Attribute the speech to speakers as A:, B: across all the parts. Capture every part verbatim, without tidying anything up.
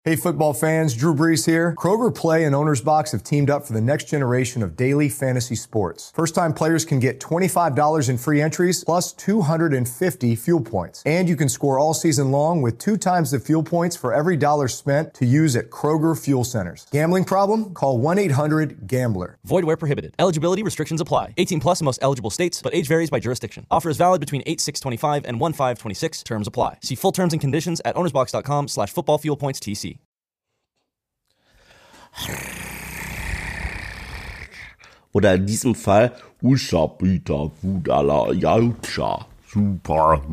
A: Hey football fans, Drew Brees here. Kroger Play and Owner's Box have teamed up for the next generation of daily fantasy sports. First-time players can get twenty-five dollars in free entries plus two hundred fifty fuel points. And you can score all season long with two times the fuel points for every dollar spent to use at Kroger Fuel Centers. Gambling problem? Call one eight hundred gambler.
B: Void where prohibited. Eligibility restrictions apply. eighteen plus in most eligible states, but age varies by jurisdiction. Offer is valid between eight six twenty-five and one five twenty-six. Terms apply. See full terms and conditions at ownersbox.com slash football fuel points TC.
C: Oder in diesem Fall Usha Peter Wudala Yaucha Super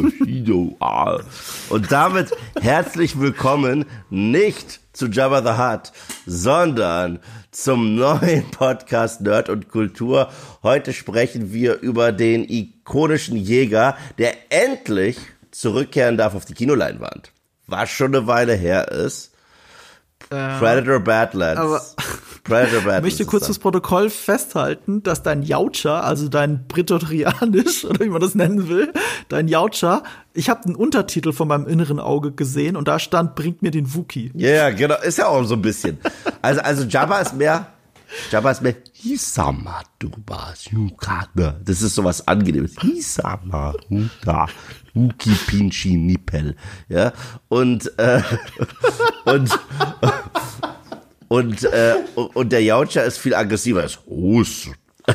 C: Und damit herzlich willkommen nicht zu Jabba the Hutt, sondern zum neuen Podcast Nerd und Kultur. Heute sprechen wir über den ikonischen Jäger, der endlich zurückkehren darf auf die Kinoleinwand. Was schon eine Weile her ist.
D: Äh,
C: Predator Badlands.
D: Aber
C: Predator Badlands.
D: Ich möchte kurz das Protokoll festhalten, dass dein Jaucher, also dein Prätorianisch, oder wie man das nennen will, dein Jaucher, ich habe einen Untertitel von meinem inneren Auge gesehen und da stand, bringt mir den Wookie.
C: Ja, yeah, genau, ist ja auch so ein bisschen. Also, also Jabba ist mehr, Jabba ist mehr, Hisama, du bist Yukada. Das ist sowas Angenehmes. Hisama, Huda, Uki, Pinchi, Nippel. Ja, und, äh, und, und, äh, und der Jaucher ist viel aggressiver. Ist, Hus.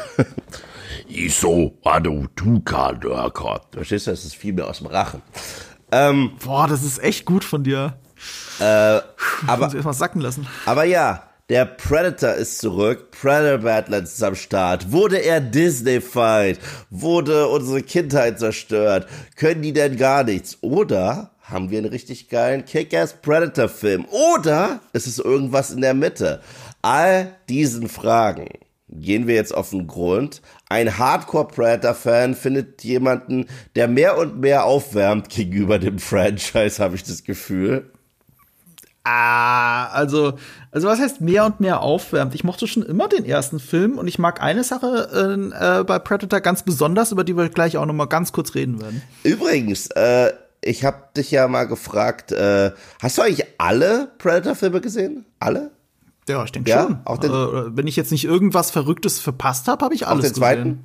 C: Iso, Adu, Tuka, Dörker. Verstehst du, das ist viel mehr aus dem Rachen. Ähm,
D: Boah, das ist echt gut von dir.
C: Äh, aber,
D: muss ich erst mal sacken lassen.
C: Aber ja, der Predator ist zurück, Predator Badlands ist am Start. Wurde er Disney-fied? Wurde unsere Kindheit zerstört? Können die denn gar nichts? Oder haben wir einen richtig geilen Kick-Ass-Predator-Film? Oder ist es irgendwas in der Mitte? All diesen Fragen gehen wir jetzt auf den Grund. Ein Hardcore-Predator-Fan findet jemanden, der mehr und mehr aufwärmt gegenüber dem Franchise, habe ich das Gefühl.
D: Ah, also, also was heißt mehr und mehr aufwärmt? Ich mochte schon immer den ersten Film und ich mag eine Sache äh, bei Predator ganz besonders, über die wir gleich auch noch mal ganz kurz reden werden.
C: Übrigens, äh, ich habe dich ja mal gefragt, äh, hast du eigentlich alle Predator-Filme gesehen? Alle?
D: Ja, ich denke
C: ja?
D: schon.
C: Auch den,
D: äh, wenn ich jetzt nicht irgendwas Verrücktes verpasst habe, habe ich alles gesehen.
C: Auch den zweiten?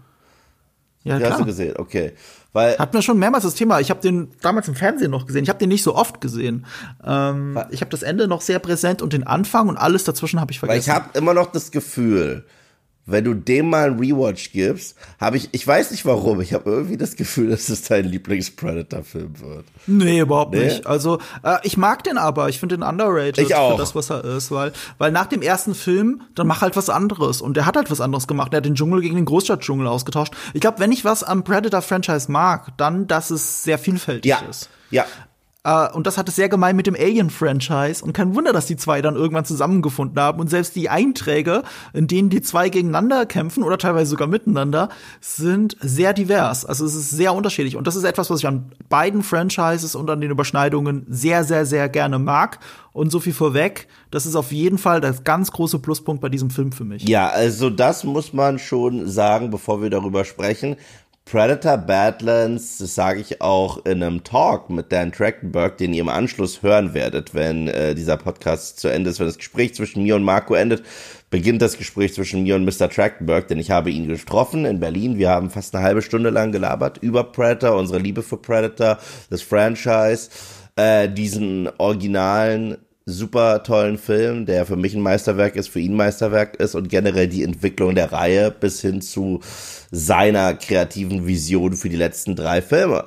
D: Ja,
C: Den
D: klar.
C: hast du gesehen, okay. Weil
D: Hatten wir schon mehrmals das Thema. Ich habe den damals im Fernsehen noch gesehen. Ich habe den nicht so oft gesehen. Ähm, ich habe das Ende noch sehr präsent und den Anfang und alles dazwischen habe ich vergessen.
C: Weil ich habe immer noch das Gefühl, wenn du dem mal einen Rewatch gibst, habe ich, ich weiß nicht warum, ich habe irgendwie das Gefühl, dass es dein Lieblings-Predator-Film wird.
D: Nee, überhaupt
C: nee?
D: nicht. Also, äh, ich mag den aber. Ich finde den underrated
C: ich auch.
D: für das, was er ist. Weil, weil nach dem ersten Film, dann mach halt was anderes. Und der hat halt was anderes gemacht. Er hat den Dschungel gegen den Großstadtdschungel ausgetauscht. Ich glaube, wenn ich was am Predator-Franchise mag, dann, dass es sehr vielfältig
C: ja.
D: ist.
C: Ja,
D: Uh, und das hat es sehr gemein mit dem Alien-Franchise. Und kein Wunder, dass die zwei dann irgendwann zusammengefunden haben. Und selbst die Einträge, in denen die zwei gegeneinander kämpfen oder teilweise sogar miteinander, sind sehr divers. Also es ist sehr unterschiedlich. Und das ist etwas, was ich an beiden Franchises und an den Überschneidungen sehr, sehr, sehr gerne mag. Und so viel vorweg, das ist auf jeden Fall der ganz große Pluspunkt bei diesem Film für mich.
C: Ja, also das muss man schon sagen, bevor wir darüber sprechen. Predator Badlands, das sage ich auch in einem Talk mit Dan Trachtenberg, den ihr im Anschluss hören werdet, wenn äh, dieser Podcast zu Ende ist, wenn das Gespräch zwischen mir und Marco endet, beginnt das Gespräch zwischen mir und Mister Trachtenberg, denn ich habe ihn getroffen in Berlin. Wir haben fast eine halbe Stunde lang gelabert über Predator, unsere Liebe für Predator, das Franchise, äh, diesen originalen, super tollen Film, der für mich ein Meisterwerk ist, für ihn ein Meisterwerk ist und generell die Entwicklung der Reihe bis hin zu seiner kreativen Vision für die letzten drei Filme.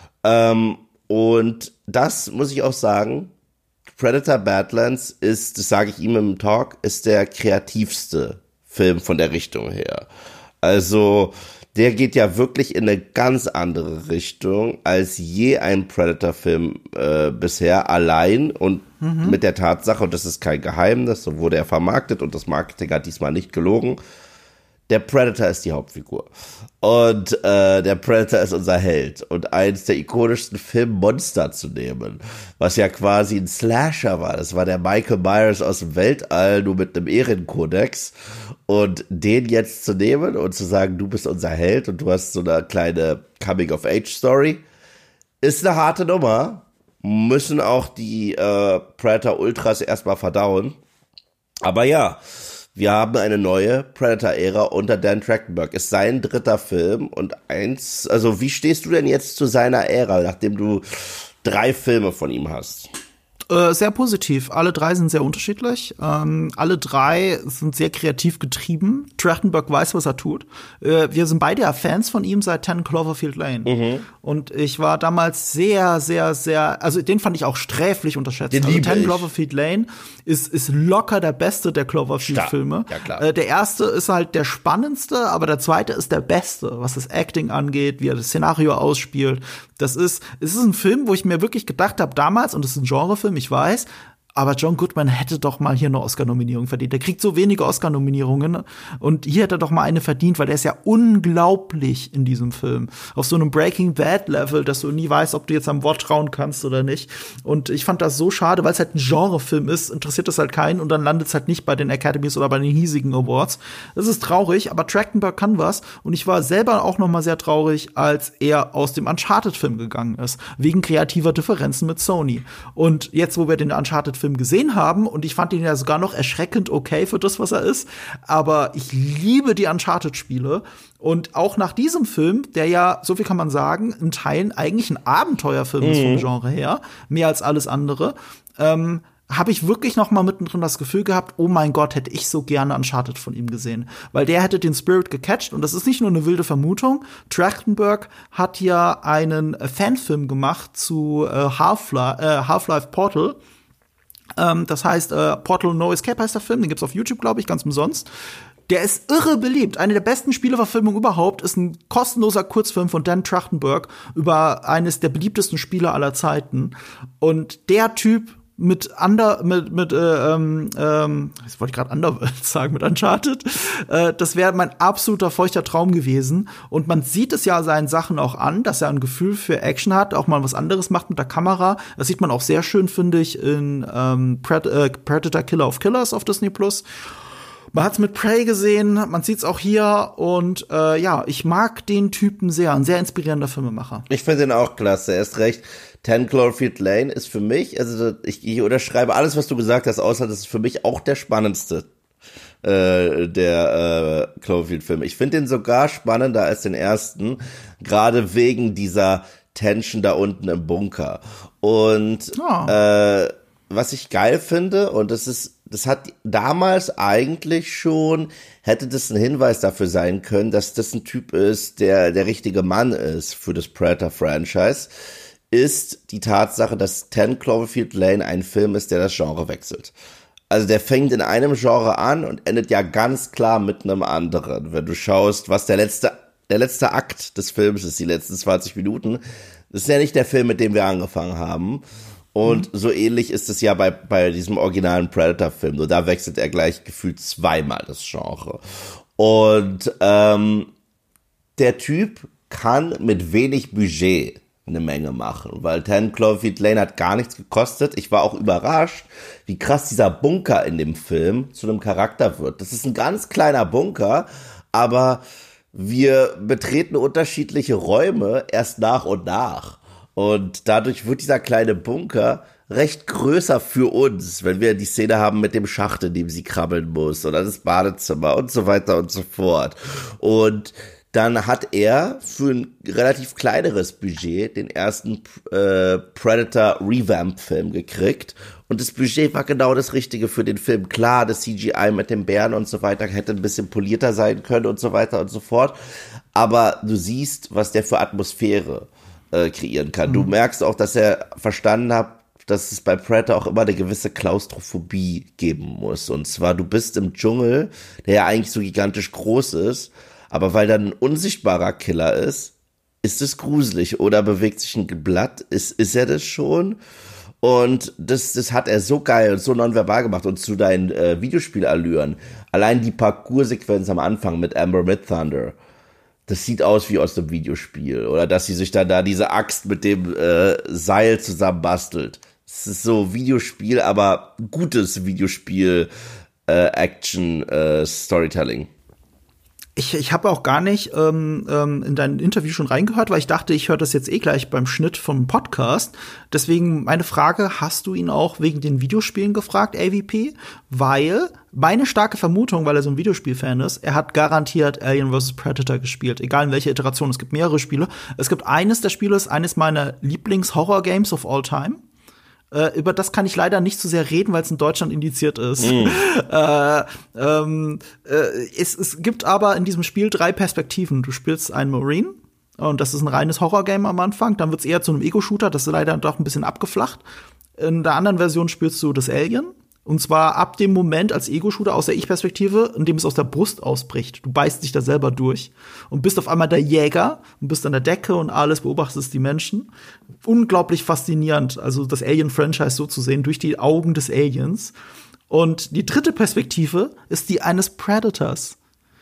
C: Ähm, und das muss ich auch sagen, Predator Badlands ist, das sage ich ihm im Talk, ist der kreativste Film von der Richtung her. Also der geht ja wirklich in eine ganz andere Richtung als je ein Predator-Film äh, bisher allein und mhm. mit der Tatsache, und das ist kein Geheimnis, so wurde er vermarktet und das Marketing hat diesmal nicht gelogen, der Predator ist die Hauptfigur und äh, der Predator ist unser Held und eins der ikonischsten Filmmonster zu nehmen, was ja quasi ein Slasher war, das war der Michael Myers aus dem Weltall, nur mit einem Ehrenkodex und den jetzt zu nehmen und zu sagen, du bist unser Held und du hast so eine kleine Coming-of-Age-Story, ist eine harte Nummer, müssen auch die äh, Predator Ultras erstmal verdauen. Aber ja, wir haben eine neue Predator-Ära unter Dan Trachtenberg. Ist sein dritter Film und eins, also wie stehst du denn jetzt zu seiner Ära, nachdem du drei Filme von ihm hast?
D: Äh, sehr positiv. Alle drei sind sehr unterschiedlich. Ähm, alle drei sind sehr kreativ getrieben. Trachtenberg weiß, was er tut. Äh, wir sind beide ja Fans von ihm seit Ten Cloverfield Lane. Mhm. Und ich war damals sehr, sehr, sehr, also den fand ich auch sträflich unterschätzt.
C: Den
D: also Ten
C: ich.
D: Cloverfield Lane ist, ist locker der beste der Cloverfield-Filme.
C: Ja, klar.
D: Äh, der erste ist halt der spannendste, aber der zweite ist der beste, was das Acting angeht, wie er das Szenario ausspielt. Das ist, es ist ein Film, wo ich mir wirklich gedacht habe damals, und es ist ein Genrefilm, ich weiß, aber John Goodman hätte doch mal hier eine Oscar-Nominierung verdient. Der kriegt so wenige Oscar-Nominierungen und hier hätte er doch mal eine verdient, weil der ist ja unglaublich in diesem Film. Auf so einem Breaking Bad-Level, dass du nie weißt, ob du jetzt am Wort trauen kannst oder nicht. Und ich fand das so schade, weil es halt ein Genrefilm ist, interessiert das halt keinen und dann landet es halt nicht bei den Academies oder bei den hiesigen Awards. Das ist traurig, aber Trachtenberg kann was und ich war selber auch noch mal sehr traurig, als er aus dem Uncharted-Film gegangen ist, wegen kreativer Differenzen mit Sony. Und jetzt, wo wir den Uncharted-Film gesehen haben und ich fand ihn ja sogar noch erschreckend okay für das, was er ist, aber ich liebe die Uncharted-Spiele und auch nach diesem Film, der ja, so viel kann man sagen, in Teilen eigentlich ein Abenteuerfilm mhm. ist vom Genre her, mehr als alles andere, ähm, habe ich wirklich noch mal mittendrin das Gefühl gehabt, oh mein Gott, hätte ich so gerne Uncharted von ihm gesehen. Weil der hätte den Spirit gecatcht und das ist nicht nur eine wilde Vermutung. Trachtenberg hat ja einen Fanfilm gemacht zu äh, Half-Life, äh, Half-Life Portal. Ähm, das heißt, äh, Portal No Escape heißt der Film, den gibt's auf YouTube, glaube ich, ganz umsonst. Der ist irre beliebt. Eine der besten Spieleverfilmungen überhaupt ist ein kostenloser Kurzfilm von Dan Trachtenberg über eines der beliebtesten Spiele aller Zeiten. Und der Typ mit Under, mit, mit, äh, ähm, ähm, jetzt wollte ich gerade Underworld sagen, mit Uncharted, äh, das wäre mein absoluter feuchter Traum gewesen. Und man sieht es ja seinen Sachen auch an, dass er ein Gefühl für Action hat, auch mal was anderes macht mit der Kamera. Das sieht man auch sehr schön, finde ich, in ähm, Pred- äh, Predator Killer of Killers auf Disney Plus. Man hat's mit Prey gesehen, man sieht's auch hier und äh, ja, ich mag den Typen sehr, ein sehr inspirierender Filmemacher.
C: Ich finde ihn auch klasse, erst recht. Ten Cloverfield Lane ist für mich, also ich, ich unterschreibe alles, was du gesagt hast, außer das ist für mich auch der spannendste äh, der äh, Cloverfield-Filme. Ich finde den sogar spannender als den ersten, gerade wegen dieser Tension da unten im Bunker. Und oh. äh, was ich geil finde, und das ist das hat damals eigentlich schon, hätte das ein Hinweis dafür sein können, dass das ein Typ ist, der der richtige Mann ist für das Predator-Franchise, ist die Tatsache, dass Ten Cloverfield Lane ein Film ist, der das Genre wechselt. Also der fängt in einem Genre an und endet ja ganz klar mit einem anderen. Wenn du schaust, was der letzte, der letzte Akt des Films ist, die letzten zwanzig Minuten, das ist ja nicht der Film, mit dem wir angefangen haben. Und mhm. so ähnlich ist es ja bei, bei diesem originalen Predator-Film. Nur da wechselt er gleich gefühlt zweimal das Genre. Und ähm, der Typ kann mit wenig Budget eine Menge machen, weil Ten Cloverfield Lane hat gar nichts gekostet. Ich war auch überrascht, wie krass dieser Bunker in dem Film zu einem Charakter wird. Das ist ein ganz kleiner Bunker, aber wir betreten unterschiedliche Räume erst nach und nach. Und dadurch wird dieser kleine Bunker recht größer für uns, wenn wir die Szene haben mit dem Schacht, in dem sie krabbeln muss, oder das Badezimmer und so weiter und so fort. Und dann hat er für ein relativ kleineres Budget den ersten äh, Predator Revamp-Film gekriegt. Und das Budget war genau das Richtige für den Film. Klar, das C G I mit den Bären und so weiter hätte ein bisschen polierter sein können und so weiter und so fort. Aber du siehst, was der für Atmosphäre äh, kreieren kann. Mhm. Du merkst auch, dass er verstanden hat, dass es bei Predator auch immer eine gewisse Klaustrophobie geben muss. Und zwar, du bist im Dschungel, der ja eigentlich so gigantisch groß ist, aber weil da ein unsichtbarer Killer ist, ist es gruselig. Oder bewegt sich ein Blatt, ist, ist er das schon? Und das, das hat er so geil und so nonverbal gemacht. Und zu deinen äh, Videospielallüren, allein die Parcours-Sequenz am Anfang mit Amber Midthunder, das sieht aus wie aus dem Videospiel. Oder dass sie sich dann da diese Axt mit dem äh, Seil zusammenbastelt. Es ist so Videospiel, aber gutes Videospiel, äh, Action, äh, Storytelling.
D: Ich, ich habe auch gar nicht ähm, ähm, in dein Interview schon reingehört, weil ich dachte, ich höre das jetzt eh gleich beim Schnitt vom Podcast. Deswegen meine Frage, hast du ihn auch wegen den Videospielen gefragt, A V P? Weil meine starke Vermutung, weil er so ein Videospiel-Fan ist, er hat garantiert Alien versus. Predator gespielt, egal in welcher Iteration. Es gibt mehrere Spiele. Es gibt eines der Spiele, ist eines meiner Lieblings-Horror-Games of all time. Äh, über das kann ich leider nicht so sehr reden, weil es in Deutschland indiziert ist. Mm. äh, ähm, äh, es, es gibt aber in diesem Spiel drei Perspektiven. Du spielst einen Marine und das ist ein reines Horror-Game am Anfang. Dann wird es eher zu einem Ego-Shooter, das ist leider doch ein bisschen abgeflacht. In der anderen Version spielst du das Alien. Und zwar ab dem Moment als Ego-Shooter aus der Ich-Perspektive, in dem es aus der Brust ausbricht. Du beißt dich da selber durch und bist auf einmal der Jäger und bist an der Decke und alles, beobachtest die Menschen. Unglaublich faszinierend, also das Alien-Franchise so zu sehen, durch die Augen des Aliens. Und die dritte Perspektive ist die eines Predators.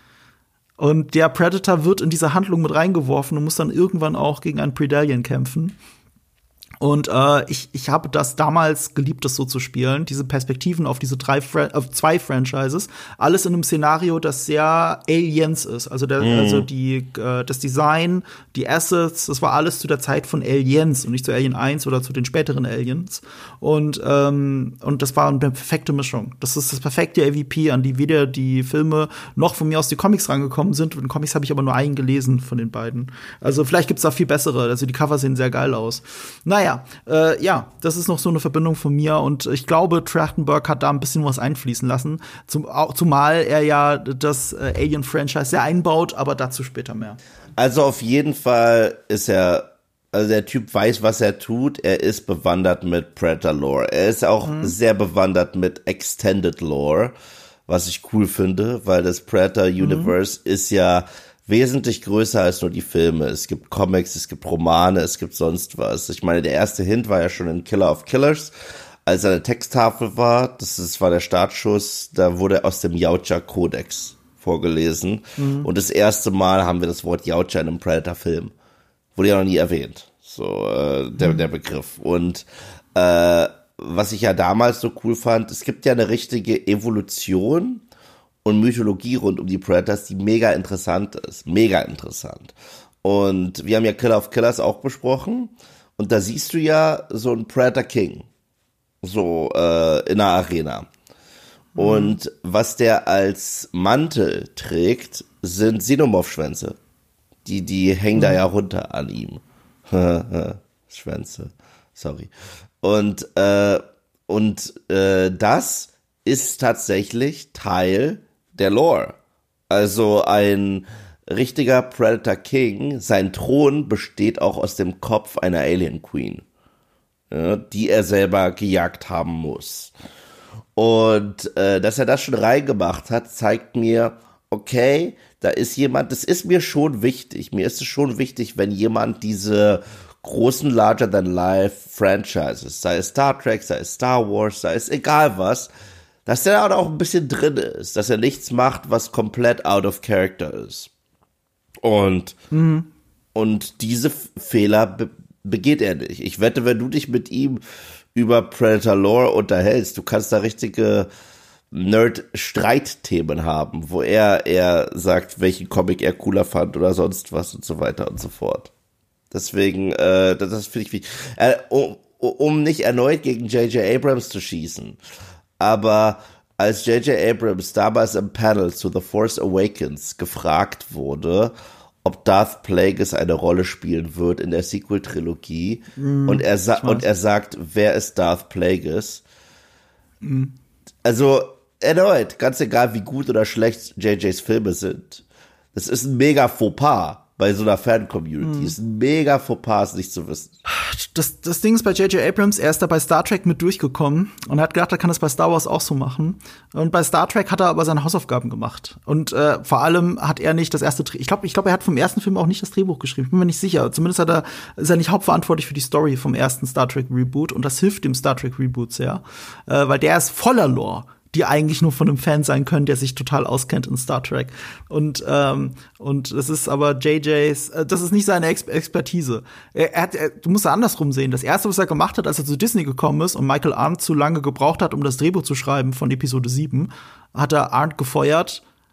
D: Und der Predator wird in diese Handlung mit reingeworfen und muss dann irgendwann auch gegen einen Predalien kämpfen. Und äh, ich, ich habe das damals geliebt, das so zu spielen, diese Perspektiven auf diese drei, Fra- auf zwei Franchises, alles in einem Szenario, das sehr Aliens ist. Also, der, mhm. also die, äh, das Design, die Assets, das war alles zu der Zeit von Aliens und nicht zu Alien eins oder zu den späteren Aliens. Und ähm, und das war eine perfekte Mischung. Das ist das perfekte A V P, an die weder die Filme noch von mir aus die Comics rangekommen sind. Und Comics habe ich aber nur einen gelesen von den beiden. Also vielleicht gibt's da viel bessere. Also die Cover sehen sehr geil aus. Naja. Naja, äh, ja, das ist noch so eine Verbindung von mir und ich glaube, Trachtenberg hat da ein bisschen was einfließen lassen, zum, zumal er ja das äh, Alien-Franchise sehr einbaut, aber dazu später mehr.
C: Also auf jeden Fall ist er, also der Typ weiß, was er tut, er ist bewandert mit Predator-Lore, er ist auch mhm. sehr bewandert mit Extended-Lore, was ich cool finde, weil das Predator-Universe mhm. ist ja wesentlich größer als nur die Filme. Es gibt Comics, es gibt Romane, es gibt sonst was. Ich meine, der erste Hint war ja schon in Killer of Killers, als er eine Texttafel war. Das ist, war der Startschuss. Da wurde aus dem Yautja-Kodex vorgelesen. Mhm. Und das erste Mal haben wir das Wort Yautja in einem Predator-Film. Wurde ja noch nie erwähnt. So, äh, der, mhm. der Begriff. Und äh, was ich ja damals so cool fand, es gibt ja eine richtige Evolution und Mythologie rund um die Predators, die mega interessant ist. Mega interessant. Und wir haben ja Killer of Killers auch besprochen. Und da siehst du ja so einen Predator King. So äh, in der Arena. Mhm. Und was der als Mantel trägt, sind Xenomorph-Schwänze. Die, die hängen mhm. da ja runter an ihm. Schwänze. Sorry. Und, äh, und äh, das ist tatsächlich Teil der Lore. Also ein richtiger Predator King, sein Thron besteht auch aus dem Kopf einer Alien Queen, ja, die er selber gejagt haben muss. Und äh, dass er das schon reingemacht hat, zeigt mir, okay, da ist jemand, das ist mir schon wichtig. Mir ist es schon wichtig, wenn jemand diese großen Larger-than-Life-Franchises, sei es Star Trek, sei es Star Wars, sei es egal was, dass der da auch ein bisschen drin ist, dass er nichts macht, was komplett out of character ist. Und, mhm. und diese Fehler be- begeht er nicht. Ich wette, wenn du dich mit ihm über Predator Lore unterhältst, du kannst da richtige Nerd-Streitthemen haben, wo er, er sagt, welchen Comic er cooler fand oder sonst was und so weiter und so fort. Deswegen, äh, das, das finde ich wichtig. Äh, um, um nicht erneut gegen J J Abrams zu schießen, aber als J J Abrams damals im Panel zu The Force Awakens gefragt wurde, ob Darth Plagueis eine Rolle spielen wird in der Sequel-Trilogie, mm, und, er sa- und er sagt, wer ist Darth Plagueis? Mm. Also, erneut, ganz egal, wie gut oder schlecht J Js Filme sind, das ist ein mega Fauxpas bei so einer Fan-Community. Mhm. Ist ein mega Fauxpas, nicht zu wissen.
D: Das, das Ding ist bei J J Abrams, er ist da bei Star Trek mit durchgekommen und hat gedacht, er kann das bei Star Wars auch so machen. Und bei Star Trek hat er aber seine Hausaufgaben gemacht. Und äh, vor allem hat er nicht das erste Dreh- ich glaube, ich glaube, er hat vom ersten Film auch nicht das Drehbuch geschrieben. Ich bin mir nicht sicher. Zumindest hat er, ist er nicht hauptverantwortlich für die Story vom ersten Star Trek Reboot. Und das hilft dem Star Trek Reboot sehr. Äh, weil der ist voller Lore, die eigentlich nur von einem Fan sein können, der sich total auskennt in Star Trek. Und ähm, und das ist aber J Js, äh, das ist nicht seine Ex- Expertise. Er, er hat, er, du musst es andersrum sehen. Das erste, was er gemacht hat, als er zu Disney gekommen ist und Michael Arndt zu lange gebraucht hat, um das Drehbuch zu schreiben von Episode sieben, hat er Arndt gefeuert,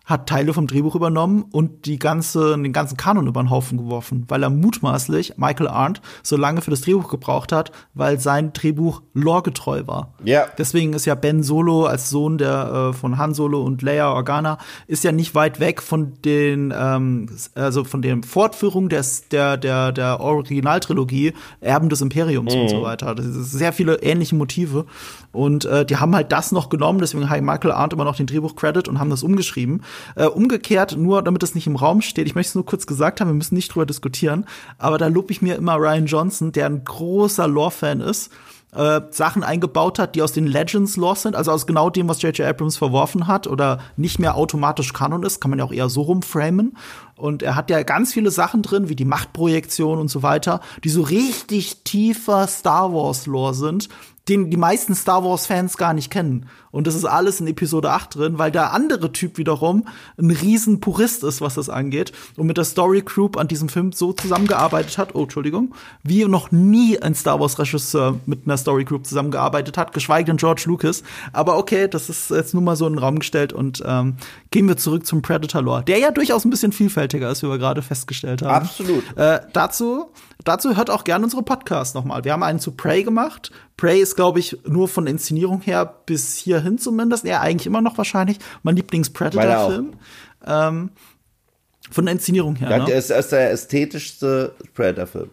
D: hat Teile vom Drehbuch übernommen und die ganze, den ganzen Kanon über den Haufen geworfen, weil er mutmaßlich, Michael Arndt, so lange für das Drehbuch gebraucht hat, weil sein Drehbuch loregetreu war.
C: Ja.
D: Deswegen ist ja Ben Solo als Sohn der äh, von Han Solo und Leia Organa ist ja nicht weit weg von den ähm, also von den Fortführungen des, der der der Originaltrilogie Erben des Imperiums mhm. und so weiter. Das ist sehr viele ähnliche Motive und äh, die haben halt das noch genommen, deswegen hat Michael Arndt immer noch den Drehbuch-Credit und haben das umgeschrieben. Äh, umgekehrt, nur damit es nicht im Raum steht, ich möchte es nur kurz gesagt haben, wir müssen nicht drüber diskutieren, aber da lobe ich mir immer Rian Johnson, der ein großer Lore-Fan ist, äh, Sachen eingebaut hat, die aus den Legends-Lore sind, also aus genau dem, was J J Abrams verworfen hat oder nicht mehr automatisch Kanon ist, kann man ja auch eher so rumframen. Und er hat ja ganz viele Sachen drin, wie die Machtprojektion und so weiter, die so richtig tiefer Star Wars-Lore sind, den die meisten Star Wars-Fans gar nicht kennen. Und das ist alles in Episode acht drin, weil der andere Typ wiederum ein riesen Purist ist, was das angeht. Und mit der Story Group an diesem Film so zusammengearbeitet hat, oh, Entschuldigung, wie noch nie ein Star Wars-Regisseur mit einer Story Group zusammengearbeitet hat, geschweige denn George Lucas. Aber okay, das ist jetzt nur mal so in den Raum gestellt. Und ähm, gehen wir zurück zum Predator-Lore, der ja durchaus ein bisschen vielfältiger ist, wie wir gerade festgestellt haben.
C: Absolut.
D: Äh, dazu Dazu hört auch gerne unsere Podcasts nochmal. Wir haben einen zu Prey gemacht. Prey ist, glaube ich, nur von der Inszenierung her bis hierhin zumindest, eher eigentlich immer noch wahrscheinlich mein Lieblings-Predator-Film. Ähm, von der Inszenierung her.
C: Ja,
D: ne?
C: der ist, ist der ästhetischste Predator-Film.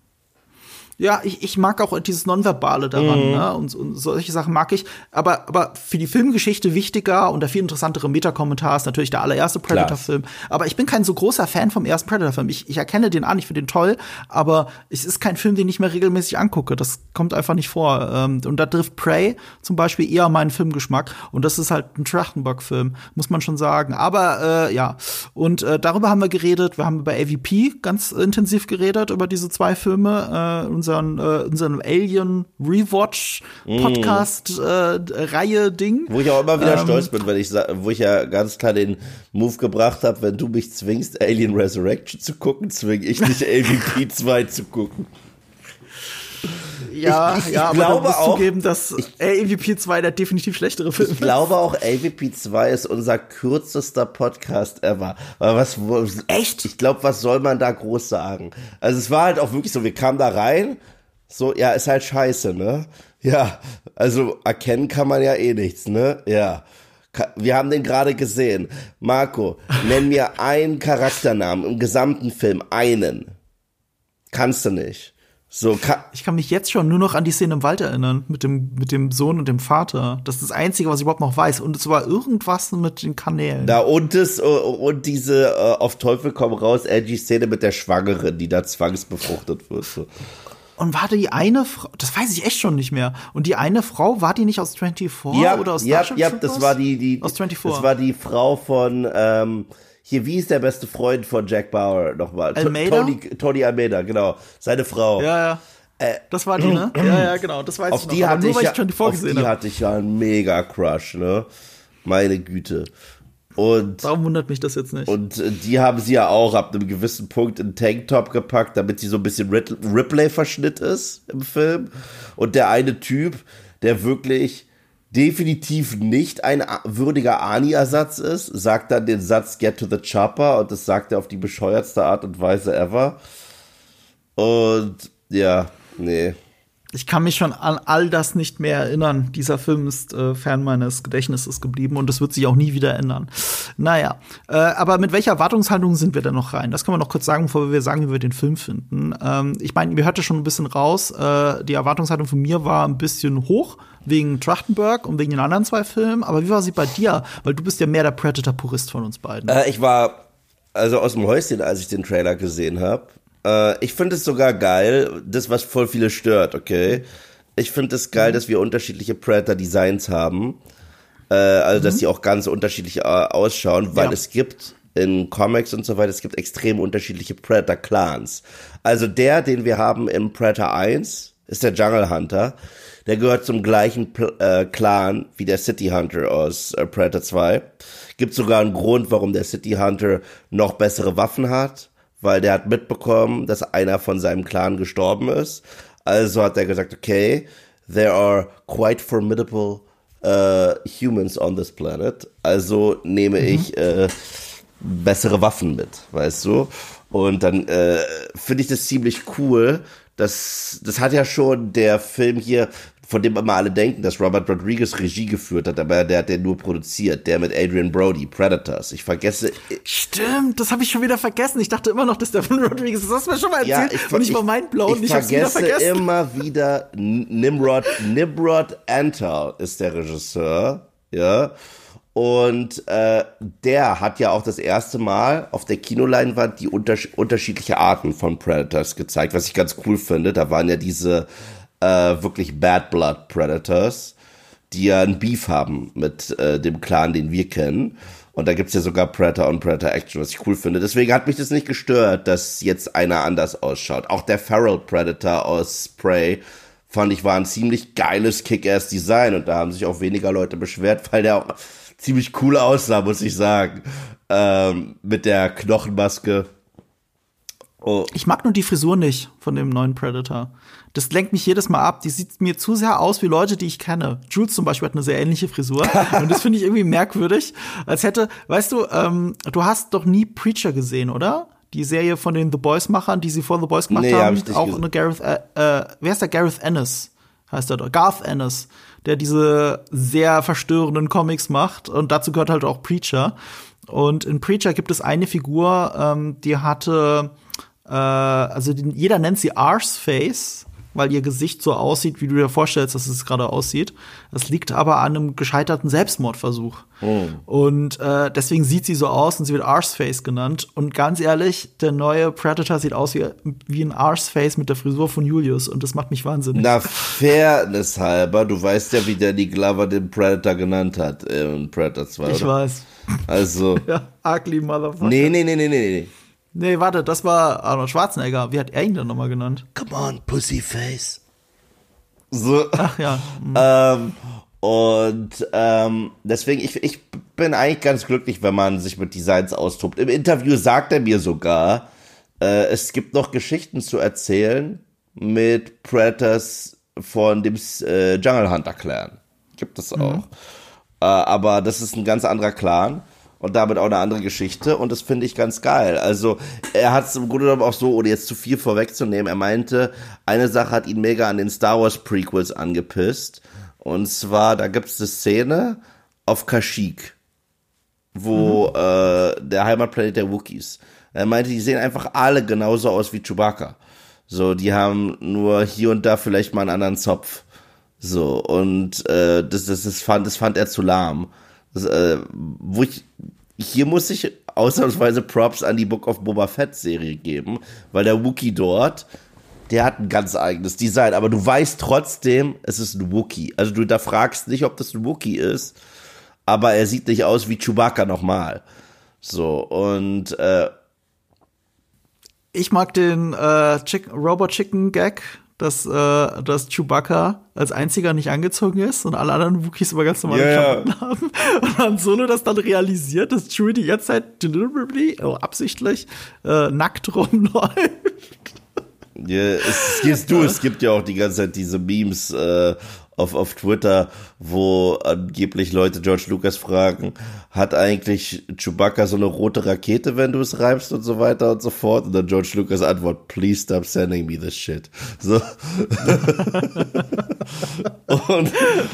D: Ja, ich, ich mag auch dieses Nonverbale daran, mhm. ne? Und, und solche Sachen mag ich. Aber, aber für die Filmgeschichte wichtiger und der viel interessantere Metakommentar ist natürlich der allererste Predator-Film. Aber ich bin kein so großer Fan vom ersten Predator-Film. Ich, ich erkenne den an, ich finde den toll, aber es ist kein Film, den ich mir regelmäßig angucke. Das kommt einfach nicht vor. Und da trifft Prey zum Beispiel eher meinen Filmgeschmack. Und das ist halt ein Trachtenberg-Film, muss man schon sagen. Aber äh, ja, und äh, darüber haben wir geredet. Wir haben über A V P ganz intensiv geredet, über diese zwei Filme. Äh, unseren, äh, unseren Alien-Rewatch-Podcast-Reihe-Ding.
C: Mm. Äh, wo ich auch immer wieder
D: ähm,
C: stolz bin, wenn ich wo ich ja ganz klar den Move gebracht habe, wenn du mich zwingst, Alien Resurrection zu gucken, zwinge ich dich, A V P zwei zu gucken.
D: Ja,
C: ich, ich,
D: ja,
C: ich
D: aber
C: glaube
D: du musst
C: auch,
D: zugeben, dass A V P zwei der definitiv schlechtere Film ist.
C: Ich glaube auch, A V P zwei ist unser kürzester Podcast ever. Aber was, echt? Ich glaube, was soll man da groß sagen? Also es war halt auch wirklich so, wir kamen da rein, so, ja, ist halt scheiße, ne? Ja, also erkennen kann man ja eh nichts, ne? Ja. Wir haben den gerade gesehen. Marco, nenn mir einen Charakternamen im gesamten Film, einen. Kannst du nicht. So, ka-
D: ich kann mich jetzt schon nur noch an die Szene im Wald erinnern, mit dem, mit dem Sohn und dem Vater. Das ist das Einzige, was ich überhaupt noch weiß. Und es war irgendwas mit den Kanälen.
C: Da und, das, und diese uh, auf Teufel komm raus, edgy Szene mit der Schwangeren, die da zwangsbefruchtet wird. So.
D: Und war die eine Frau, das weiß ich echt schon nicht mehr. Und die eine Frau, war die nicht aus vierundzwanzig
C: ja,
D: oder aus
C: ja,
D: Starship
C: ja,
D: Troopers?
C: das war die, die,
D: aus vierundzwanzig.
C: Das war die Frau von, ähm, hier, wie ist der beste Freund von Jack Bauer nochmal?
D: Almeida?
C: Tony, Tony Almeida, genau. Seine Frau.
D: Ja, ja.
C: Äh,
D: das war die, ne? Ja, ja, genau, das weiß
C: auf
D: ich noch.
C: Die
D: Aber
C: hatte
D: nur,
C: ich
D: weil
C: ja,
D: ich schon die vorgesehen
C: Auf die
D: habe.
C: hatte ich ja einen mega Crush, ne? Meine Güte. Und
D: warum wundert mich das jetzt nicht?
C: Und äh, die haben sie ja auch ab einem gewissen Punkt in Tanktop gepackt, damit sie so ein bisschen Rid- Ripley-Verschnitt ist im Film. Und der eine Typ, der wirklich definitiv nicht ein würdiger Arnie-Ersatz ist, sagt dann den Satz "Get to the chopper" und das sagt er auf die bescheuertste Art und Weise ever. Und ja, nee.
D: Ich kann mich schon an all das nicht mehr erinnern. Dieser Film ist äh, fern meines Gedächtnisses geblieben und es wird sich auch nie wieder ändern. Naja, äh, aber mit welcher Erwartungshaltung sind wir denn noch rein? Das können wir noch kurz sagen, bevor wir sagen, wie wir den Film finden. Ähm, ich meine, ihr hörte schon ein bisschen raus, äh, die Erwartungshaltung von mir war ein bisschen hoch, wegen Trachtenberg und wegen den anderen zwei Filmen. Aber wie war sie bei dir? Weil du bist ja mehr der Predator-Purist von uns beiden.
C: Äh, ich war also aus dem Häuschen, als ich den Trailer gesehen habe. Ich finde es sogar geil, das, was voll viele stört, okay? Ich finde es geil, mhm. dass wir unterschiedliche Predator-Designs haben. Äh, also, mhm. dass die auch ganz unterschiedlich äh, ausschauen, weil ja. es gibt in Comics und so weiter, es gibt extrem unterschiedliche Predator-Clans. Also der, den wir haben im Predator eins, ist der Jungle Hunter. Der gehört zum gleichen äh, Clan wie der City Hunter aus äh, Predator zwei. Gibt sogar einen Grund, warum der City Hunter noch bessere Waffen hat. Weil der hat mitbekommen, dass einer von seinem Clan gestorben ist. Also hat er gesagt, okay, there are quite formidable äh, Humans on this planet. Also nehme mhm. ich äh, bessere Waffen mit, weißt du? Und dann äh, finde ich das ziemlich cool. Das, das hat ja schon der Film hier, von dem immer alle denken, dass Robert Rodriguez Regie geführt hat, aber der hat den nur produziert, der mit Adrian Brody, Predators. Ich vergesse...
D: Stimmt, das habe ich schon wieder vergessen. Ich dachte immer noch, dass der von Rodriguez ist. Das hast du mir schon mal erzählt.
C: Ja, ich,
D: und ich war mindblown.
C: Ich,
D: ich
C: vergesse
D: wieder vergessen.
C: immer wieder, Nimrod, Nimrod Antal ist der Regisseur, ja. Und äh, der hat ja auch das erste Mal auf der Kinoleinwand die unters- unterschiedliche Arten von Predators gezeigt, was ich ganz cool finde. Da waren ja diese äh, wirklich Bad Blood Predators, die ja ein Beef haben mit äh, dem Clan, den wir kennen. Und da gibt's ja sogar Predator und Predator Action, was ich cool finde. Deswegen hat mich das nicht gestört, dass jetzt einer anders ausschaut. Auch der Feral Predator aus Prey fand ich war ein ziemlich geiles Kick-Ass-Design. Und da haben sich auch weniger Leute beschwert, weil der auch ziemlich cool aussah, muss ich sagen. Ähm, mit der Knochenmaske. Oh.
D: Ich mag nur die Frisur nicht von dem neuen Predator. Das lenkt mich jedes Mal ab. Die sieht mir zu sehr aus wie Leute, die ich kenne. Jules zum Beispiel hat eine sehr ähnliche Frisur. Und das finde ich irgendwie merkwürdig. Als hätte, weißt du, ähm, du hast doch nie Preacher gesehen, oder? Die Serie von den The Boys-Machern, die sie vor The Boys gemacht
C: nee,
D: haben.
C: Hab ich
D: auch
C: gesehen.
D: eine Gareth, äh, äh, wer ist der? Gareth Ennis heißt er doch. Garth Ennis, der diese sehr verstörenden Comics macht. Und dazu gehört halt auch Preacher. Und in Preacher gibt es eine Figur, ähm, die hatte, äh, also die, jeder nennt sie Arseface, weil ihr Gesicht so aussieht, wie du dir vorstellst, dass es gerade aussieht. Das liegt aber an einem gescheiterten Selbstmordversuch. Oh. Und äh, deswegen sieht sie so aus und sie wird Arseface genannt. Und ganz ehrlich, der neue Predator sieht aus wie, wie ein Arseface mit der Frisur von Julius. Und das macht mich wahnsinnig.
C: Na, Fairness halber, du weißt ja, wie Danny Glover den Predator genannt hat in Predator zwei,
D: Ich
C: oder?
D: weiß.
C: Also.
D: Ja, ugly Motherfucker.
C: Nee, nee, nee, nee, nee, nee.
D: Nee, warte, das war Arnold Schwarzenegger. Wie hat er ihn denn nochmal genannt?
C: Come on, Pussyface. So.
D: Ach ja. Mhm.
C: ähm, und ähm, deswegen, ich, ich bin eigentlich ganz glücklich, wenn man sich mit Designs austobt. Im Interview sagt er mir sogar, äh, es gibt noch Geschichten zu erzählen mit Predators von dem äh, Jungle Hunter Clan. Gibt es auch. Mhm. Äh, aber das ist ein ganz anderer Clan. Und damit auch eine andere Geschichte. Und das finde ich ganz geil. Also, er hat es im Grunde genommen auch so, ohne jetzt zu viel vorwegzunehmen, er meinte, eine Sache hat ihn mega an den Star Wars Prequels angepisst. Und zwar, da gibt es eine Szene auf Kashyyyk, wo mhm. äh, der Heimatplanet der Wookiees. Er meinte, die sehen einfach alle genauso aus wie Chewbacca. So, die haben nur hier und da vielleicht mal einen anderen Zopf. So, und äh, das, das, das, fand, das fand er zu lahm. Das, äh, wo ich, hier muss ich ausnahmsweise Props an die Book of Boba Fett Serie geben, weil der Wookiee dort, der hat ein ganz eigenes Design, aber du weißt trotzdem, es ist ein Wookiee. Also du da fragst nicht, ob das ein Wookiee ist, aber er sieht nicht aus wie Chewbacca nochmal. So, und äh,
D: ich mag den äh, Chick- Robot Chicken Gag, dass, äh, dass Chewbacca als einziger nicht angezogen ist und alle anderen Wookiees immer ganz normale
C: yeah.
D: Klamotten haben. Und Han Solo das dann realisiert, dass Chewie die ganze Zeit deliberately, oh, absichtlich, äh, nackt rumläuft.
C: Ja, es, es, du, es gibt ja auch die ganze Zeit diese Memes äh, auf, auf Twitter, wo angeblich Leute George Lucas fragen, hat eigentlich Chewbacca so eine rote Rakete, wenn du es reibst und so weiter und so fort? Und dann George Lucas antwortet, please stop sending me this shit. So. und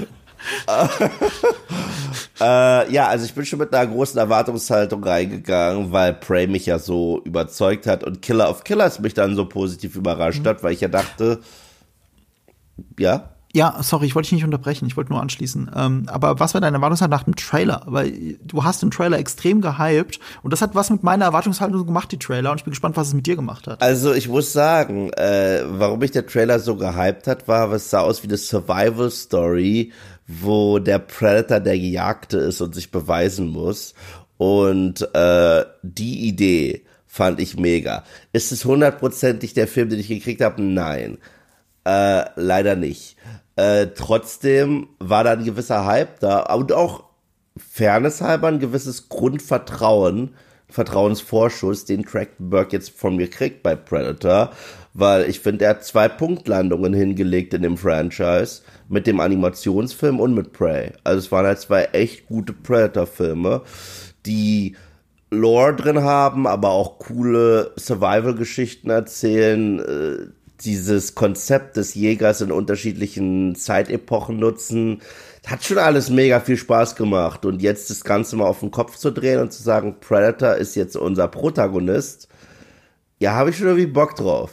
C: äh, ja, also ich bin schon mit einer großen Erwartungshaltung reingegangen, weil Prey mich ja so überzeugt hat und Killer of Killers mich dann so positiv überrascht mhm. hat, weil ich ja dachte, ja.
D: Ja, sorry, ich wollte dich nicht unterbrechen, ich wollte nur anschließen. Ähm, aber was war deine Erwartungshaltung nach dem Trailer? Weil du hast den Trailer extrem gehypt und das hat was mit meiner Erwartungshaltung gemacht, die Trailer. Und ich bin gespannt, was es mit dir gemacht hat.
C: Also ich muss sagen, äh, warum mich der Trailer so gehypt hat, war, es sah aus wie eine Survival-Story, wo der Predator der Gejagte ist und sich beweisen muss. Und äh, die Idee fand ich mega. Ist es hundertprozentig der Film, den ich gekriegt habe? Nein. Äh, leider nicht. Äh, trotzdem war da ein gewisser Hype da und auch fairness halber ein gewisses Grundvertrauen, Vertrauensvorschuss, den Trachtenberg jetzt von mir kriegt bei Predator, weil ich finde, er hat zwei Punktlandungen hingelegt in dem Franchise, mit dem Animationsfilm und mit Prey. Also es waren halt zwei echt gute Predator-Filme, die Lore drin haben, aber auch coole Survival-Geschichten erzählen, dieses Konzept des Jägers in unterschiedlichen Zeitepochen nutzen. Hat schon alles mega viel Spaß gemacht. Und jetzt das Ganze mal auf den Kopf zu drehen und zu sagen, Predator ist jetzt unser Protagonist, ja, habe ich schon irgendwie Bock drauf.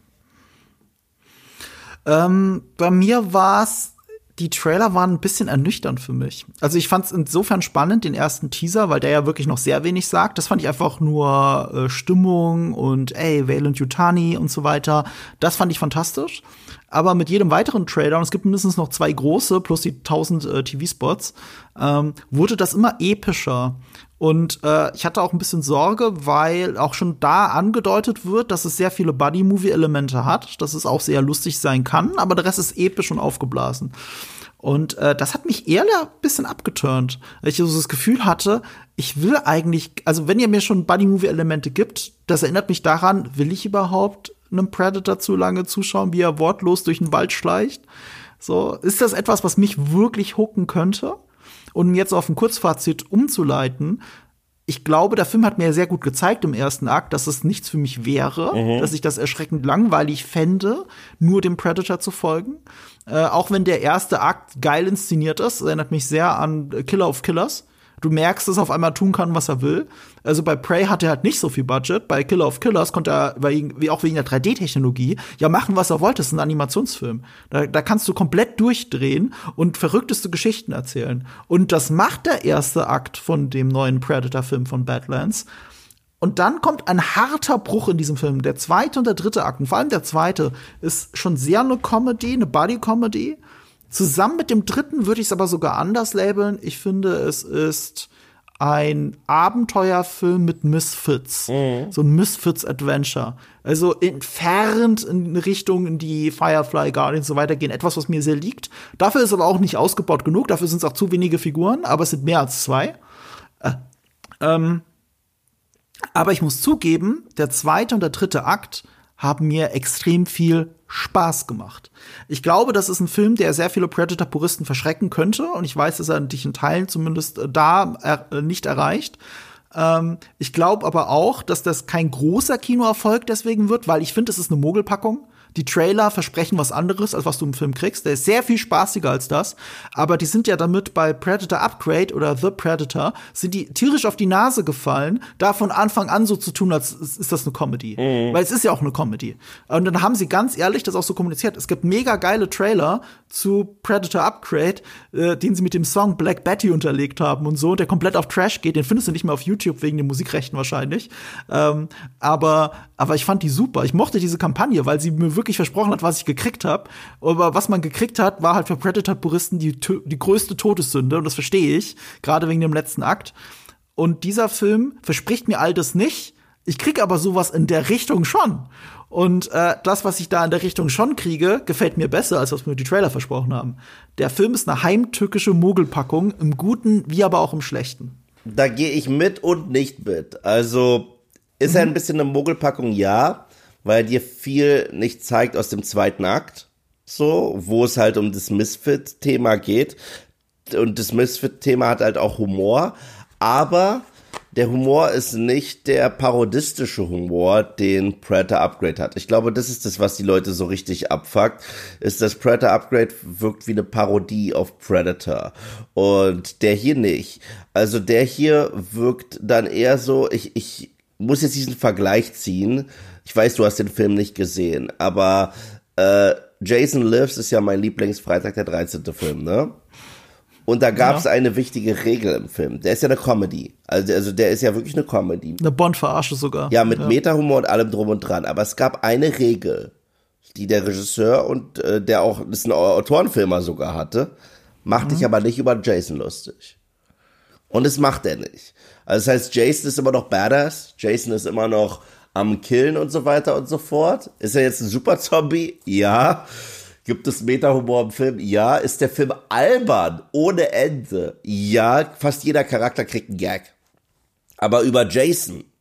D: Ähm, bei mir war's, die Trailer waren ein bisschen ernüchternd für mich. Also ich fand es insofern spannend, den ersten Teaser, weil der ja wirklich noch sehr wenig sagt. Das fand ich einfach nur äh, Stimmung und ey, Weyland-Yutani und so weiter. Das fand ich fantastisch. Aber mit jedem weiteren Trailer, und es gibt mindestens noch zwei große, plus die tausend äh, T V-Spots, ähm, wurde das immer epischer. Und äh, ich hatte auch ein bisschen Sorge, weil auch schon da angedeutet wird, dass es sehr viele Buddy-Movie-Elemente hat, dass es auch sehr lustig sein kann, aber der Rest ist episch und aufgeblasen. Und äh, das hat mich eher ein bisschen abgeturnt, weil ich so das Gefühl hatte, ich will eigentlich, also wenn ihr mir schon Buddy-Movie-Elemente gibt, das erinnert mich daran, will ich überhaupt einem Predator zu lange zuschauen, wie er wortlos durch den Wald schleicht? So, ist das etwas, was mich wirklich hooken könnte? Und jetzt auf ein Kurzfazit umzuleiten, ich glaube, der Film hat mir sehr gut gezeigt im ersten Akt, dass es nichts für mich wäre, mhm. dass ich das erschreckend langweilig fände, nur dem Predator zu folgen. Äh, auch wenn der erste Akt geil inszeniert ist, erinnert mich sehr an Killer of Killers. Du merkst, dass er auf einmal tun kann, was er will. Also bei Prey hat er halt nicht so viel Budget. Bei Killer of Killers konnte er, wie auch wegen der drei D-Technologie, ja machen, was er wollte. Das ist ein Animationsfilm. Da, da kannst du komplett durchdrehen und verrückteste Geschichten erzählen. Und das macht der erste Akt von dem neuen Predator-Film von Badlands. Und dann kommt ein harter Bruch in diesem Film. Der zweite und der dritte Akt, und vor allem der zweite, ist schon sehr eine Comedy, eine Buddy-Comedy. Zusammen mit dem dritten würde ich es aber sogar anders labeln. Ich finde, es ist ein Abenteuerfilm mit Misfits. Mhm. So ein Misfits-Adventure. Also entfernt in Richtung, in die Firefly Guardians und so weiter gehen. Etwas, was mir sehr liegt. Dafür ist aber auch nicht ausgebaut genug. Dafür sind es auch zu wenige Figuren. Aber es sind mehr als zwei. Äh, ähm, aber ich muss zugeben, der zweite und der dritte Akt haben mir extrem viel Spaß gemacht. Ich glaube, das ist ein Film, der sehr viele Predator-Puristen verschrecken könnte. Und ich weiß, dass er dich in Teilen zumindest da er, nicht erreicht. Ähm, ich glaube aber auch, dass das kein großer Kinoerfolg deswegen wird, weil ich finde, es ist eine Mogelpackung. Die Trailer versprechen was anderes, als was du im Film kriegst. Der ist sehr viel spaßiger als das. Aber die sind ja damit bei Predator Upgrade oder The Predator, sind die tierisch auf die Nase gefallen, da von Anfang an so zu tun, als ist das eine Comedy. Mhm. Weil es ist ja auch eine Comedy. Und dann haben sie ganz ehrlich das auch so kommuniziert. Es gibt mega geile Trailer zu Predator Upgrade, äh, den sie mit dem Song Black Betty unterlegt haben und so, der komplett auf Trash geht. Den findest du nicht mehr auf YouTube wegen den Musikrechten wahrscheinlich. Ähm, aber, aber ich fand die super. Ich mochte diese Kampagne, weil sie mir wirklich versprochen hat, was ich gekriegt habe. Aber was man gekriegt hat, war halt für Predator-Puristen die, die größte Todessünde. Und das verstehe ich, gerade wegen dem letzten Akt. Und dieser Film verspricht mir all das nicht. Ich krieg aber sowas in der Richtung schon. Und äh, das, was ich da in der Richtung schon kriege, gefällt mir besser, als was mir die Trailer versprochen haben. Der Film ist eine heimtückische Mogelpackung, im Guten wie aber auch im Schlechten.
C: Da gehe ich mit und nicht mit. Also ist er mhm. ein bisschen eine Mogelpackung, ja, weil dir viel nicht zeigt aus dem zweiten Akt, so, wo es halt um das Misfit-Thema geht. Und das Misfit-Thema hat halt auch Humor, aber der Humor ist nicht der parodistische Humor, den Predator Upgrade hat. Ich glaube, das ist das, was die Leute so richtig abfuckt, ist, dass Predator Upgrade wirkt wie eine Parodie auf Predator. Und der hier nicht. Also der hier wirkt dann eher so, ich, ich muss jetzt diesen Vergleich ziehen. Ich weiß, du hast den Film nicht gesehen, aber äh, Jason Lives ist ja mein Lieblings-Freitag der dreizehnte Film, ne? Und da gab es ja. eine wichtige Regel im Film. Der ist ja eine Comedy. Also, also der ist ja wirklich eine Comedy.
D: Eine Bond-Verarsche sogar.
C: Ja, mit ja. Meta-Humor und allem drum und dran. Aber es gab eine Regel, die der Regisseur und äh, der auch, das ist ein Autorenfilmer sogar hatte, macht mhm. dich aber nicht über Jason lustig. Und das macht er nicht. Also das heißt, Jason ist immer noch badass. Jason ist immer noch am Killen und so weiter und so fort. Ist er jetzt ein Super-Zombie? Ja. Gibt es Meta-Humor im Film? Ja. Ist der Film albern? Ohne Ende? Ja. Fast jeder Charakter kriegt einen Gag. Aber über Jason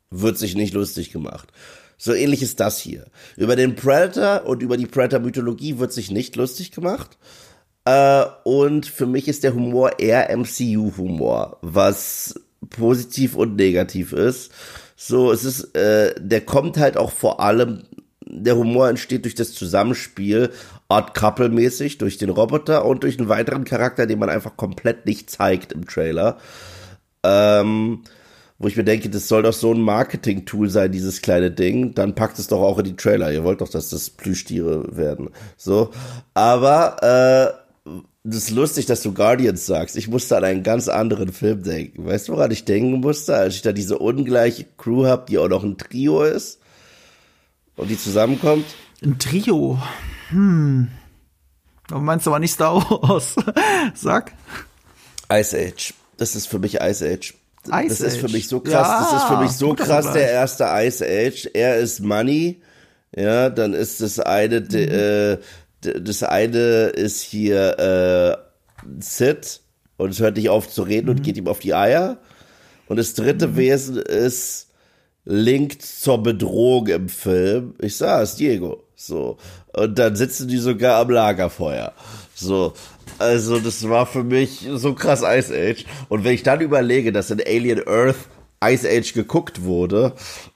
C: wird sich nicht lustig gemacht. So ähnlich ist das hier. Über den Predator und über die Predator-Mythologie wird sich nicht lustig gemacht. Äh, und für mich ist der Humor eher M C U-Humor, was positiv und negativ ist. So, es ist, äh, der kommt halt auch vor allem, der Humor entsteht durch das Zusammenspiel, Odd Couple-mäßig, durch den Roboter und durch einen weiteren Charakter, den man einfach komplett nicht zeigt im Trailer. Ähm, wo ich mir denke, das soll doch so ein Marketing-Tool sein, dieses kleine Ding. Dann packt es doch auch in die Trailer. Ihr wollt doch, dass das Plüschtiere werden. So, aber, äh, das ist lustig, dass du Guardians sagst. Ich musste an einen ganz anderen Film denken. Weißt du, woran ich denken musste, als ich da diese ungleiche Crew habe, die auch noch ein Trio ist und die zusammenkommt?
D: Ein Trio? Hm. Du meinst aber nicht Star Wars. Sag.
C: Ice Age. Das ist für mich Ice Age.
D: Ice
C: das ist
D: Age.
C: für mich so krass.
D: Ja,
C: das ist für mich so krass,
D: Vergleich.
C: der erste Ice Age. Er ist Money. Ja, dann ist das eine, mhm. de, äh, Das eine ist hier äh, Sid und es hört nicht auf zu reden mhm. und geht ihm auf die Eier. Und das dritte mhm. Wesen ist Link zur Bedrohung im Film. Ich sah es, Diego. So. Und dann sitzen die sogar am Lagerfeuer. So. Also das war für mich so krass Ice Age. Und wenn ich dann überlege, dass in Alien Earth Ice Age geguckt wurde.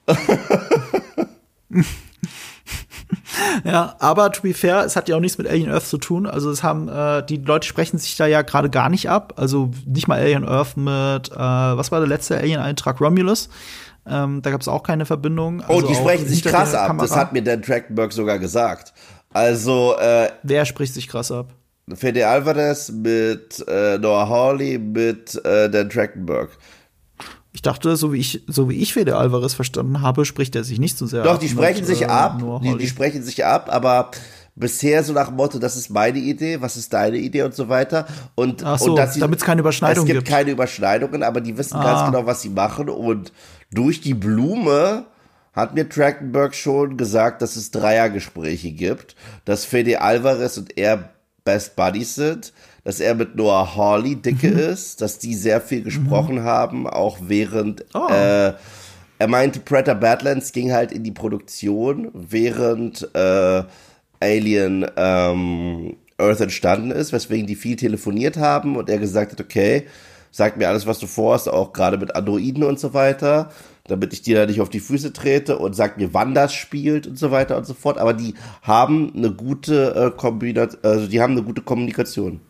D: Ja, aber to be fair, es hat ja auch nichts mit Alien Earth zu tun. Also es haben, äh, die Leute sprechen sich da ja gerade gar nicht ab. Also nicht mal Alien Earth mit, äh, was war der letzte Alien-Eintrag? Romulus. Ähm, da gab es auch keine Verbindung. Also
C: oh, die sprechen sich krass ab.
D: Kamera.
C: Das hat mir Dan Trachtenberg sogar gesagt. Also, äh,
D: wer spricht sich krass ab?
C: Fede Alvarez mit äh, Noah Hawley mit äh, Dan Trachtenberg.
D: Ich dachte, so wie ich, so wie ich Fede Alvarez verstanden habe, spricht er sich nicht so sehr
C: Doch,
D: ab.
C: Doch, die sprechen
D: mit,
C: sich
D: äh,
C: ab. Die, die sprechen sich ab, aber bisher so nach dem Motto, das ist meine Idee, was ist deine Idee und so weiter. Und,
D: Ach so, damit es keine Überschneidungen gibt.
C: Es gibt keine Überschneidungen, aber die wissen
D: ah.
C: ganz genau, was sie machen. Und durch die Blume hat mir Trachtenberg schon gesagt, dass es Dreiergespräche gibt, dass Fede Alvarez und er Best Buddies sind, dass er mit Noah Hawley dicke mhm. ist, dass die sehr viel gesprochen mhm. haben, auch während oh. äh, er meinte, Predator Badlands ging halt in die Produktion, während äh, Alien ähm, Earth entstanden ist, weswegen die viel telefoniert haben und er gesagt hat, okay, sag mir alles, was du vorhast, auch gerade mit Androiden und so weiter, damit ich dir da nicht auf die Füße trete und sag mir, wann das spielt und so weiter und so fort. Aber die haben eine gute äh, Kombination, also die haben eine gute Kommunikation.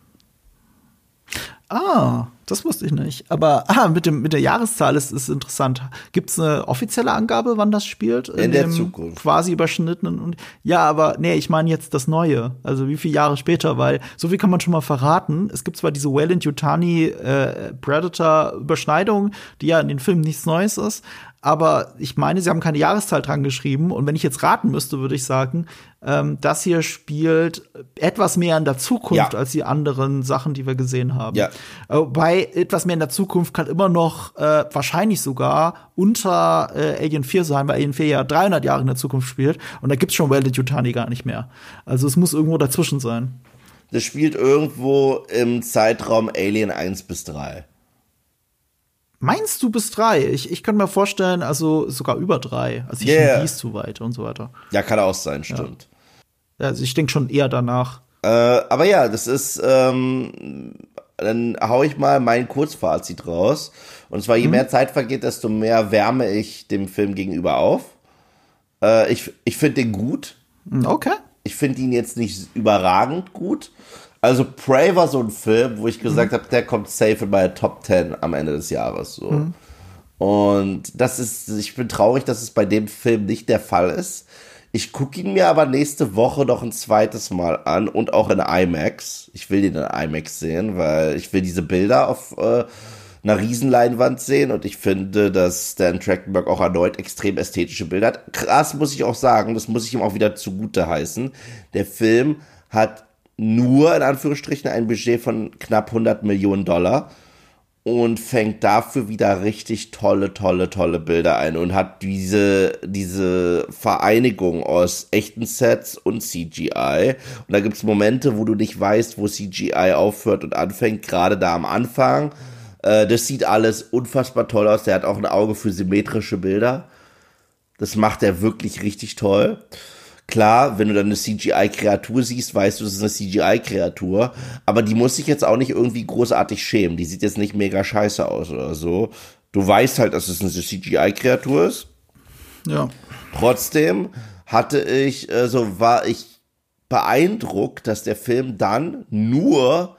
D: Ah, das wusste ich nicht. Aber ah, mit, dem, mit der Jahreszahl ist es interessant. Gibt es eine offizielle Angabe, wann das spielt?
C: In, in der Zukunft.
D: Quasi überschnittenen. Und ja, aber nee, ich meine jetzt das Neue. Also wie viele Jahre später? Weil so viel kann man schon mal verraten. Es gibt zwar diese Weyland-Yutani äh, Predator-Überschneidung, die ja in den Filmen nichts Neues ist. Aber ich meine, sie haben keine Jahreszahl dran geschrieben. Und wenn ich jetzt raten müsste, würde ich sagen, ähm, das hier spielt etwas mehr in der Zukunft ja. als die anderen Sachen, die wir gesehen haben. Ja. Äh, bei etwas mehr in der Zukunft kann immer noch äh, wahrscheinlich sogar unter äh, Alien vier sein, weil Alien vier ja dreihundert Jahre in der Zukunft spielt. Und da gibt's schon Weyland-Yutani gar nicht mehr. Also es muss irgendwo dazwischen sein.
C: Das spielt irgendwo im Zeitraum Alien eins bis drei.
D: Meinst du bis drei? Ich, ich könnte mir vorstellen, also sogar über drei. Also ich
C: yeah.
D: liest zu weit und so weiter.
C: Ja, kann auch sein, stimmt.
D: Ja. Also ich denke schon eher danach.
C: Äh, aber ja, das ist, ähm, dann hau ich mal mein Kurzfazit raus. Und zwar, je mhm. mehr Zeit vergeht, desto mehr wärme ich dem Film gegenüber auf. Äh, ich ich finde den gut.
D: Okay.
C: Ich finde ihn jetzt nicht überragend gut. Also Prey war so ein Film, wo ich gesagt mhm. habe, der kommt safe in meine Top zehn am Ende des Jahres. So. Mhm. Und das ist, ich bin traurig, dass es bei dem Film nicht der Fall ist. Ich gucke ihn mir aber nächste Woche noch ein zweites Mal an und auch in IMAX. Ich will den in IMAX sehen, weil ich will diese Bilder auf äh, einer Riesenleinwand sehen und ich finde, dass Dan Trachtenberg auch erneut extrem ästhetische Bilder hat. Krass, muss ich auch sagen, das muss ich ihm auch wieder zugute heißen. Der Film hat nur, in Anführungsstrichen, ein Budget von knapp hundert Millionen Dollar und fängt dafür wieder richtig tolle, tolle, tolle Bilder ein und hat diese, diese Vereinigung aus echten Sets und C G I. Und da gibt's Momente, wo du nicht weißt, wo C G I aufhört und anfängt, gerade da am Anfang, Äh, das sieht alles unfassbar toll aus. Der hat auch ein Auge für symmetrische Bilder. Das macht er wirklich richtig toll. Klar, wenn du dann eine C G I-Kreatur siehst, weißt du, das ist eine C G I-Kreatur. Aber die muss sich jetzt auch nicht irgendwie großartig schämen. Die sieht jetzt nicht mega scheiße aus oder so. Du weißt halt, dass es eine C G I-Kreatur ist.
D: Ja.
C: Trotzdem hatte ich, äh, so war ich beeindruckt, dass der Film dann nur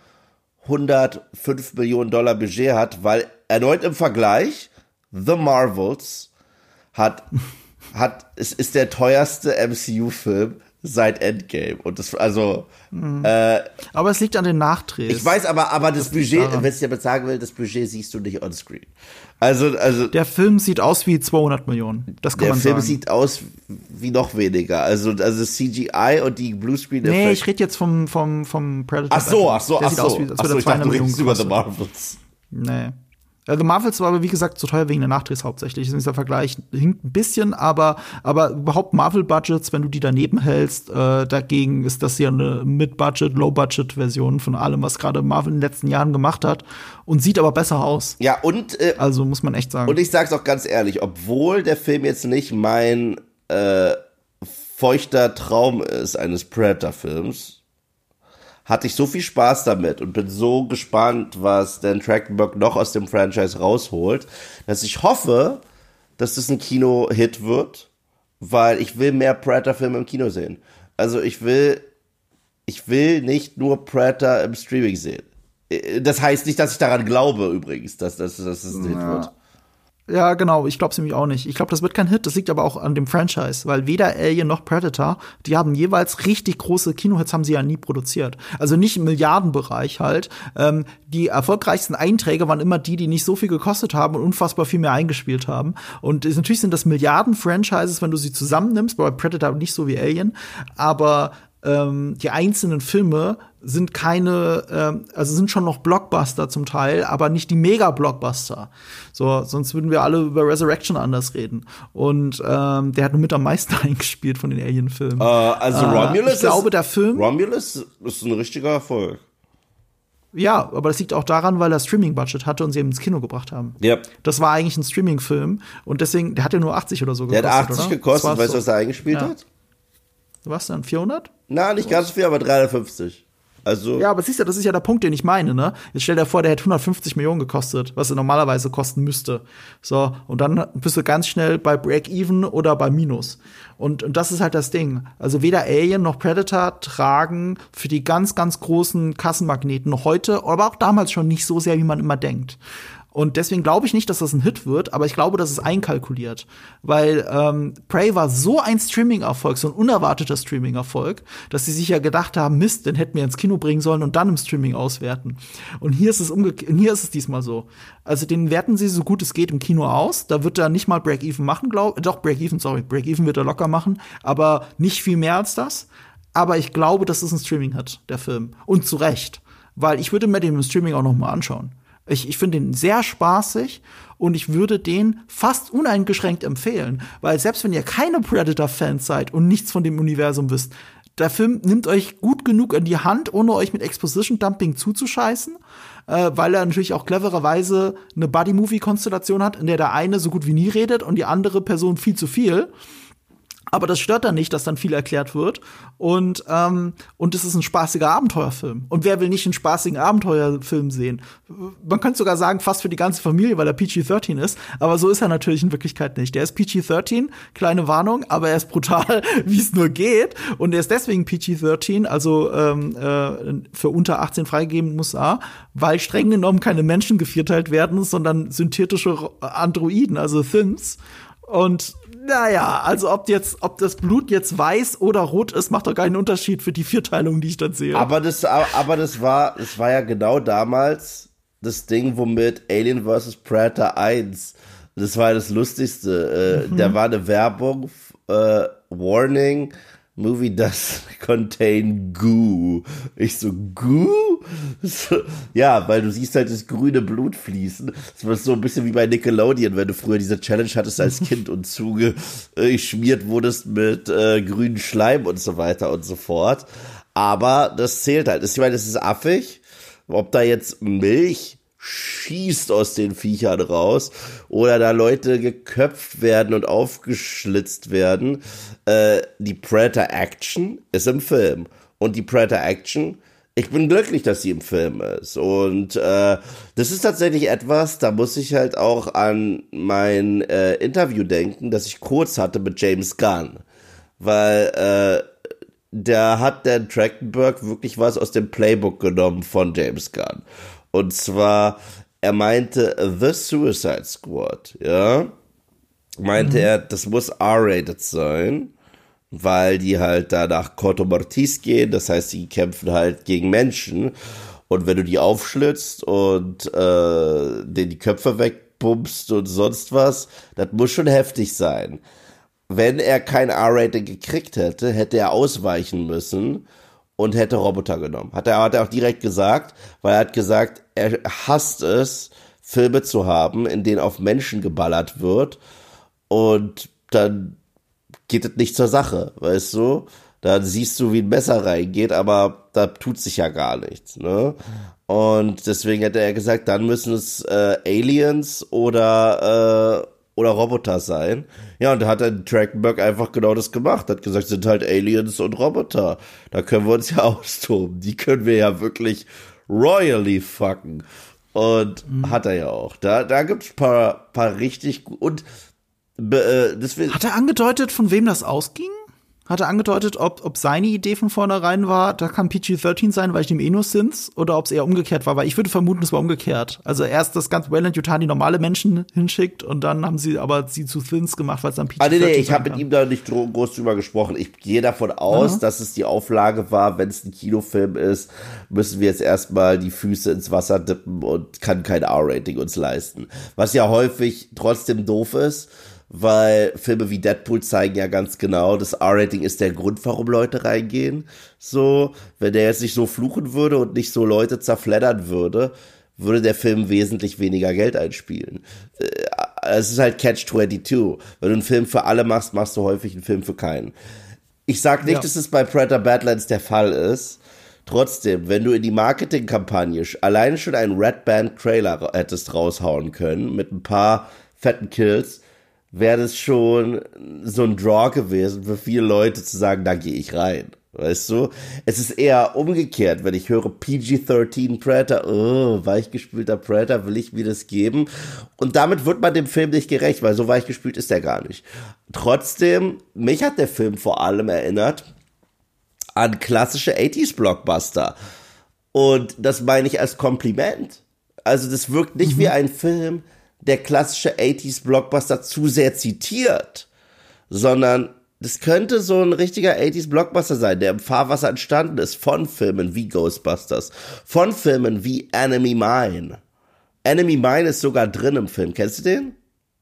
C: hundertfünf Millionen Dollar Budget hat, weil erneut im Vergleich The Marvels hat hat es ist der teuerste M C U-Film seit Endgame und das also
D: mhm.
C: äh,
D: aber es liegt an den Nachdrehs.
C: Ich weiß, aber aber das, das Budget, wenn ich damit sagen will, das Budget siehst du nicht on screen. Also also
D: der Film sieht aus wie zweihundert Millionen. Das kann man sagen.
C: Der Film sieht aus wie noch weniger. Also also C G I und die Bluescreen Effekte.
D: Nee, ich rede jetzt vom vom vom Predator.
C: Ach so, ach so,
D: der
C: ach
D: sieht
C: so.
D: aus wie als
C: ach so, ich dachte, du redest über The Marvels.
D: Nee. The Marvels war aber, wie gesagt, zu teuer wegen der Nachdrehs hauptsächlich. Dieser Vergleich hinkt ein bisschen, aber, aber überhaupt Marvel-Budgets, wenn du die daneben hältst, äh, dagegen ist das ja eine Mid-Budget, Low-Budget-Version von allem, was gerade Marvel in den letzten Jahren gemacht hat und sieht aber besser aus.
C: Ja, und äh,
D: also muss man echt sagen.
C: Und ich sag's auch ganz ehrlich, obwohl der Film jetzt nicht mein äh, feuchter Traum ist eines Predator-Films, hatte ich so viel Spaß damit und bin so gespannt, was Dan Trachtenberg noch aus dem Franchise rausholt, dass ich hoffe, dass das ein Kino-Hit wird, weil ich will mehr Predator-Filme im Kino sehen. Also ich will, ich will nicht nur Predator im Streaming sehen. Das heißt nicht, dass ich daran glaube übrigens, dass, dass, dass es ein Hit
D: ja.
C: wird.
D: Ja, genau, ich glaube es nämlich auch nicht. Ich glaube, das wird kein Hit, das liegt aber auch an dem Franchise, weil weder Alien noch Predator, die haben jeweils richtig große Kinohits, haben sie ja nie produziert. Also nicht im Milliardenbereich halt. Ähm, die erfolgreichsten Einträge waren immer die, die nicht so viel gekostet haben und unfassbar viel mehr eingespielt haben. Und natürlich sind das Milliarden-Franchises, wenn du sie zusammennimmst, bei Predator nicht so wie Alien, aber ähm, die einzelnen Filme sind keine, ähm, also sind schon noch Blockbuster zum Teil, aber nicht die Mega-Blockbuster. So, sonst würden wir alle über Resurrection anders reden. Und ähm, der hat nur mit am meisten eingespielt von den Alien-Filmen.
C: Uh, also Romulus,
D: äh, ich glaube,
C: ist,
D: der Film
C: Romulus ist ein richtiger Erfolg.
D: Ja, aber das liegt auch daran, weil er Streaming-Budget hatte und sie ihn ins Kino gebracht haben.
C: Yep.
D: Das war eigentlich ein Streaming-Film und deswegen, der hat ja nur achtzig oder so gekostet,
C: Der hat achtzig
D: oder?
C: gekostet, weißt du,
D: so.
C: was er eingespielt
D: ja.
C: hat?
D: Was dann, vierhundert?
C: Na, nicht ganz so viel, aber dreihundertfünfzig. Also
D: ja, aber siehst du, das ist ja der Punkt, den ich meine, ne? Jetzt stell dir vor, der hätte hundertfünfzig Millionen gekostet, was er normalerweise kosten müsste. So, und dann bist du ganz schnell bei Break-Even oder bei Minus. Und, und das ist halt das Ding. Also weder Alien noch Predator tragen für die ganz, ganz großen Kassenmagneten heute, aber auch damals schon nicht so sehr, wie man immer denkt. Und deswegen glaube ich nicht, dass das ein Hit wird, aber ich glaube, das ist einkalkuliert. Weil ähm, Prey war so ein Streaming-Erfolg, so ein unerwarteter Streaming-Erfolg, dass sie sich ja gedacht haben, Mist, den hätten wir ins Kino bringen sollen und dann im Streaming auswerten. Und hier ist es umgekehrt, hier ist es diesmal so. Also den werten sie so gut es geht im Kino aus. Da wird er nicht mal Break-Even machen, glaube ich. Doch, Break-Even, sorry, Break-Even wird er locker machen, aber nicht viel mehr als das. Aber ich glaube, dass es ein Streaming hat, der Film. Und zu Recht. Weil ich würde mir den im Streaming auch noch mal anschauen. Ich, ich finde den sehr spaßig und ich würde den fast uneingeschränkt empfehlen. Weil selbst wenn ihr keine Predator-Fans seid und nichts von dem Universum wisst, der Film nimmt euch gut genug in die Hand, ohne euch mit Exposition-Dumping zuzuscheißen, äh, weil er natürlich auch clevererweise eine Buddy-Movie-Konstellation hat, in der der eine so gut wie nie redet und die andere Person viel zu viel. Aber das stört dann nicht, dass dann viel erklärt wird. Und ähm, und es ist ein spaßiger Abenteuerfilm. Und wer will nicht einen spaßigen Abenteuerfilm sehen? Man könnte sogar sagen, fast für die ganze Familie, weil er P G dreizehn ist. Aber so ist er natürlich in Wirklichkeit nicht. Der ist P G dreizehn, kleine Warnung, aber er ist brutal, wie es nur geht. Und er ist deswegen P G dreizehn, also ähm, äh, für unter achtzehn freigegeben in den U S A, weil streng genommen keine Menschen gevierteilt werden, sondern synthetische Androiden, also Thins. Und naja, also ob jetzt, ob das Blut jetzt weiß oder rot ist, macht doch keinen Unterschied für die Vierteilung, die ich dann sehe.
C: Aber das, aber das war, das war ja genau damals das Ding, womit Alien versus. Predator eins, das war das Lustigste. Mhm. Äh, da war eine Werbung, äh, Warning, Movie does contain goo. Ich so, goo? So, ja, weil du siehst halt das grüne Blut fließen. Das war so ein bisschen wie bei Nickelodeon, wenn du früher diese Challenge hattest als Kind und zugeschmiert wurdest mit äh, grünen Schleim und so weiter und so fort. Aber das zählt halt. Ich meine, das ist affig. Ob da jetzt Milch schießt aus den Viechern raus oder da Leute geköpft werden und aufgeschlitzt werden. Äh, die Predator-Action ist im Film. Und die Predator-Action, ich bin glücklich, dass sie im Film ist. Und äh, das ist tatsächlich etwas, da muss ich halt auch an mein äh, Interview denken, das ich kurz hatte mit James Gunn. Weil äh, da hat der Trachtenberg wirklich was aus dem Playbook genommen von James Gunn. Und zwar, er meinte, The Suicide Squad, ja, meinte mhm. er, das muss R-rated sein, weil die halt da nach Corto Mortis gehen, das heißt, die kämpfen halt gegen Menschen. Und wenn du die aufschlitzt und äh, denen die Köpfe wegpumpst und sonst was, das muss schon heftig sein. Wenn er kein R-Rating gekriegt hätte, hätte er ausweichen müssen und hätte Roboter genommen. Hat er, hat er auch direkt gesagt, weil er hat gesagt, er hasst es, Filme zu haben, in denen auf Menschen geballert wird und dann geht es nicht zur Sache, weißt du? Dann siehst du, wie ein Messer reingeht, aber da tut sich ja gar nichts, ne? Und deswegen hätte er gesagt, dann müssen es äh, Aliens oder äh, oder Roboter sein. Ja, und da hat der Trachtenberg einfach genau das gemacht. Hat gesagt, sind halt Aliens und Roboter. Da können wir uns ja austoben. Die können wir ja wirklich royally fucken. Und mhm. hat er ja auch. Da, da gibt's paar, paar richtig gut. Und äh, deswegen.
D: Hat er angedeutet, von wem das ausging? Hat er angedeutet, ob, ob seine Idee von vornherein war, da kann P G dreizehn sein, weil ich dem eh nur Sins, oder ob es eher umgekehrt war, weil ich würde vermuten, es war umgekehrt. Also erst das ganze Weyland-Yutani normale Menschen hinschickt und dann haben sie aber sie zu Sins gemacht, weil es dann P G dreizehn
C: Ah, nee, nee, ich habe mit ihm da nicht groß drüber gesprochen. Ich gehe davon aus, Aha. dass es die Auflage war, wenn es ein Kinofilm ist, müssen wir jetzt erstmal die Füße ins Wasser dippen und kann kein R-Rating uns leisten. Was ja häufig trotzdem doof ist, weil Filme wie Deadpool zeigen ja ganz genau, das R-Rating ist der Grund, warum Leute reingehen. So, wenn der jetzt nicht so fluchen würde und nicht so Leute zerfleddern würde, würde der Film wesentlich weniger Geld einspielen. Es ist halt Catch zweiundzwanzig. Wenn du einen Film für alle machst, machst du häufig einen Film für keinen. Ich sag nicht, ja. dass es bei Predator Badlands der Fall ist. Trotzdem, wenn du in die Marketingkampagne alleine schon einen Red Band Trailer hättest raushauen können, mit ein paar fetten Kills, wäre das schon so ein Draw gewesen für viele Leute zu sagen, da gehe ich rein, weißt du? Es ist eher umgekehrt, wenn ich höre P G dreizehn Predator, oh, weichgespülter Predator, will ich mir das geben? Und damit wird man dem Film nicht gerecht, weil so weichgespült ist er gar nicht. Trotzdem, mich hat der Film vor allem erinnert an klassische achtziger Blockbuster. Und das meine ich als Kompliment. Also das wirkt nicht mhm. wie ein Film, der klassische achtziger Blockbuster zu sehr zitiert, sondern das könnte so ein richtiger achtziger Blockbuster sein, der im Fahrwasser entstanden ist von Filmen wie Ghostbusters, von Filmen wie Enemy Mine. Enemy Mine ist sogar drin im Film. Kennst du den?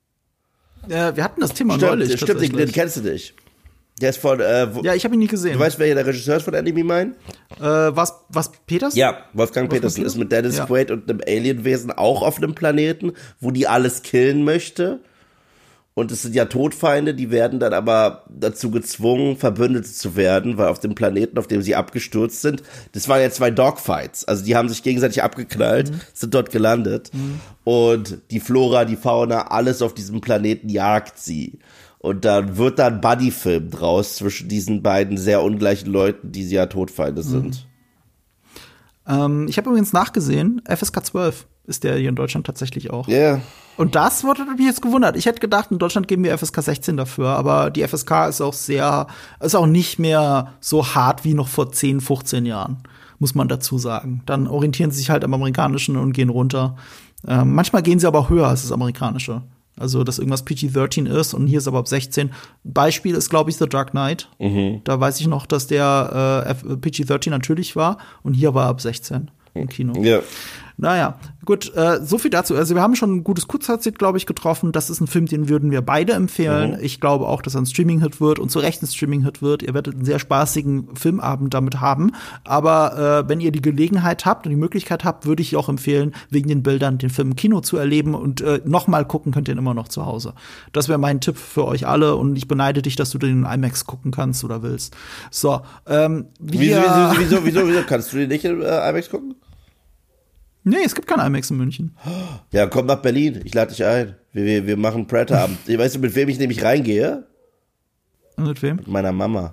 D: Ja, wir hatten das Thema
C: stimmt,
D: neulich.
C: Stimmt, den, den kennst du nicht. Der ist von, äh, wo,
D: ja, ich habe ihn nie gesehen.
C: Du weißt, wer hier der Regisseur ist von Enemy Mine?
D: Äh, was, was, Peterson?
C: Ja, Wolfgang Peterson ist mit Dennis ja. Quaid und einem Alienwesen auch auf einem Planeten, wo die alles killen möchte. Und es sind ja Todfeinde, die werden dann aber dazu gezwungen, Verbündete zu werden, weil auf dem Planeten, auf dem sie abgestürzt sind, das waren ja zwei Dogfights. Also die haben sich gegenseitig abgeknallt, mhm. sind dort gelandet. Mhm. Und die Flora, die Fauna, alles auf diesem Planeten jagt sie. Und dann wird da ein Buddy-Film draus zwischen diesen beiden sehr ungleichen Leuten, die sie ja Todfeinde sind.
D: Mhm. Ähm, ich habe übrigens nachgesehen, F S K zwölf ist der hier in Deutschland tatsächlich auch.
C: Ja. Yeah.
D: Und das wurde mich jetzt gewundert. Ich hätte gedacht, in Deutschland geben wir F S K sechzehn dafür, aber die F S K ist auch sehr, ist auch nicht mehr so hart wie noch vor zehn, fünfzehn Jahren, muss man dazu sagen. Dann orientieren sie sich halt am Amerikanischen und gehen runter. Ähm, manchmal gehen sie aber auch höher als das Amerikanische. Also, dass irgendwas P G dreizehn ist und hier ist aber ab sechzehn. Beispiel ist, glaube ich, The Dark Knight. Mhm. Da weiß ich noch, dass der äh, P G dreizehn natürlich war und hier war ab sechzehn im Kino. Ja. Naja, gut, äh, so viel dazu. Also wir haben schon ein gutes Kurzfazit, glaube ich, getroffen. Das ist ein Film, den würden wir beide empfehlen. Mhm. Ich glaube auch, dass er ein Streaming-Hit wird und zu Recht ein Streaming-Hit wird. Ihr werdet einen sehr spaßigen Filmabend damit haben. Aber äh, wenn ihr die Gelegenheit habt und die Möglichkeit habt, würde ich auch empfehlen, wegen den Bildern den Film im Kino zu erleben. Und äh, noch mal gucken könnt ihr ihn immer noch zu Hause. Das wäre mein Tipp für euch alle. Und ich beneide dich, dass du den in IMAX gucken kannst oder willst. So, ähm, wir
C: wieso, wieso, wieso, wieso, wieso kannst du den nicht in äh, IMAX gucken?
D: Nee, es gibt kein IMAX in München.
C: Ja, komm nach Berlin. Ich lade dich ein. Wir, wir, wir machen Predator-Abend. Weißt du, mit wem ich nämlich reingehe?
D: Mit wem?
C: Mit meiner Mama.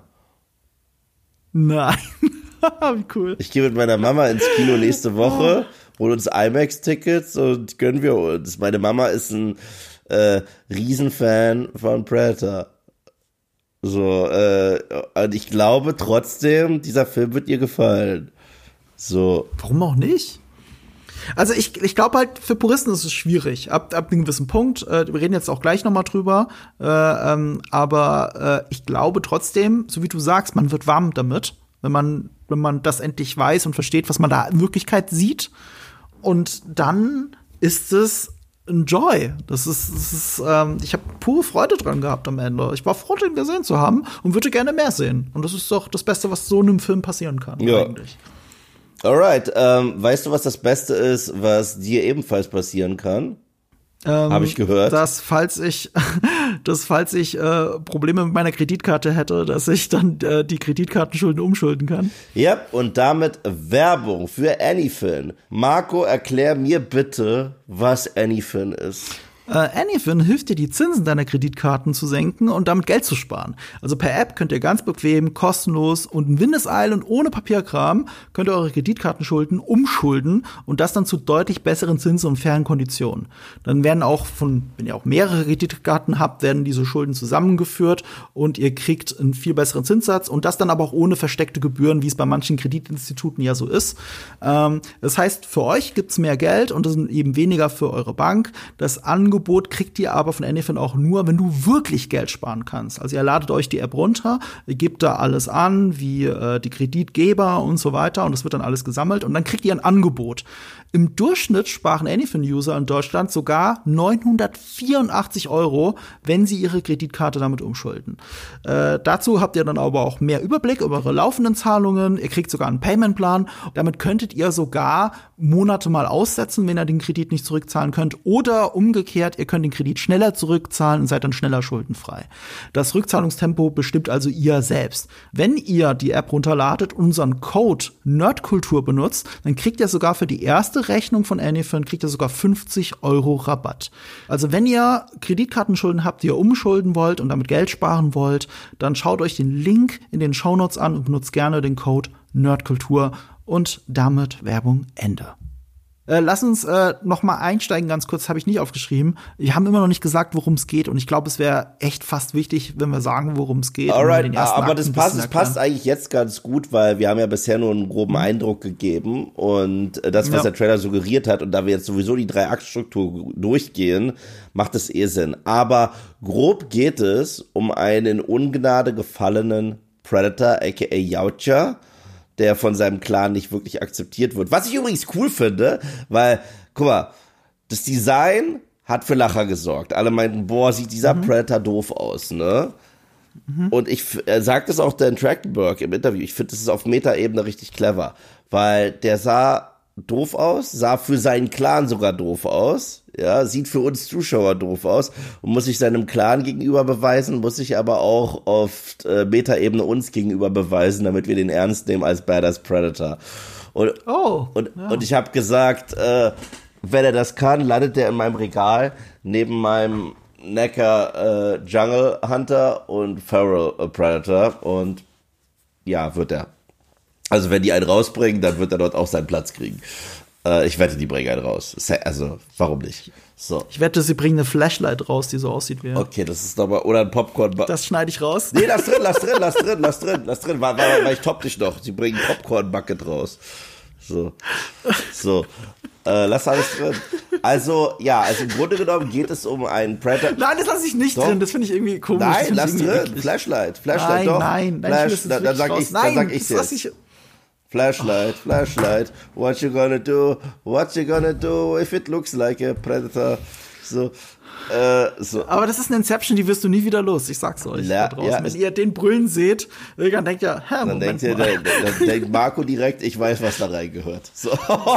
D: Nein. Wie cool.
C: Ich gehe mit meiner Mama ins Kino nächste Woche, hol uns IMAX-Tickets und gönnen wir uns. Meine Mama ist ein äh, Riesenfan von Predator. So, äh, und ich glaube trotzdem, dieser Film wird ihr gefallen. So.
D: Warum auch nicht? Also ich, ich glaube halt, für Puristen ist es schwierig. Ab, ab einem gewissen Punkt, äh, wir reden jetzt auch gleich nochmal drüber, äh, ähm, aber äh, ich glaube trotzdem, so wie du sagst, man wird warm damit, wenn man, wenn man das endlich weiß und versteht, was man da in Wirklichkeit sieht. Und dann ist es ein Joy. Das ist, das ist ähm, ich habe pure Freude dran gehabt am Ende. Ich war froh, den gesehen zu haben und würde gerne mehr sehen. Und das ist doch das Beste, was so in einem Film passieren kann,
C: ja.
D: eigentlich.
C: Alright, ähm, weißt du, was das Beste ist, was dir ebenfalls passieren kann?
D: Ähm,
C: Habe ich gehört.
D: Dass, falls ich, dass, falls ich äh, Probleme mit meiner Kreditkarte hätte, dass ich dann äh, die Kreditkartenschulden umschulden kann.
C: Ja, und damit Werbung für Anyfin. Marco, erklär mir bitte, was Anyfin ist.
D: Äh, Anyfin hilft dir, die Zinsen deiner Kreditkarten zu senken und damit Geld zu sparen. Also per App könnt ihr ganz bequem, kostenlos und in Windeseile und ohne Papierkram könnt ihr eure Kreditkartenschulden umschulden und das dann zu deutlich besseren Zinsen und fairen Konditionen. Dann werden auch von, wenn ihr auch mehrere Kreditkarten habt, werden diese Schulden zusammengeführt und ihr kriegt einen viel besseren Zinssatz und das dann aber auch ohne versteckte Gebühren, wie es bei manchen Kreditinstituten ja so ist. Ähm, das heißt, für euch gibt's mehr Geld und das sind eben weniger für eure Bank. Das Angebot Angebot kriegt ihr aber von Anyfin auch nur, wenn du wirklich Geld sparen kannst. Also ihr ladet euch die App runter, ihr gebt da alles an, wie äh, die Kreditgeber und so weiter und das wird dann alles gesammelt und dann kriegt ihr ein Angebot. Im Durchschnitt sparen Anyfin-User in Deutschland sogar neunhundertvierundachtzig Euro, wenn sie ihre Kreditkarte damit umschulden. Äh, dazu habt ihr dann aber auch mehr Überblick über eure laufenden Zahlungen. Ihr kriegt sogar einen Paymentplan. Damit könntet ihr sogar Monate mal aussetzen, wenn ihr den Kredit nicht zurückzahlen könnt. Oder umgekehrt, ihr könnt den Kredit schneller zurückzahlen und seid dann schneller schuldenfrei. Das Rückzahlungstempo bestimmt also ihr selbst. Wenn ihr die App runterladet und unseren Code Nerdkultur benutzt, dann kriegt ihr sogar für die erste Rechnung von Anyfin kriegt ihr sogar fünfzig Euro Rabatt. Also wenn ihr Kreditkartenschulden habt, die ihr umschulden wollt und damit Geld sparen wollt, dann schaut euch den Link in den Shownotes an und benutzt gerne den Code Nerdkultur und damit Werbung Ende. Äh, lass uns äh, noch mal einsteigen, ganz kurz, habe ich nicht aufgeschrieben. Wir haben immer noch nicht gesagt, worum es geht und ich glaube, es wäre echt fast wichtig, wenn wir sagen, worum es geht.
C: Alright, aber das passt, das passt eigentlich jetzt ganz gut, weil wir haben ja bisher nur einen groben mhm. Eindruck gegeben und das, was ja. der Trailer suggeriert hat und da wir jetzt sowieso die Drei-Akt-Struktur durchgehen, macht es eh Sinn. Aber grob geht es um einen in Ungnade gefallenen Predator, aka Yautja, der von seinem Clan nicht wirklich akzeptiert wird. Was ich übrigens cool finde, weil, guck mal, das Design hat für Lacher gesorgt. Alle meinten, boah, sieht dieser mhm. Predator doof aus, ne? Mhm. Und ich er sagt es auch Dan Trachtenberg im Interview, ich finde, das ist auf Meta-Ebene richtig clever, weil der sah doof aus, sah für seinen Clan sogar doof aus, ja, sieht für uns Zuschauer doof aus und muss sich seinem Clan gegenüber beweisen, muss sich aber auch auf äh, Meta-Ebene uns gegenüber beweisen, damit wir den ernst nehmen als Badass Predator. Und, oh, und, ja. und ich habe gesagt, äh, wenn er das kann, landet der in meinem Regal neben meinem Necker äh, Jungle Hunter und Feral äh, Predator und ja, wird er. Also wenn die einen rausbringen, dann wird er dort auch seinen Platz kriegen. Äh, ich wette, die bringen einen raus. Also, warum nicht? So.
D: Ich wette, sie bringen eine Flashlight raus, die so aussieht wie.
C: Okay, das ist aber, oder ein Popcorn.
D: Das schneide ich raus.
C: Nee, lass drin, lass drin, lass drin, lass drin, lass drin, weil, weil, weil ich top dich noch. Sie bringen Popcorn-Bucket raus. So. So. Äh, lass alles drin. Also, ja, also im Grunde genommen geht es um einen Predator.
D: Nein, das lasse ich nicht doch. drin, das finde ich irgendwie komisch.
C: Nein, lass drin. Eklig. Flashlight, Flashlight,
D: nein,
C: doch.
D: Nein, nein,
C: Flash,
D: ich
C: dann, dann sag ich, dann sag ich jetzt. Ich Flashlight, oh. Flashlight, what you gonna do, what you gonna do if it looks like a predator, so, äh, so.
D: Aber das ist eine Inception, die wirst du nie wieder los, ich sag's euch
C: La,
D: da draußen.
C: Ja,
D: Wenn ihr den brüllen seht, dann denkt ihr, hä,
C: dann
D: Moment
C: denkt ihr,
D: mal.
C: Dann, dann denkt Marco direkt, ich weiß, was da reingehört, so.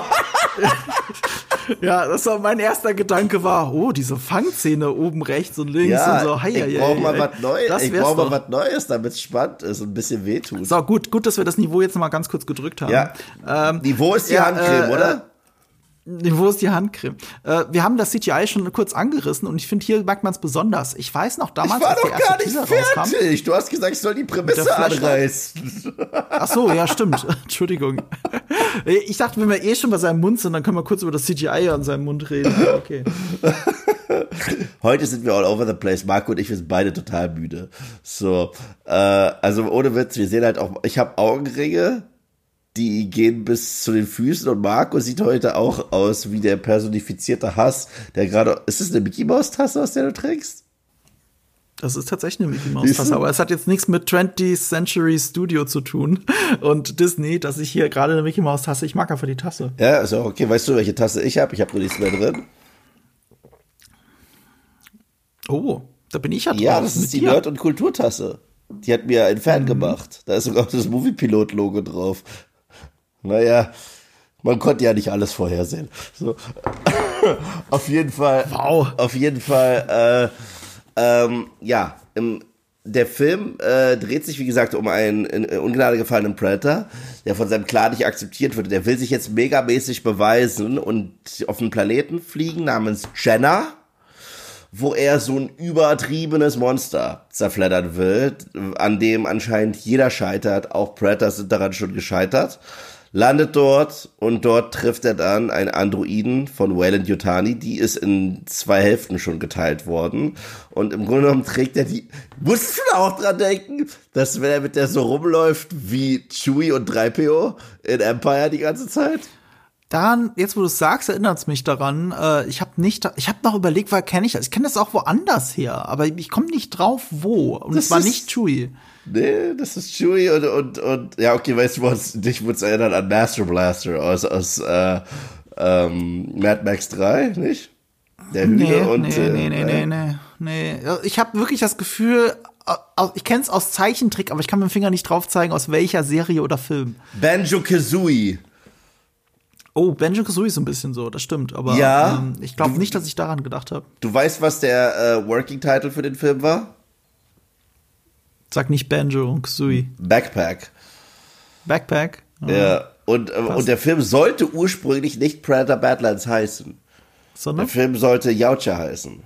D: Ja, das war mein erster Gedanke war, oh, diese Fangzähne oben rechts und links
C: ja,
D: und so. Hei,
C: ich
D: hei,
C: brauch
D: hei,
C: mal
D: hei.
C: was Neues, ich brauch mal was Neues, damit es spannend ist und ein bisschen wehtut.
D: So, gut, gut, dass wir das Niveau jetzt noch mal ganz kurz gedrückt haben.
C: Ja, ähm, Niveau ist die
D: ja,
C: Handcreme,
D: äh,
C: oder?
D: Wo ist die Handcreme? Äh, wir haben das C G I schon kurz angerissen und ich finde, hier merkt man es besonders. Ich weiß noch damals,
C: ich war
D: als der
C: doch
D: erste
C: gar nicht
D: Teaser
C: fertig.
D: rauskam.
C: Du hast gesagt, ich soll die Prämisse anreißen.
D: Ach so, ja, stimmt. Entschuldigung. Ich dachte, wenn wir eh schon bei seinem Mund sind, dann können wir kurz über das C G I an seinem Mund reden. Okay.
C: Heute sind wir all over the place. Marco und ich, wir sind beide total müde. So, äh, also ohne Witz, wir sehen halt auch, ich habe Augenringe, die gehen bis zu den Füßen und Marco sieht heute auch aus wie der personifizierte Hass, der gerade, ist das eine Mickey-Maus-Tasse, aus der du trinkst?
D: Das ist tatsächlich eine Mickey-Maus-Tasse, aber es hat jetzt nichts mit twentieth Century Studio zu tun und Disney, dass ich hier gerade eine Mickey-Maus-Tasse, ich mag einfach die Tasse.
C: Ja, ist auch okay. Weißt du, welche Tasse ich habe? Ich habe nur nichts mehr drin.
D: Oh, da bin ich ja drauf.
C: Ja, das ist die Nerd- und Kulturtasse. Die hat mir ein Fan mhm. gemacht. Da ist sogar das Movie-Pilot-Logo drauf. Naja, man konnte ja nicht alles vorhersehen. So. Auf jeden Fall.
D: Wow.
C: Auf jeden Fall, äh, ähm, ja, im, der Film äh, dreht sich, wie gesagt, um einen in, in Ungnade gefallenen Predator, der von seinem Clan nicht akzeptiert wird. Der will sich jetzt megamäßig beweisen und auf einen Planeten fliegen namens Jenna, wo er so ein übertriebenes Monster zerfleddern will, an dem anscheinend jeder scheitert, auch Predators sind daran schon gescheitert. Landet dort und dort trifft er dann einen Androiden von Weyland-Yutani, die ist in zwei Hälften schon geteilt worden und im Grunde genommen trägt er die, musst du auch dran denken, dass wenn er mit der so rumläuft wie Chewie und drei P O in Empire die ganze Zeit?
D: Daran, jetzt wo du es sagst, erinnert es mich daran, äh, ich habe nicht, ich habe noch überlegt, woher kenne ich das? Ich kenne das auch woanders her, aber ich komme nicht drauf, wo. Und es war nicht Chewie.
C: Nee, das ist Chewie und, und, und, ja, okay, weißt du was, dich würde es erinnern an Master Blaster aus, aus, äh, ähm, Mad Max drei, nicht? Der Hühner
D: nee,
C: und,
D: nee,
C: äh,
D: nee, nee, nee, nee, nee. Ich habe wirklich das Gefühl, ich kenne es aus Zeichentrick, aber ich kann mit dem Finger nicht drauf zeigen, aus welcher Serie oder Film.
C: Banjo-Kazooie.
D: Oh, Banjo-Kazooie ist so ein bisschen so, das stimmt, aber
C: ja,
D: ähm, ich glaube nicht, dass ich daran gedacht habe.
C: Du weißt, was der äh, Working Title für den Film war?
D: Sag nicht Banjo und Kazooie.
C: Backpack.
D: Backpack?
C: Oh. Ja, und, äh, und der Film sollte ursprünglich nicht Predator Badlands heißen.
D: Sondern?
C: Der Film sollte Yautja heißen.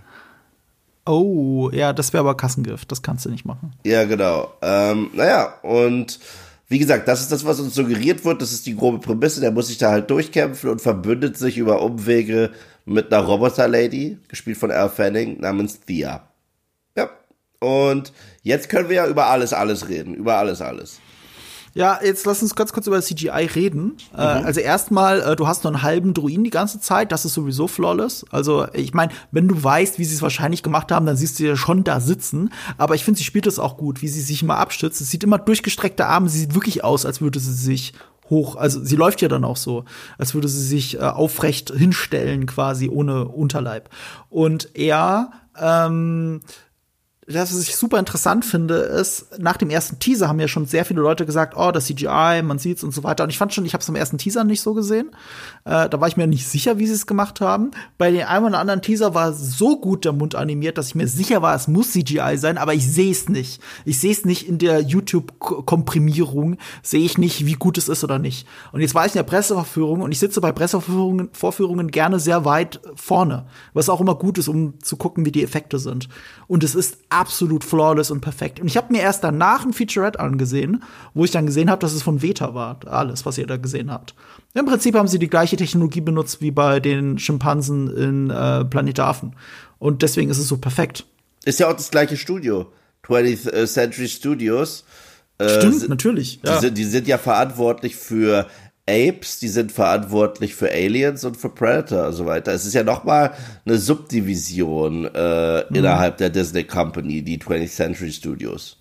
D: Oh, ja, das wäre aber Kassengift, das kannst du nicht machen.
C: Ja, genau. Ähm, naja, und wie gesagt, das ist das, was uns suggeriert wird, das ist die grobe Prämisse, der muss sich da halt durchkämpfen und verbündet sich über Umwege mit einer Roboter-Lady, gespielt von Elle Fanning, namens Thea. Ja, und jetzt können wir ja über alles, alles reden, über alles, alles.
D: Ja, jetzt lass uns ganz kurz über C G I reden. Mhm. Äh, also erstmal, äh, du hast nur einen halben Druiden die ganze Zeit, das ist sowieso flawless. Also ich meine, wenn du weißt, wie sie es wahrscheinlich gemacht haben, dann siehst du ja schon da sitzen. Aber ich finde, sie spielt das auch gut, wie sie sich immer abstützt. Es sieht immer durchgestreckte Arme, sie sieht wirklich aus, als würde sie sich hoch, also sie läuft ja dann auch so, als würde sie sich äh, aufrecht hinstellen, quasi ohne Unterleib. Und er, ähm, das, was ich super interessant finde, ist, nach dem ersten Teaser haben ja schon sehr viele Leute gesagt, oh, das C G I, man sieht's und so weiter. Und ich fand schon, ich habe es im ersten Teaser nicht so gesehen. Äh, da war ich mir nicht sicher, wie sie es gemacht haben. Bei dem einen oder anderen Teaser war so gut der Mund animiert, dass ich mir sicher war, es muss C G I sein, aber ich sehe es nicht. Ich sehe es nicht in der YouTube-Komprimierung, sehe ich nicht, wie gut es ist oder nicht. Und jetzt war ich in der Pressevorführung und ich sitze bei Pressevorführungen Vorführungen gerne sehr weit vorne, was auch immer gut ist, um zu gucken, wie die Effekte sind. Und es ist absolut flawless und perfekt. Und ich habe mir erst danach ein Featurette angesehen, wo ich dann gesehen habe, dass es von Veta war, alles, was ihr da gesehen habt. Im Prinzip haben sie die gleiche Technologie benutzt wie bei den Schimpansen in äh, Planet Affen. Und deswegen ist es so perfekt.
C: Ist ja auch das gleiche Studio. twentieth Century Studios. Äh,
D: Stimmt,
C: sind,
D: natürlich. Ja.
C: Die, sind, die sind ja verantwortlich für Apes, die sind verantwortlich für Aliens und für Predator und so weiter. Es ist ja noch mal eine Subdivision äh, mhm. innerhalb der Disney Company, die twentieth Century Studios.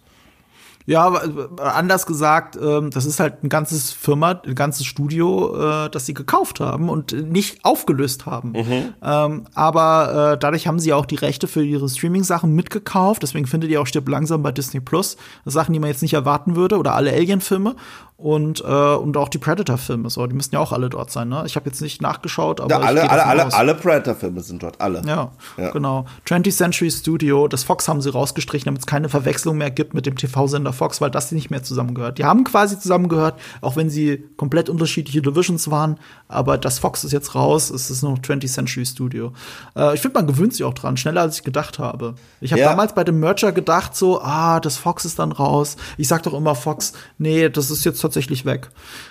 D: Ja, aber anders gesagt, ähm, das ist halt ein ganzes Firma, ein ganzes Studio, äh, das sie gekauft haben und nicht aufgelöst haben. Mhm. Ähm, aber äh, dadurch haben sie auch die Rechte für ihre Streaming-Sachen mitgekauft. Deswegen findet ihr auch Stirb langsam bei Disney Plus. Sachen, die man jetzt nicht erwarten würde, oder alle Alien-Filme. Und, äh, und auch die Predator-Filme, so, die müssen ja auch alle dort sein, ne? Ich habe jetzt nicht nachgeschaut, aber
C: ja, alle,
D: ich
C: alle, alle,
D: aus.
C: alle Predator-Filme sind dort, alle.
D: Ja,
C: ja,
D: genau. twentieth Century Studio, das Fox haben sie rausgestrichen, damit es keine Verwechslung mehr gibt mit dem T V-Sender Fox, weil das nicht mehr zusammengehört. Die haben quasi zusammengehört, auch wenn sie komplett unterschiedliche Divisions waren, aber das Fox ist jetzt raus, es ist nur noch twentieth Century Studio. Äh, ich finde, man gewöhnt sich auch dran, schneller als ich gedacht habe. Ich habe
C: ja.
D: damals bei dem Merger gedacht, so, ah, das Fox ist dann raus. Ich sag doch immer Fox, nee, das ist jetzt tatsächlich weg.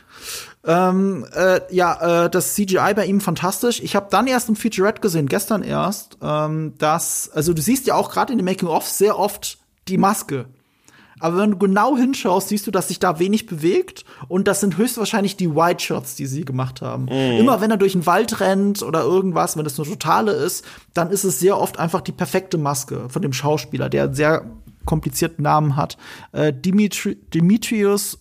D: Ähm, äh, ja, äh, das C G I bei ihm fantastisch. Ich habe dann erst im Featurette gesehen, gestern erst, ähm, dass, also du siehst ja auch gerade in den Making-of sehr oft die Maske. Aber wenn du genau hinschaust, siehst du, dass sich da wenig bewegt. Und das sind höchstwahrscheinlich die White Shots, die sie gemacht haben. Mhm. Immer wenn er durch den Wald rennt oder irgendwas, wenn das eine totale ist, dann ist es sehr oft einfach die perfekte Maske von dem Schauspieler, der einen sehr komplizierten Namen hat. Äh, Dimitri Dimitrios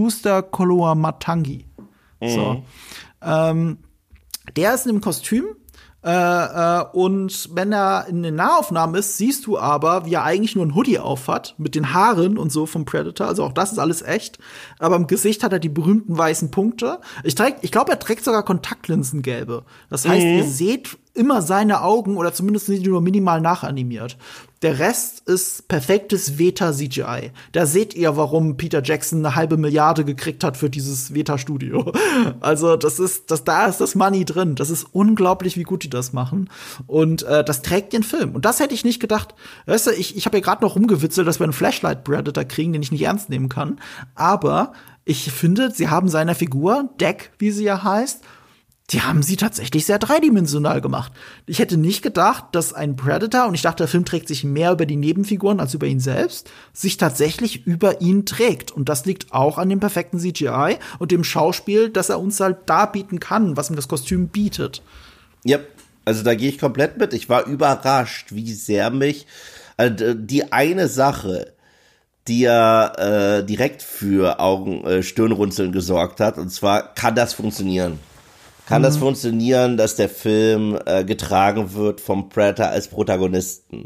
D: Schuster-Koloamatangi. Mhm. So. Ähm, der ist in dem Kostüm. Äh, äh, und wenn er in den Nahaufnahmen ist, siehst du aber, wie er eigentlich nur ein Hoodie aufhat, mit den Haaren und so vom Predator. Also auch das ist alles echt. Aber im Gesicht hat er die berühmten weißen Punkte. Ich, ich glaube, er trägt sogar Kontaktlinsengelbe. Das heißt, mhm. ihr seht immer seine Augen, oder zumindest sind die nur minimal nachanimiert. Der Rest ist perfektes Veta-C G I. Da seht ihr, warum Peter Jackson eine halbe Milliarde gekriegt hat für dieses Veta-Studio. Also das ist, das, da ist das Money drin. Das ist unglaublich, wie gut die das machen. Und äh, das trägt den Film. Und das hätte ich nicht gedacht. Weißt du, ich, ich habe ja gerade noch rumgewitzelt, dass wir einen Flashlight-Predator kriegen, den ich nicht ernst nehmen kann. Aber ich finde, sie haben seiner Figur, Deck, wie sie ja heißt, die haben sie tatsächlich sehr dreidimensional gemacht. Ich hätte nicht gedacht, dass ein Predator, und ich dachte, der Film trägt sich mehr über die Nebenfiguren als über ihn selbst, sich tatsächlich über ihn trägt. Und das liegt auch an dem perfekten C G I und dem Schauspiel, das er uns halt darbieten kann, was ihm das Kostüm bietet.
C: Ja, also da gehe ich komplett mit. Ich war überrascht, wie sehr mich also die eine Sache, die ja äh, direkt für Augen, äh, Stirnrunzeln gesorgt hat, und zwar, kann das funktionieren? Kann das funktionieren, dass der Film äh, getragen wird vom Predator als Protagonisten?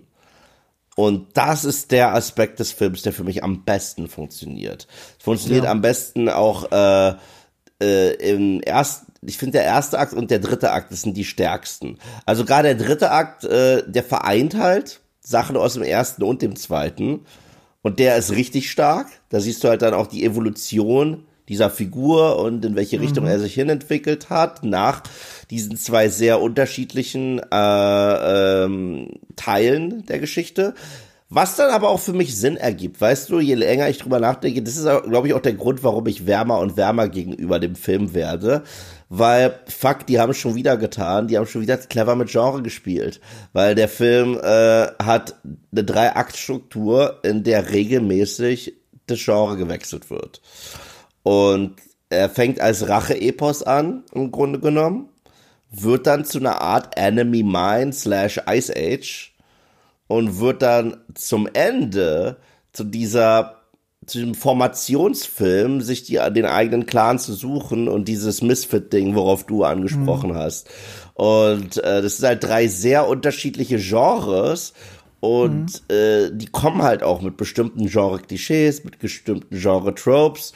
C: Und das ist der Aspekt des Films, der für mich am besten funktioniert. Funktioniert ja. am besten auch äh, äh, im ersten, ich finde der erste Akt und der dritte Akt, das sind die stärksten. Also gerade der dritte Akt, äh, der vereint halt Sachen aus dem ersten und dem zweiten. Und der ist richtig stark. Da siehst du halt dann auch die Evolution dieser Figur und in welche Richtung mhm. er sich hinentwickelt hat, nach diesen zwei sehr unterschiedlichen äh, ähm, Teilen der Geschichte. Was dann aber auch für mich Sinn ergibt, weißt du, je länger ich drüber nachdenke, das ist, glaube ich, auch der Grund, warum ich wärmer und wärmer gegenüber dem Film werde, weil, fuck, die haben es schon wieder getan, die haben schon wieder clever mit Genre gespielt, weil der Film äh, hat eine Drei-Akt-Struktur, in der regelmäßig das Genre gewechselt wird. Und er fängt als Rache-Epos an, im Grunde genommen, wird dann zu einer Art Enemy Mine slash Ice Age und wird dann zum Ende zu dieser, zu diesem Formationsfilm, sich die, den eigenen Clan zu suchen und dieses Misfit-Ding, worauf du angesprochen mhm. hast. Und äh, das sind halt drei sehr unterschiedliche Genres. Und mhm. äh, die kommen halt auch mit bestimmten Genre-Klischees, mit bestimmten Genre-Tropes.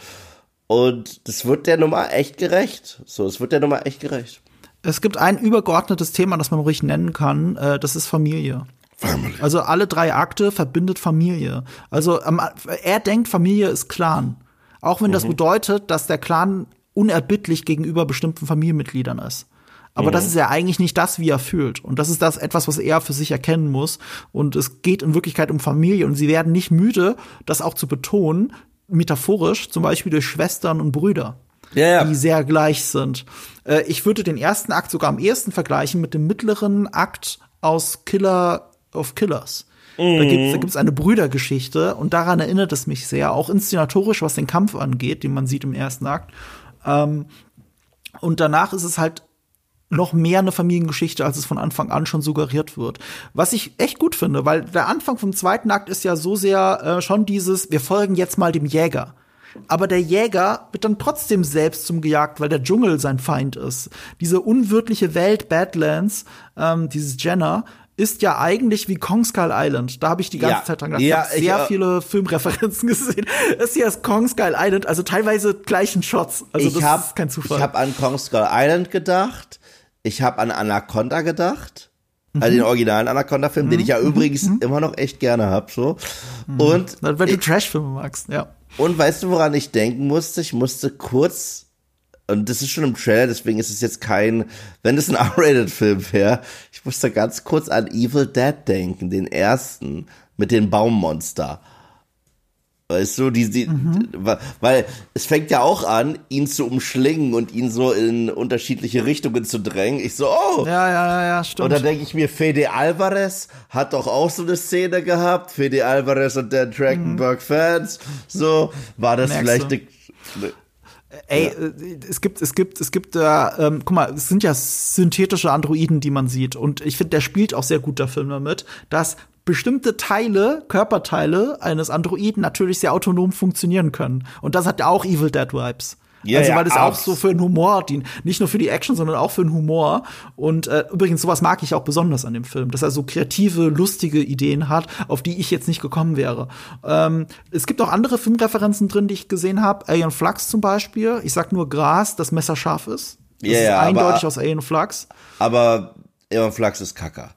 C: Und das wird der Nummer echt gerecht. So, es wird der Nummer echt gerecht.
D: Es gibt ein übergeordnetes Thema, das man ruhig nennen kann. Äh, das ist Familie. Family. Also alle drei Akte verbindet Familie. Also ähm, er denkt, Familie ist Clan. Auch wenn mhm. das bedeutet, dass der Clan unerbittlich gegenüber bestimmten Familienmitgliedern ist. Aber mhm. das ist ja eigentlich nicht das, wie er fühlt. Und das ist das etwas, was er für sich erkennen muss. Und es geht in Wirklichkeit um Familie. Und sie werden nicht müde, das auch zu betonen, metaphorisch, zum Beispiel durch Schwestern und Brüder, ja, ja. die sehr gleich sind. Äh, ich würde den ersten Akt sogar am ehesten vergleichen mit dem mittleren Akt aus Killer of Killers. Mhm. Da gibt's, da gibt's eine Brüdergeschichte und daran erinnert es mich sehr, auch inszenatorisch, was den Kampf angeht, den man sieht im ersten Akt. Ähm, und danach ist es halt noch mehr eine Familiengeschichte, als es von Anfang an schon suggeriert wird. Was ich echt gut finde, weil der Anfang vom zweiten Akt ist ja so sehr äh, schon dieses, wir folgen jetzt mal dem Jäger. Aber der Jäger wird dann trotzdem selbst zum Gejagt, weil der Dschungel sein Feind ist. Diese unwirtliche Welt Badlands, ähm, dieses Jenner, ist ja eigentlich wie Kong Skull Island. Da habe ich die ganze
C: Ja.
D: Zeit dran gedacht.
C: Ja,
D: ich habe
C: ich,
D: sehr
C: äh,
D: viele Filmreferenzen gesehen. Das hier ist Kong Skull Island, also teilweise gleichen Shots. Also
C: ich
D: das
C: hab,
D: ist kein Zufall.
C: Ich habe an Kong Skull Island gedacht. Ich habe an Anaconda gedacht. Mhm. Also den originalen Anaconda-Film, mhm. den ich ja übrigens mhm. immer noch echt gerne hab. So. Mhm. Und
D: weil du Trash-Filme magst, ja.
C: Und weißt du, woran ich denken musste? Ich musste kurz, und das ist schon im Trailer, deswegen ist es jetzt kein, wenn es ein R-Rated-Film wäre, ich musste ganz kurz an Evil Dead denken, den ersten, mit dem Baummonster. Weißt du, die, die mhm. weil es fängt ja auch an, ihn zu umschlingen und ihn so in unterschiedliche Richtungen zu drängen. Ich so, oh.
D: Ja, ja, ja, ja, stimmt.
C: Und da denke ich mir, Fede Alvarez hat doch auch so eine Szene gehabt. Fede Alvarez und der Trachtenberg-Fans. So, war das
D: Merkst
C: vielleicht
D: du?
C: eine
D: Ey,
C: Ja.
D: es gibt, es gibt, es gibt, äh, ähm, guck mal, es sind ja synthetische Androiden, die man sieht. Und ich finde, der spielt auch sehr gut, der Film damit, dass bestimmte Teile, Körperteile eines Androiden natürlich sehr autonom funktionieren können. Und das hat ja auch Evil Dead Vibes.
C: Ja,
D: also,
C: ja,
D: weil es auch
C: abs-
D: so für den Humor dient. Nicht nur für die Action, sondern auch für den Humor. Und äh, übrigens, sowas mag ich auch besonders an dem Film, dass er so kreative, lustige Ideen hat, auf die ich jetzt nicht gekommen wäre. Ähm, es gibt auch andere Filmreferenzen drin, die ich gesehen habe. Aeon Flux zum Beispiel. Ich sag nur Gras, das Messer scharf ist. Das
C: Ja,
D: ist
C: ja,
D: eindeutig
C: aber-
D: aus Aeon Flux.
C: Aber Eon Flux ist Kacker.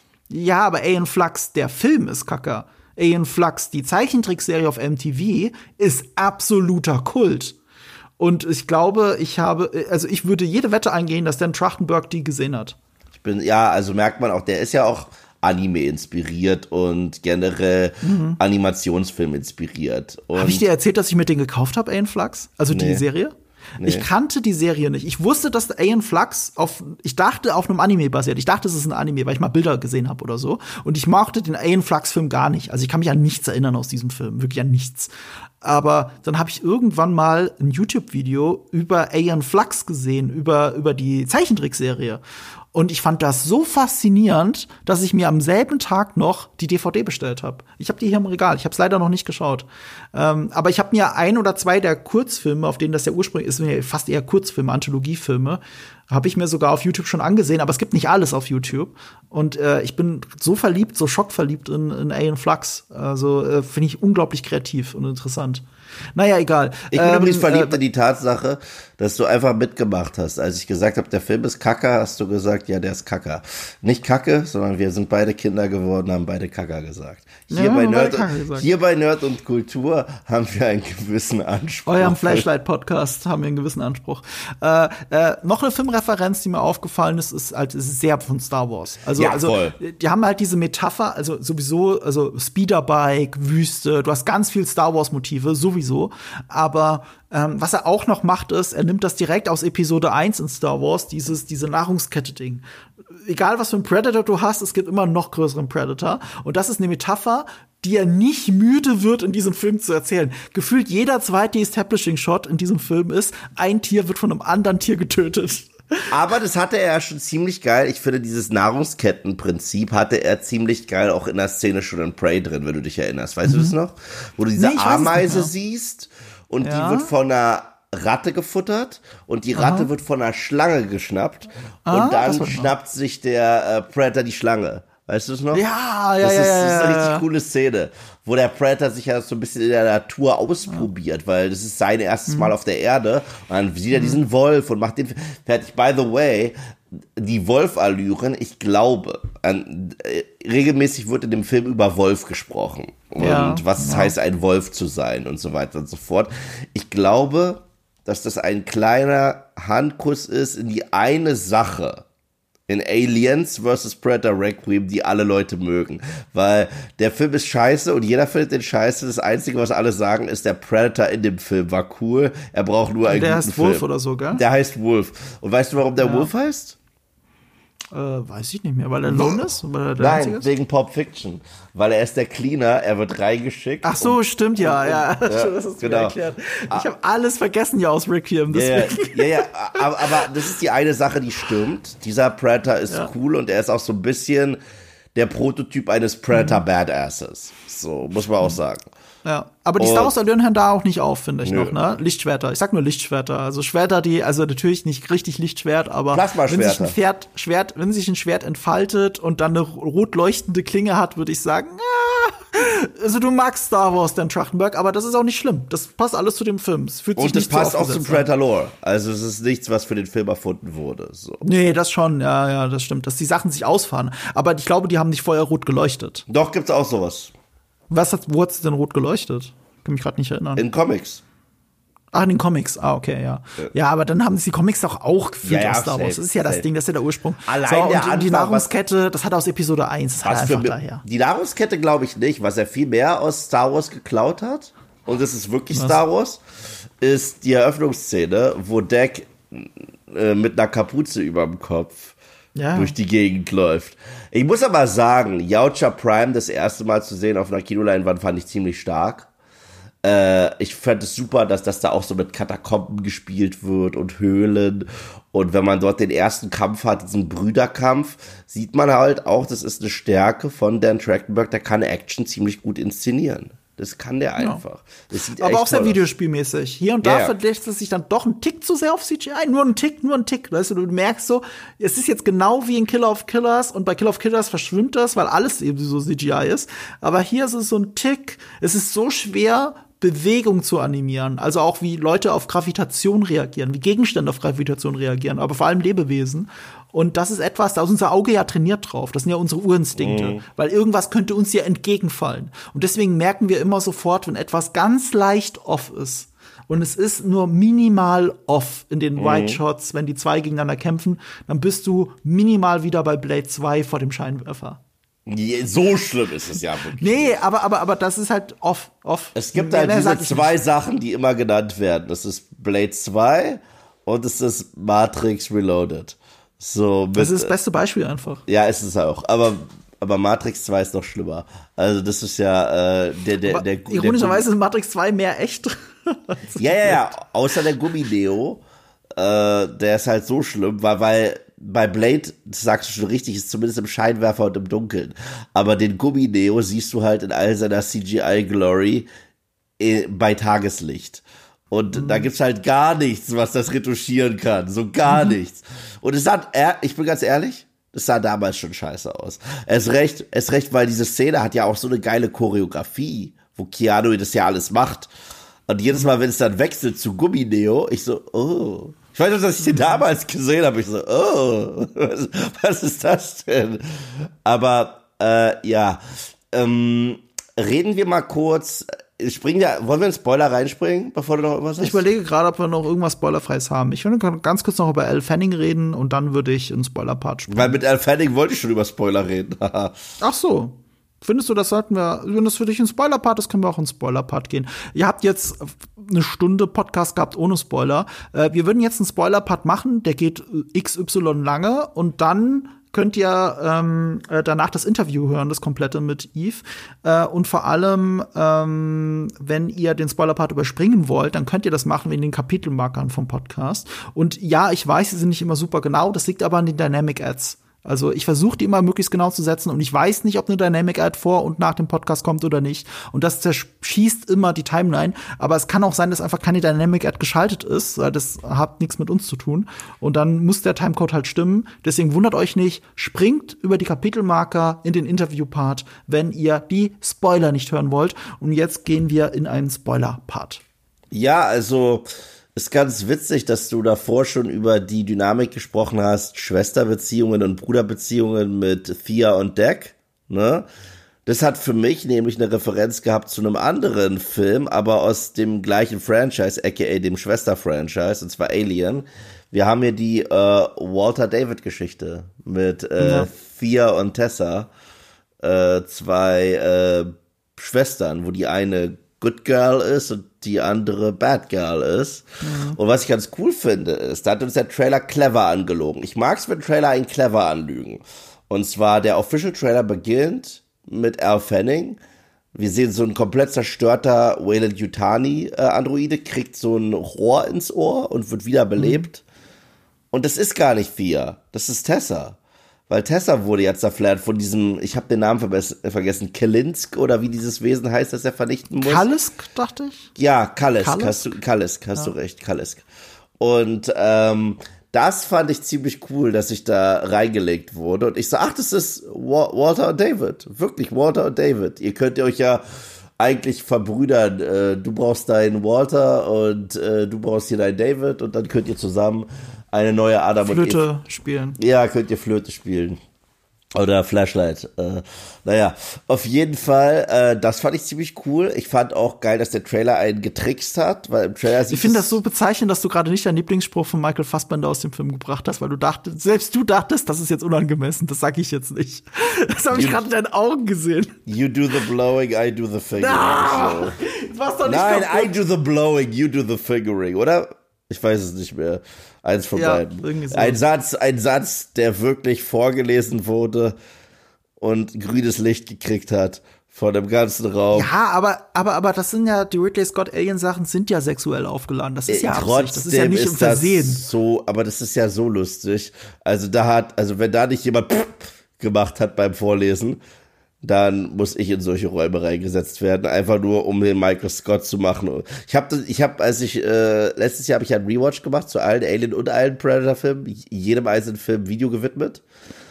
D: Ja, aber Aeon Flux, der Film ist kacke. Aeon Flux, die Zeichentrickserie auf M T V, ist absoluter Kult. Und ich glaube, ich habe, also ich würde jede Wette eingehen, dass Dan Trachtenberg die gesehen hat.
C: Ich bin, ja, also merkt man auch, der ist ja auch Anime inspiriert und generell
D: Mhm.
C: Animationsfilm inspiriert. Und
D: Habe ich dir erzählt, dass ich mir den gekauft habe, Aeon Flux? Also die
C: Nee.
D: Serie?
C: Nee.
D: Ich kannte die Serie nicht. Ich wusste, dass Aeon Flux auf, ich dachte, auf einem Anime basiert. Ich dachte, es ist ein Anime, weil ich mal Bilder gesehen habe oder so. Und ich mochte den Aeon Flux-Film gar nicht. Also ich kann mich an nichts erinnern aus diesem Film. Wirklich an nichts. Aber dann habe ich irgendwann mal ein YouTube-Video über Aeon Flux gesehen, über, über die Zeichentrickserie. Und ich fand das so faszinierend, dass ich mir am selben Tag noch die D V D bestellt habe. Ich habe die hier im Regal. Ich habe es leider noch nicht geschaut. Ähm, aber ich habe mir ein oder zwei der Kurzfilme, auf denen das ja ursprünglich ist, sind ja fast eher Kurzfilme, Anthologiefilme, habe ich mir sogar auf YouTube schon angesehen. Aber es gibt nicht alles auf YouTube. Und äh, ich bin so verliebt, so schockverliebt in, in Aeon Flux. Also äh, finde ich unglaublich kreativ und interessant. Naja, egal.
C: Ich bin
D: ähm,
C: übrigens verliebt
D: äh,
C: in die Tatsache, dass du einfach mitgemacht hast. Als ich gesagt habe, der Film ist Kacke, hast du gesagt, ja, der ist Kacke. Nicht Kacke, sondern wir sind beide Kinder geworden, haben beide Kacke gesagt. Hier,
D: Ja,
C: bei,
D: haben beide
C: Nerd,
D: Kacke gesagt.
C: hier bei Nerd und Kultur haben wir einen gewissen Anspruch.
D: Eurem Flashlight-Podcast haben wir einen gewissen Anspruch. Äh, äh, noch eine Filmreferenz, die mir aufgefallen ist, ist halt, es ist sehr von Star Wars. Also,
C: Ja,
D: also
C: voll.
D: die haben halt diese Metapher, also sowieso, also Speederbike, Wüste, du hast ganz viel Star Wars-Motive, sowieso. Aber ähm, was er auch noch macht, ist, er nimmt das direkt aus Episode eins in Star Wars, dieses, diese Nahrungskette-Ding. Egal, was für einen Predator du hast, es gibt immer einen noch größeren Predator. Und das ist eine Metapher, die er nicht müde wird, in diesem Film zu erzählen. Gefühlt jeder zweite Establishing-Shot in diesem Film ist, ein Tier wird von einem anderen Tier getötet.
C: Aber das hatte er ja schon ziemlich geil. Ich finde, dieses Nahrungskettenprinzip hatte er ziemlich geil auch in der Szene schon in Prey drin, wenn du dich erinnerst. Weißt du das noch? Wo du diese
D: Nee, ich weiß es nicht
C: Ameise
D: mehr.
C: siehst und
D: Ja.
C: die wird von einer Ratte gefuttert und die Ratte wird von einer Schlange geschnappt
D: Ah,
C: und
D: das
C: dann
D: weiß ich noch.
C: schnappt sich der äh, Predator die Schlange. Weißt du es noch?
D: Ja, ja,
C: das
D: ja,
C: ist,
D: ja,
C: Das ist eine
D: ja,
C: richtig
D: ja.
C: coole Szene, wo der Predator sich ja so ein bisschen in der Natur ausprobiert, weil das ist sein erstes
D: Mhm.
C: Mal auf der Erde und dann sieht er diesen Wolf und macht den fertig. By the way, die Wolf-Allüren, ich glaube, an, äh, regelmäßig wird in dem Film über Wolf gesprochen und
D: Ja,
C: was es
D: ja.
C: heißt, ein Wolf zu sein und so weiter und so fort. Ich glaube, dass das ein kleiner Handkuss ist in die eine Sache, in Aliens versus Predator Requiem, die alle Leute mögen. Weil der Film ist scheiße und jeder findet den scheiße. Das Einzige, was alle sagen, ist, der Predator in dem Film war cool. Er braucht nur einen
D: Der
C: guten
D: heißt
C: Film.
D: Wolf oder so, gell?
C: Der heißt Wolf. Und weißt du, warum der Wolf heißt?
D: Äh, weiß ich nicht mehr, weil er lone ist? Weil er der
C: Nein,
D: Einzige ist?
C: wegen Pulp Fiction. Weil er ist der Cleaner, er wird reingeschickt.
D: Ach so,
C: und-
D: stimmt, ja, ja.
C: ja,
D: das hast du mir
C: genau.
D: erklärt. Ich habe alles vergessen ja aus Requiem.
C: Ja, ja,
D: Deswegen.
C: ja, ja, aber, aber das ist die eine Sache, die stimmt. Dieser Predator ist
D: Ja.
C: cool und er ist auch so ein bisschen der Prototyp eines Predator-Badasses. So, muss man auch sagen.
D: Ja, aber die
C: Und-
D: Star Wars Allüren hören da auch nicht auf, finde ich
C: Nö.
D: noch, ne? Lichtschwerter, ich sag nur Lichtschwerter. Also Schwerter, die, also natürlich nicht richtig Lichtschwert, aber wenn
C: Plasmaschwerter.
D: sich ein Pferd, Schwert, wenn sich ein Schwert entfaltet und dann eine rot leuchtende Klinge hat, würde ich sagen, ah, also du magst Star Wars, Dan Trachtenberg, aber das ist auch nicht schlimm. Das passt alles zu dem Film. Es fühlt sich
C: Und das
D: nicht so
C: passt auch zum
D: aufgesetzt an.
C: Predator-Lore. Also es ist nichts, was für den Film erfunden wurde. So.
D: Nee, das schon, ja, ja, das stimmt, dass die Sachen sich ausfahren. Aber ich glaube, die haben nicht feuerrot geleuchtet.
C: Doch, gibt's auch sowas.
D: Was hat, wo hat es denn rot geleuchtet? Kann mich gerade nicht erinnern.
C: In Comics.
D: Ach, in den Comics. Ah, okay, ja. Ja, aber dann haben sie die Comics doch auch gefühlt
C: Ja, ja,
D: aus Star Wars.
C: safe,
D: Das ist ja das
C: safe.
D: Ding, das ist ja der Ursprung.
C: Allein
D: so, und
C: der
D: die, die
C: Anfang,
D: Nahrungskette, das hat er aus Episode eins. Das hat er
C: Was
D: einfach
C: für
D: daher.
C: Die Nahrungskette glaube ich nicht. Was er viel mehr aus Star Wars geklaut hat, und es ist wirklich Star Wars, ist die Eröffnungsszene, wo Deck äh, mit einer Kapuze über dem Kopf
D: Ja.
C: durch die Gegend läuft. Ich muss aber sagen, Yautja Prime das erste Mal zu sehen auf einer Kinoleinwand fand ich ziemlich stark. Äh, ich fand es super, dass das da auch so mit Katakomben gespielt wird und Höhlen. Und wenn man dort den ersten Kampf hat, diesen Brüderkampf, sieht man halt auch, das ist eine Stärke von Dan Trachtenberg, der kann Action ziemlich gut inszenieren. Das kann der einfach. Das sieht
D: Aber
C: echt
D: auch sehr
C: toll aus.
D: videospielmäßig. Hier und da
C: Ja, ja.
D: verlässt es sich dann doch ein Tick zu sehr auf C G I. Nur ein Tick, nur ein Tick. Weißt du, du merkst so, es ist jetzt genau wie in Killer of Killers und bei Killer of Killers verschwimmt das, weil alles eben so C G I ist. Aber hier ist es so ein Tick. Es ist so schwer, Bewegung zu animieren. Also auch wie Leute auf Gravitation reagieren, wie Gegenstände auf Gravitation reagieren, aber vor allem Lebewesen. Und das ist etwas, da ist unser Auge ja trainiert drauf. Das sind ja unsere Urinstinkte.
C: Mhm.
D: Weil irgendwas könnte uns ja entgegenfallen. Und deswegen merken wir immer sofort, wenn etwas ganz leicht off ist. Und es ist nur minimal off in den White Shots, wenn die zwei gegeneinander kämpfen, dann bist du minimal wieder bei Blade zwei vor dem Scheinwerfer.
C: Je- So schlimm ist es ja wirklich.
D: Nee, aber, aber, aber das ist halt off, off.
C: Es gibt
D: Mehr-
C: halt
D: mehr
C: diese
D: sag ich
C: zwei
D: nicht.
C: Sachen, die immer genannt werden. Das ist Blade zwei und es ist Matrix Reloaded. So mit,
D: Das ist das beste Beispiel einfach.
C: ja, ist es auch. Aber, aber Matrix zwei ist noch schlimmer. Also das ist ja äh, der, der,
D: Aber
C: der, der
D: ironischerweise ist Matrix zwei mehr echt.
C: Ja, ja, ja. Außer der Gummi-Neo. Äh, der ist halt so schlimm, weil, weil bei Blade, das sagst du schon richtig, ist zumindest im Scheinwerfer und im Dunkeln. Aber den Gummi-Neo siehst du halt in all seiner C G I-Glory äh, bei Tageslicht. Und mhm. da gibt's halt gar nichts, was das retuschieren kann. So gar mhm. nichts. Und es sah, ich bin ganz ehrlich, das sah damals schon scheiße aus. Es recht, es recht, weil diese Szene hat ja auch so eine geile Choreografie, wo Keanu das ja alles macht. Und jedes Mal, wenn es dann wechselt zu Gummi-Neo, ich so, oh. Ich weiß nicht, dass ich den damals gesehen habe. Ich so, oh, was, was ist das denn? Aber, äh, ja, ähm, reden wir mal kurz, springen wir, wollen wir in Spoiler reinspringen, bevor du noch irgendwas sagst?
D: Ich überlege gerade, ob wir noch irgendwas Spoilerfreies haben. Ich würde ganz kurz noch über Elle Fanning reden und dann würde ich in Spoiler-Part springen.
C: Weil mit Elle Fanning wollte ich schon über Spoiler reden.
D: Ach so. Findest du, das sollten wir, wenn das für dich ein Spoiler-Part ist, können wir auch in Spoiler-Part gehen. Ihr habt jetzt eine Stunde Podcast gehabt ohne Spoiler. Äh, wir würden jetzt einen Spoiler-Part machen, der geht X Y lange und dann könnt ihr ähm, äh, danach das Interview hören, das komplette mit Eve. Äh, und vor allem, ähm, wenn ihr den Spoiler-Part überspringen wollt, dann könnt ihr das machen in den Kapitelmarkern vom Podcast. Und ja, ich weiß, sie sind nicht immer super genau, das liegt aber an den Dynamic Ads. Also ich versuche die immer möglichst genau zu setzen und ich weiß nicht, ob eine Dynamic Ad vor und nach dem Podcast kommt oder nicht. Und das zerschießt immer die Timeline. Aber es kann auch sein, dass einfach keine Dynamic Ad geschaltet ist, weil das hat nichts mit uns zu tun. Und dann muss der Timecode halt stimmen. Deswegen wundert euch nicht, springt über die Kapitelmarker in den Interview-Part, wenn ihr die Spoiler nicht hören wollt. Und jetzt gehen wir in einen Spoiler-Part.
C: Ja, also ist ganz witzig, dass du davor schon über die Dynamik gesprochen hast, Schwesterbeziehungen und Bruderbeziehungen mit Thea und Deck, ne? Das hat für mich nämlich eine Referenz gehabt zu einem anderen Film, aber aus dem gleichen Franchise, aka dem Schwester-Franchise, und zwar Alien. Wir haben hier die äh, Walter-David-Geschichte mit äh, ja. Thea und Tessa, äh, zwei äh, Schwestern, wo die eine Good Girl ist und die andere Bad Girl ist. Mhm. Und was ich ganz cool finde, ist, da hat uns der Trailer clever angelogen. Ich mag es, wenn Trailer einen clever anlügen. Und zwar, der Official Trailer beginnt mit Elle Fanning. Wir sehen so ein komplett zerstörter Weyland-Yutani-Androide, kriegt so ein Rohr ins Ohr und wird wiederbelebt. Mhm. Und das ist gar nicht Thea, das ist Tessa. Weil Tessa wurde ja zerfleddert von diesem, ich habe den Namen vergessen, Kelinsk oder wie dieses Wesen heißt, das er vernichten muss.
D: Kalisk, dachte ich?
C: Ja, Kalisk,
D: Kalisk?
C: hast du, Kalisk, hast
D: Ja.
C: du recht, Kalisk. Und ähm, das fand ich ziemlich cool, dass ich da reingelegt wurde. Und ich so, ach, das ist Wa- Walter und David. Wirklich, Walter und David. Ihr könnt euch ja eigentlich verbrüdern. Äh, du brauchst deinen Walter und äh, du brauchst hier deinen David. Und dann könnt ihr zusammen eine neue Adam und Eve.
D: Flöte spielen.
C: Ja, könnt ihr Flöte spielen. Oder Flashlight. Äh, naja, auf jeden Fall, äh, das fand ich ziemlich cool. Ich fand auch geil, dass der Trailer einen getrickst hat, weil im Trailer sieht
D: Ich finde
C: es-
D: das so bezeichnend, dass du gerade nicht deinen Lieblingsspruch von Michael Fassbender aus dem Film gebracht hast, weil du dachtest, selbst du dachtest, das ist jetzt unangemessen. Das sag ich jetzt nicht. Das habe ich
C: You-
D: gerade in deinen Augen gesehen.
C: You do the blowing, I do the fingering.
D: Ah!
C: So.
D: Das war's doch nicht
C: Nein, I
D: kaputt.
C: do the blowing, you do the fingering, oder? Ich weiß es nicht mehr. Eins von
D: Ja,
C: beiden.
D: irgendwie so.
C: Ein Satz, ein Satz, der wirklich vorgelesen wurde und grünes Licht gekriegt hat von dem ganzen Raum.
D: Ja, aber, aber, aber das sind ja, die Ridley Scott Alien-Sachen sind ja sexuell aufgeladen. Das ist ja Absicht.
C: Trotzdem
D: Das ist ja nicht im Versehen.
C: Das so, aber das ist ja so lustig. Also da hat, also wenn da nicht jemand gemacht hat beim Vorlesen, dann muss ich in solche Räume reingesetzt werden, einfach nur um den Michael Scott zu machen. Ich habe, ich habe, als ich äh, letztes Jahr habe ich ja einen Rewatch gemacht zu allen Alien und allen Predator-Filmen, jedem einzelnen Film Video gewidmet.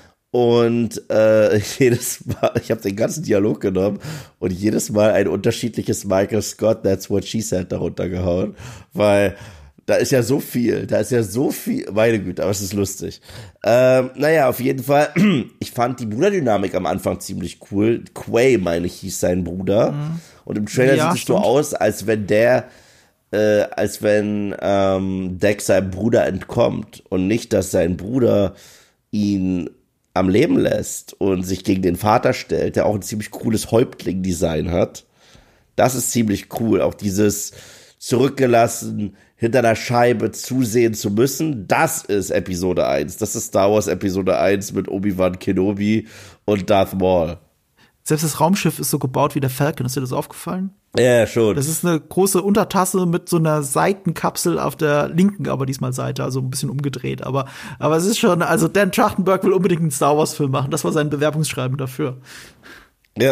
C: Und äh, jedes Mal, ich habe den ganzen Dialog genommen und jedes Mal ein unterschiedliches Michael Scott, That's What She Said, darunter gehauen, weil da ist ja so viel, da ist ja so viel, meine Güte, aber es ist lustig. Ähm, naja, auf jeden Fall, ich fand die Bruderdynamik am Anfang ziemlich cool. Quay, meine ich, hieß sein Bruder. Mhm. Und im Trailer
D: Ja,
C: sieht es so
D: stimmt.
C: aus, als wenn der, äh, als wenn ähm, Deck seinem Bruder entkommt und nicht, dass sein Bruder ihn am Leben lässt und sich gegen den Vater stellt, der auch ein ziemlich cooles Häuptling-Design hat. Das ist ziemlich cool. Auch dieses zurückgelassen, hinter der Scheibe zusehen zu müssen, das ist Episode eins. Das ist Star Wars Episode eins mit Obi-Wan Kenobi und Darth Maul.
D: Selbst das Raumschiff ist so gebaut wie der Falcon. Ist dir das aufgefallen?
C: Ja, schon.
D: Das ist eine große Untertasse mit so einer Seitenkapsel auf der linken, aber diesmal Seite, also ein bisschen umgedreht. Aber, aber es ist schon, also Dan Trachtenberg will unbedingt einen Star Wars Film machen. Das war sein Bewerbungsschreiben dafür.
C: Ja.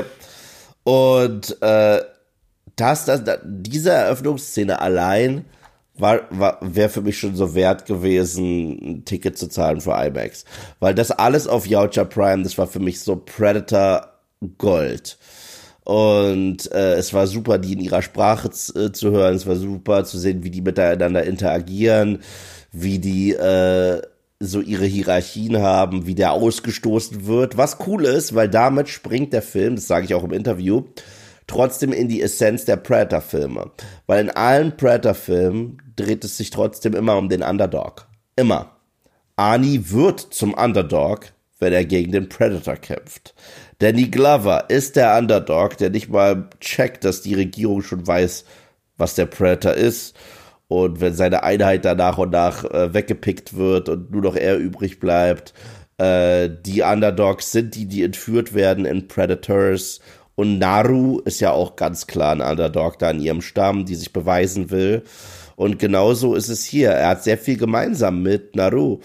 C: Und äh, das, das, das, diese Eröffnungsszene allein war, war, wäre für mich schon so wert gewesen, ein Ticket zu zahlen für IMAX. Weil das alles auf Yautja Prime, das war für mich so Predator Gold. Und äh, es war super, die in ihrer Sprache z- äh, zu hören. Es war super zu sehen, wie die miteinander interagieren, wie die äh, so ihre Hierarchien haben, wie der ausgestoßen wird. Was cool ist, weil damit springt der Film, das sage ich auch im Interview, trotzdem in die Essenz der Predator-Filme. Weil in allen Predator-Filmen dreht es sich trotzdem immer um den Underdog. Immer. Arnie wird zum Underdog, wenn er gegen den Predator kämpft. Danny Glover ist der Underdog, der nicht mal checkt, dass die Regierung schon weiß, was der Predator ist. Und wenn seine Einheit da nach und nach äh, weggepickt wird und nur noch er übrig bleibt, äh, die Underdogs sind die, die entführt werden in Predators. Und Naru ist ja auch ganz klar ein Underdog da in ihrem Stamm, die sich beweisen will. Und genauso ist es hier. Er hat sehr viel gemeinsam mit Naru.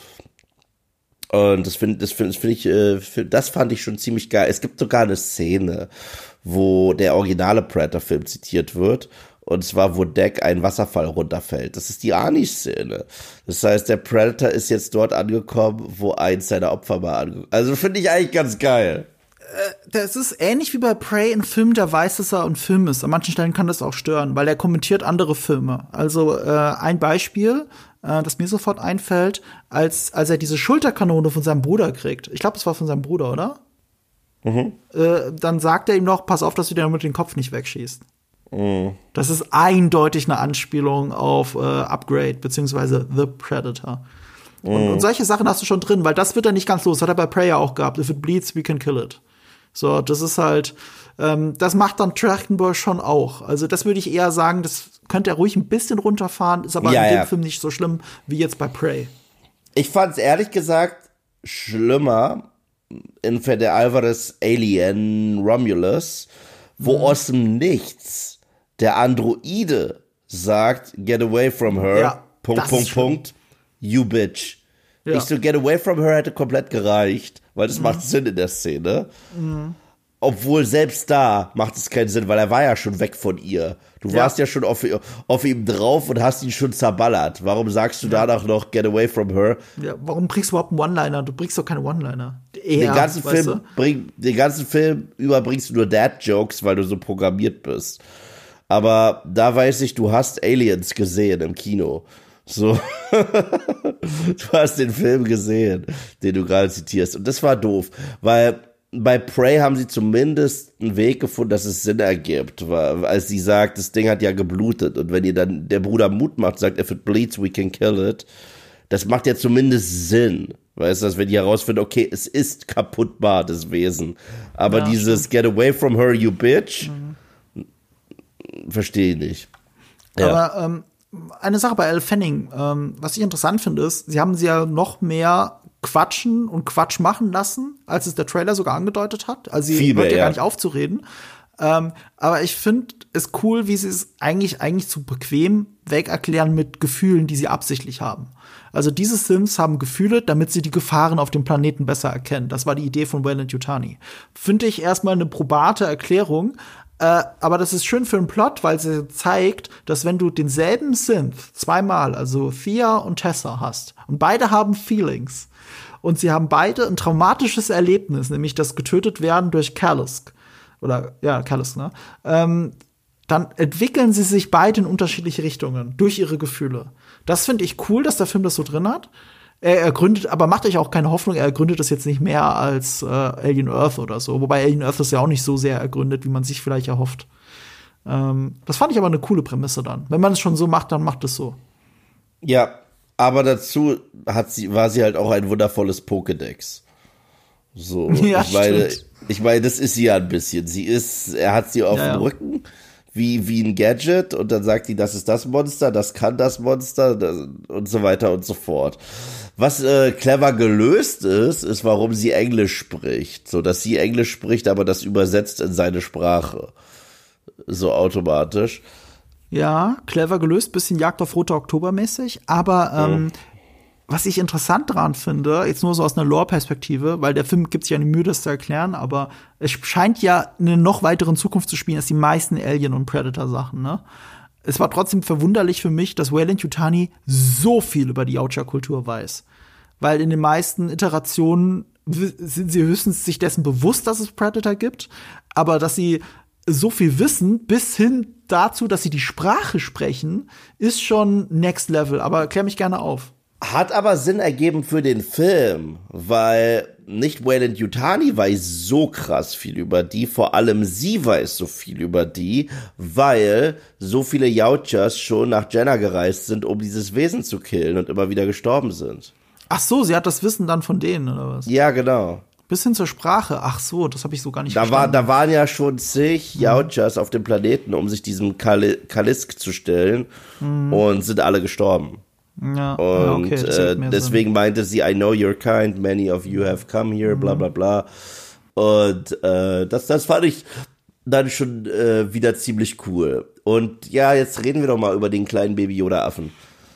C: Und das finde das find, das find ich, äh, find, das fand ich schon ziemlich geil. Es gibt sogar eine Szene, wo der originale Predator-Film zitiert wird. Und zwar, wo Deck einen Wasserfall runterfällt. Das ist die Arnie-Szene. Das heißt, der Predator ist jetzt dort angekommen, wo eins seiner Opfer mal angekommen. Also finde ich eigentlich ganz geil.
D: Das ist ähnlich wie bei Prey, ein Film, der weiß, dass er ein Film ist. An manchen Stellen kann das auch stören, weil er kommentiert andere Filme. Also äh, ein Beispiel, äh, das mir sofort einfällt, als, als er diese Schulterkanone von seinem Bruder kriegt. Ich glaube, es war von seinem Bruder, oder? Mhm. Äh, dann sagt er ihm noch, pass auf, dass du dir damit den Kopf nicht wegschießt. Mhm. Das ist eindeutig eine Anspielung auf äh, Upgrade, beziehungsweise The Predator. Mhm. Und, und solche Sachen hast du schon drin, weil das wird er nicht ganz los. Das hat er bei Prey ja auch gehabt. If it bleeds, we can kill it. So, das ist halt, ähm, das macht dann Trachtenberg schon auch. Also das würde ich eher sagen, das könnte er ruhig ein bisschen runterfahren, ist aber
C: ja,
D: in dem
C: ja.
D: Film nicht so schlimm wie jetzt bei Prey.
C: Ich fand es ehrlich gesagt schlimmer in Fede Alvarez Alien Romulus, wo mhm. aus dem Nichts der Androide sagt, get away from her,
D: Ja,
C: Punkt,
D: das
C: Punkt,
D: ist schlimm.
C: Punkt, you bitch.
D: Ja.
C: Ich so, Get Away From Her hätte komplett gereicht, weil das mhm. macht Sinn in der Szene. Mhm. Obwohl selbst da macht es keinen Sinn, weil er war ja schon weg von ihr. Du ja. warst ja schon auf, auf ihm drauf und hast ihn schon zerballert. Warum sagst du ja. danach noch Get Away From Her?
D: Ja, warum bringst du überhaupt einen One-Liner? Du bringst doch keine One-Liner.
C: Eher, den, ganzen Film bring, den ganzen Film über bringst du nur Dad-Jokes, weil du so programmiert bist. Aber da weiß ich, du hast Aliens gesehen im Kino. So. Du hast den Film gesehen, den du gerade zitierst. Und das war doof, weil bei Prey haben sie zumindest einen Weg gefunden, dass es Sinn ergibt, weil, als sie sagt, das Ding hat ja geblutet und wenn ihr dann der Bruder Mut macht, sagt, if it bleeds, we can kill it, das macht ja zumindest Sinn, weißt du, dass wenn die herausfinden, okay, es ist kaputtbar, das Wesen, aber ja, dieses stimmt. Get away from her, you bitch, mhm. verstehe ich nicht.
D: Ja. Aber ähm, eine Sache bei Elle Fanning, ähm, was ich interessant finde, ist, sie haben sie ja noch mehr quatschen und Quatsch machen lassen, als es der Trailer sogar angedeutet hat. Also sie hört ja gar nicht auf zu reden. Ähm, aber ich finde es cool, wie sie es eigentlich eigentlich zu bequem weg erklären mit Gefühlen, die sie absichtlich haben. Also diese Sims haben Gefühle, damit sie die Gefahren auf dem Planeten besser erkennen. Das war die Idee von Weyland-Yutani. Finde ich erstmal eine probate Erklärung. Äh, aber das ist schön für den Plot, weil sie zeigt, dass wenn du denselben Synth zweimal, also Thea und Tessa hast, und beide haben Feelings, und sie haben beide ein traumatisches Erlebnis, nämlich das getötet werden durch Kalisk. Oder, ja, Kalisk, ne? Ähm, dann entwickeln sie sich beide in unterschiedliche Richtungen durch ihre Gefühle. Das finde ich cool, dass der Film das so drin hat. Er, er gründet, aber macht euch auch keine Hoffnung, er gründet das jetzt nicht mehr als äh, Alien Earth oder so. Wobei Alien Earth ist ja auch nicht so sehr ergründet, wie man sich vielleicht erhofft. Ähm, das fand ich aber eine coole Prämisse dann. Wenn man es schon so macht, dann macht es so.
C: Ja. Aber dazu hat sie, war sie halt auch ein wundervolles Pokédex. So,
D: ja,
C: ich meine,
D: stimmt.
C: ich meine, das ist sie ja ein bisschen. Sie ist, er hat sie auf
D: ja,
C: dem
D: ja.
C: Rücken, wie, wie ein Gadget, und dann sagt die, das ist das Monster, das kann das Monster, das, und so weiter und so fort. Was äh, clever gelöst ist, ist, warum sie Englisch spricht. So, dass sie Englisch spricht, aber das übersetzt in seine Sprache. So automatisch.
D: Ja, clever gelöst, bisschen Jagd auf Roter Oktober mäßig, aber ähm, oh. was ich interessant dran finde, jetzt nur so aus einer Lore-Perspektive, weil der Film gibt sich ja eine Mühe, das zu erklären, aber es scheint ja eine noch weiteren Zukunft zu spielen als die meisten Alien- und Predator-Sachen, ne? Es war trotzdem verwunderlich für mich, dass Weyland-Yutani so viel über die Yautja-Kultur weiß. Weil in den meisten Iterationen sind sie höchstens sich dessen bewusst, dass es Predator gibt, aber dass sie so viel wissen, bis hin dazu, dass sie die Sprache sprechen, ist schon next level. Aber klär mich gerne auf.
C: Hat aber Sinn ergeben für den Film, weil nicht Weyland-Yutani weiß so krass viel über die, vor allem sie weiß so viel über die, weil so viele Yautjas schon nach Jenna gereist sind, um dieses Wesen zu killen und immer wieder gestorben sind.
D: Ach so, sie hat das Wissen dann von denen, oder was?
C: Ja, genau.
D: Bis hin zur Sprache. Ach so, das habe ich so gar nicht
C: da
D: verstanden.
C: War, da waren ja schon zig Yautjas mhm. auf dem Planeten, um sich diesem Kal- Kalisk zu stellen, mhm. und sind alle gestorben.
D: Ja,
C: und
D: okay,
C: äh, deswegen Sinn. Meinte sie, I know you're kind, many of you have come here, bla bla bla. Und äh, das, das fand ich dann schon äh, wieder ziemlich cool. Und ja, jetzt reden wir doch mal über den kleinen Baby-Yoda-Affen.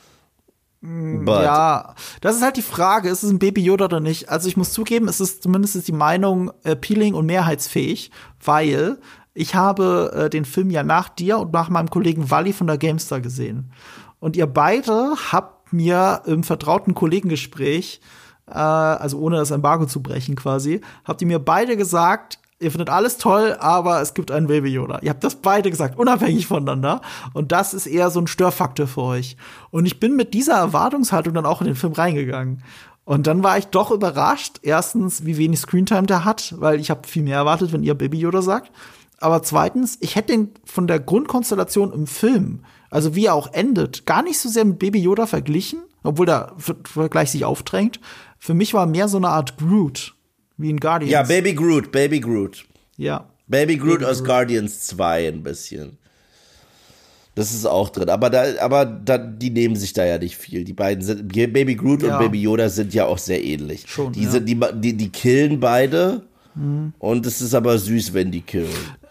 D: But. Ja, das ist halt die Frage, ist es ein Baby Yoda oder nicht? Also ich muss zugeben, es ist zumindest die Meinung appealing und mehrheitsfähig, weil ich habe äh, den Film ja nach dir und nach meinem Kollegen Wally von der GameStar gesehen. Und ihr beide habt mir im vertrauten Kollegengespräch, äh, also ohne das Embargo zu brechen quasi, habt ihr mir beide gesagt, ihr findet alles toll, aber es gibt einen Baby Yoda. Ihr habt das beide gesagt, unabhängig voneinander. Und das ist eher so ein Störfaktor für euch. Und ich bin mit dieser Erwartungshaltung dann auch in den Film reingegangen. Und dann war ich doch überrascht. Erstens, wie wenig Screentime der hat, weil ich habe viel mehr erwartet, wenn ihr Baby Yoda sagt. Aber zweitens, ich hätte den von der Grundkonstellation im Film, also wie er auch endet, gar nicht so sehr mit Baby Yoda verglichen, obwohl der Vergleich sich aufdrängt. Für mich war mehr so eine Art Groot. Wie in Guardians.
C: Ja, Baby Groot, Baby Groot.
D: Ja.
C: Baby Groot Baby aus Groot. Guardians zwei ein bisschen. Das ist auch drin. Aber da, aber da, die nehmen sich da ja nicht viel. Die beiden sind, Baby Groot ja. und Baby Yoda sind ja auch sehr ähnlich.
D: Schon,
C: die,
D: ja.
C: sind, die, die, die killen beide. Mhm. Und es ist aber süß, wenn die killen.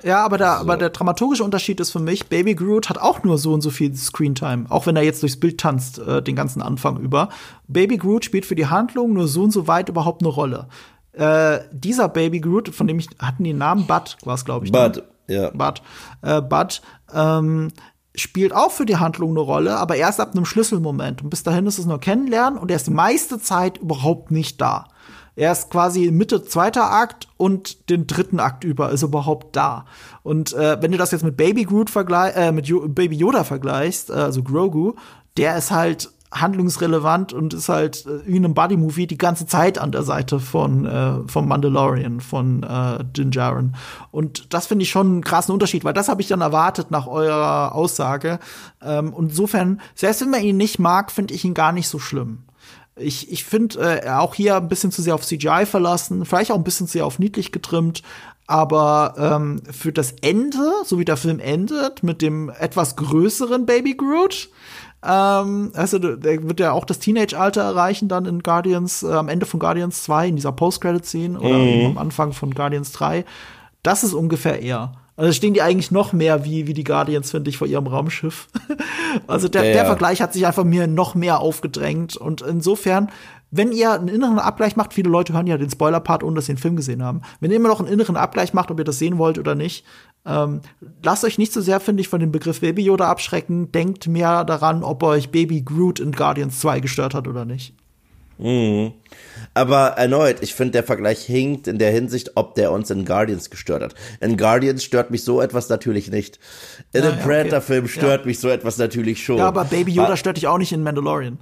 D: Ja, aber der,
C: so.
D: aber der dramaturgische Unterschied ist für mich, Baby Groot hat auch nur so und so viel Screentime, auch wenn er jetzt durchs Bild tanzt, äh, den ganzen Anfang über. Baby Groot spielt für die Handlung nur so und so weit überhaupt eine Rolle. Äh, dieser Baby Groot, von dem ich, hatten die Namen, Bud war es, glaube ich.
C: Bud,
D: ne?
C: ja.
D: Bud, äh, Bud, ähm, spielt auch für die Handlung eine Rolle, aber erst ab einem Schlüsselmoment. Und bis dahin ist es nur Kennenlernen und er ist die meiste Zeit überhaupt nicht da. Er ist quasi Mitte zweiter Akt und den dritten Akt über ist überhaupt da. Und äh, wenn du das jetzt mit Baby Groot vergleich, äh, mit jo- Baby Yoda vergleichst, äh, also Grogu, der ist halt handlungsrelevant und ist halt äh, wie in einem Buddy-Movie die ganze Zeit an der Seite von äh, vom Mandalorian, von äh, Din Djarin. Und das finde ich schon einen krassen Unterschied, weil das habe ich dann erwartet nach eurer Aussage. Ähm, und insofern, selbst wenn man ihn nicht mag, finde ich ihn gar nicht so schlimm. Ich, ich finde äh, auch hier ein bisschen zu sehr auf C G I verlassen, vielleicht auch ein bisschen zu sehr auf niedlich getrimmt, aber ähm, für das Ende, so wie der Film endet, mit dem etwas größeren Baby Groot, ähm, also der wird ja auch das Teenage-Alter erreichen dann in Guardians, äh, am Ende von Guardians zwei, in dieser Post-Credit-Scene oder
C: Mhm.
D: eben am Anfang von Guardians drei. Das ist ungefähr er. Also stehen die eigentlich noch mehr wie, wie die Guardians, finde ich, vor ihrem Raumschiff. Also der,
C: Ja,
D: der
C: ja.
D: Vergleich hat sich einfach mir noch mehr aufgedrängt. Und insofern, wenn ihr einen inneren Abgleich macht, viele Leute hören ja den Spoiler-Part, ohne dass sie den Film gesehen haben. Wenn ihr immer noch einen inneren Abgleich macht, ob ihr das sehen wollt oder nicht, ähm, lasst euch nicht so sehr, finde ich, von dem Begriff Baby Yoda abschrecken. Denkt mehr daran, ob euch Baby Groot in Guardians zwei gestört hat oder nicht.
C: Mhm. Aber erneut, ich finde, der Vergleich hinkt in der Hinsicht, ob der uns in Guardians gestört hat. In Guardians stört mich so etwas natürlich nicht. In
D: Ja,
C: einem
D: ja,
C: Predator-Film
D: okay.
C: stört
D: Ja.
C: mich so etwas natürlich schon.
D: Ja, aber Baby Yoda
C: Weil-
D: stört dich auch nicht in Mandalorian.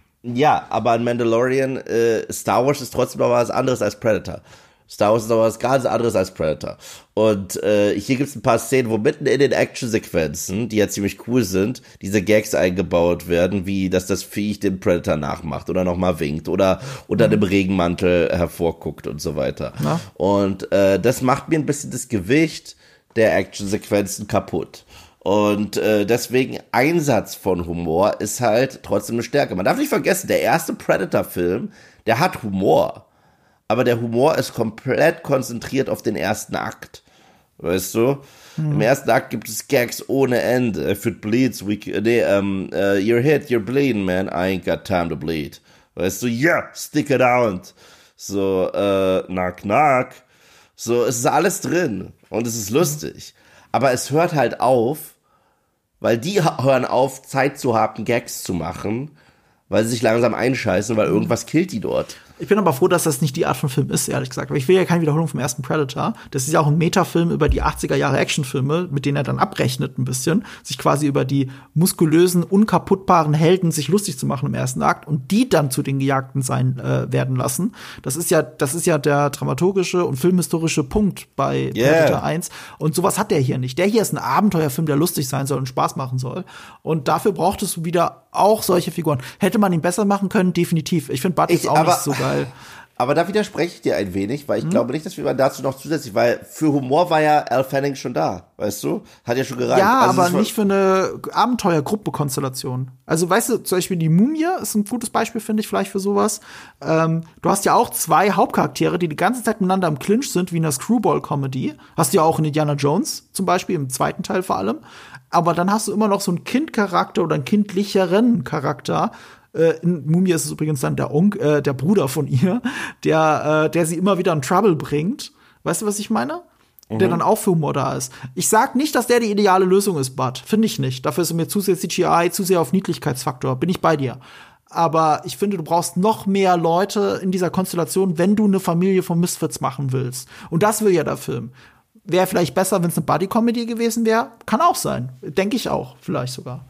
C: Ja, aber in Mandalorian, äh, Star Wars ist trotzdem noch was anderes als Predator. Star Wars ist noch was ganz anderes als Predator. Und äh, hier gibt's ein paar Szenen, wo mitten in den Action-Sequenzen, die ja ziemlich cool sind, diese Gags eingebaut werden, wie dass das Viech den Predator nachmacht oder nochmal winkt oder unter einem Regenmantel hervorguckt und so weiter.
D: Ja.
C: Und äh, das macht mir ein bisschen das Gewicht der Action-Sequenzen kaputt. Und äh, deswegen Einsatz von Humor ist halt trotzdem eine Stärke. Man darf nicht vergessen, der erste Predator-Film, der hat Humor. Aber der Humor ist komplett konzentriert auf den ersten Akt. Weißt du? Mhm. Im ersten Akt gibt es Gags ohne Ende. If it bleeds, we can, nee, um, uh, you're hit, you're bleeding, man. I ain't got time to bleed. Weißt du? Yeah, stick it out. So, äh, knock, knock. So, es ist alles drin. Und es ist lustig. Aber es hört halt auf, weil die hören auf, Zeit zu haben, Gags zu machen, weil sie sich langsam einscheißen, weil irgendwas killt die dort.
D: Ich bin aber froh, dass das nicht die Art von Film ist, ehrlich gesagt. Aber ich will ja keine Wiederholung vom ersten Predator. Das ist ja auch ein Metafilm über die achtziger Jahre Actionfilme, mit denen er dann abrechnet ein bisschen, sich quasi über die muskulösen, unkaputtbaren Helden sich lustig zu machen im ersten Akt und die dann zu den Gejagten sein äh, werden lassen. Das ist ja, das ist ja der dramaturgische und filmhistorische Punkt bei
C: Yeah.
D: Predator eins. Und sowas hat der hier nicht. Der hier ist ein Abenteuerfilm, der lustig sein soll und Spaß machen soll. Und dafür brauchtest du wieder auch solche Figuren. Hätte man ihn besser machen können? Definitiv. Ich finde Bud
C: Ich-
D: jetzt auch
C: aber-
D: nicht so geil.
C: Aber da widerspreche ich dir ein wenig, weil ich
D: Mhm.
C: glaube nicht, dass wir dazu noch zusätzlich, weil für Humor war ja Al Fanning schon da, weißt du? Hat ja schon gereicht.
D: Ja,
C: Also es
D: aber
C: war-
D: nicht für eine Abenteuergruppe-Konstellation. Also, weißt du, zum Beispiel die Mumie ist ein gutes Beispiel, finde ich, vielleicht für sowas. Ähm, du hast ja auch zwei Hauptcharaktere, die die ganze Zeit miteinander im Clinch sind, wie in der Screwball-Comedy. Hast du ja auch in Indiana Jones zum Beispiel, im zweiten Teil vor allem. Aber dann hast du immer noch so einen Kindcharakter oder einen kindlicheren Charakter. Äh, in Mumie ist es übrigens dann der Onk, äh, der Bruder von ihr, der, äh, der sie immer wieder in Trouble bringt. Weißt du, was ich meine? Der dann auch für Humor da ist. Ich sag nicht, dass der die ideale Lösung ist, Bud. Finde ich nicht. Dafür ist er mir zu sehr C G I, zu sehr auf Niedlichkeitsfaktor. Bin ich bei dir. Aber ich finde, du brauchst noch mehr Leute in dieser Konstellation, wenn du eine Familie von Misfits machen willst. Und das will ja der Film. Wäre vielleicht besser, wenn es eine Buddy-Comedy gewesen wäre. Kann auch sein. Denke ich auch. Vielleicht sogar.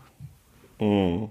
C: Mhm.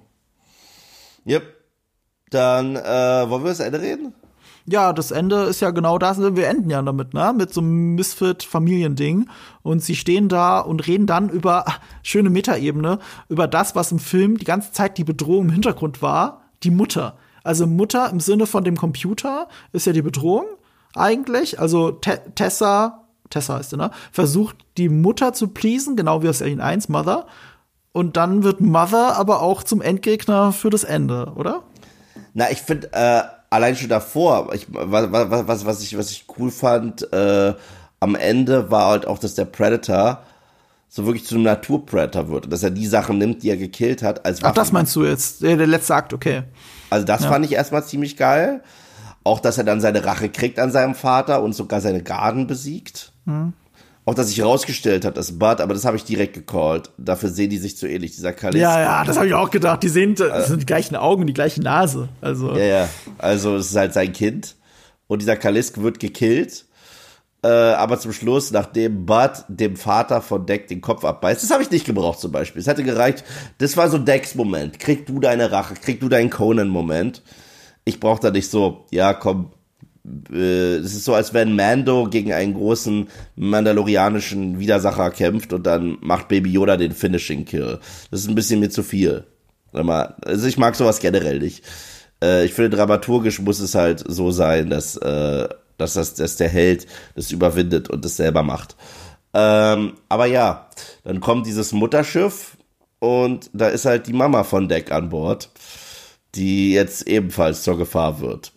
C: Yep. Dann, äh, wollen wir das Ende reden?
D: Ja, das Ende ist ja genau das. Wir enden ja damit, ne? Mit so einem Misfit-Familiending. Und sie stehen da und reden dann über, ach, schöne Metaebene, über das, was im Film die ganze Zeit die Bedrohung im Hintergrund war, die Mutter. Also Mutter im Sinne von dem Computer ist ja die Bedrohung eigentlich. Also Te- Tessa, Tessa heißt sie, ne? Versucht die Mutter zu pleasen, genau wie aus Alien eins, Mother. Und dann wird Mother aber auch zum Endgegner für das Ende, oder?
C: Na, ich finde, äh, allein schon davor, ich, was, was, was ich, was ich cool fand, äh, am Ende war halt auch, dass der Predator so wirklich zu einem Naturpredator wird. Dass er die Sachen nimmt, die er gekillt hat, als Waffen.
D: Ach, das meinst du jetzt? Der, der letzte Akt, okay.
C: Also das ja. fand ich erstmal ziemlich geil. Auch, dass er dann seine Rache kriegt an seinem Vater und sogar seine Garden besiegt. Mhm. Auch, dass sich herausgestellt hat, das Bud, aber das habe ich direkt gecallt. Dafür sehen die sich zu ähnlich, dieser Kalisk.
D: Ja, ja, das habe ich auch gedacht. Die sehen, das sind die gleichen Augen, die gleiche Nase. Also.
C: Ja, ja. Also es ist halt sein Kind. Und dieser Kalisk wird gekillt. Äh, aber zum Schluss, nachdem Bud dem Vater von Deck den Kopf abbeißt, das habe ich nicht gebraucht zum Beispiel. Es hätte gereicht, das war so Decks Moment. Krieg du deine Rache, krieg du deinen Conan-Moment. Ich brauche da nicht so, ja komm, äh, es ist so, als wenn Mando gegen einen großen mandalorianischen Widersacher kämpft und dann macht Baby Yoda den Finishing Kill. Das ist ein bisschen mir zu viel. Also ich mag sowas generell nicht. Äh, ich finde, dramaturgisch muss es halt so sein, dass äh, Dass, das, dass der Held das überwindet und das selber macht. Ähm, aber ja, dann kommt dieses Mutterschiff und da ist halt die Mama von Deck an Bord, die jetzt ebenfalls zur Gefahr wird.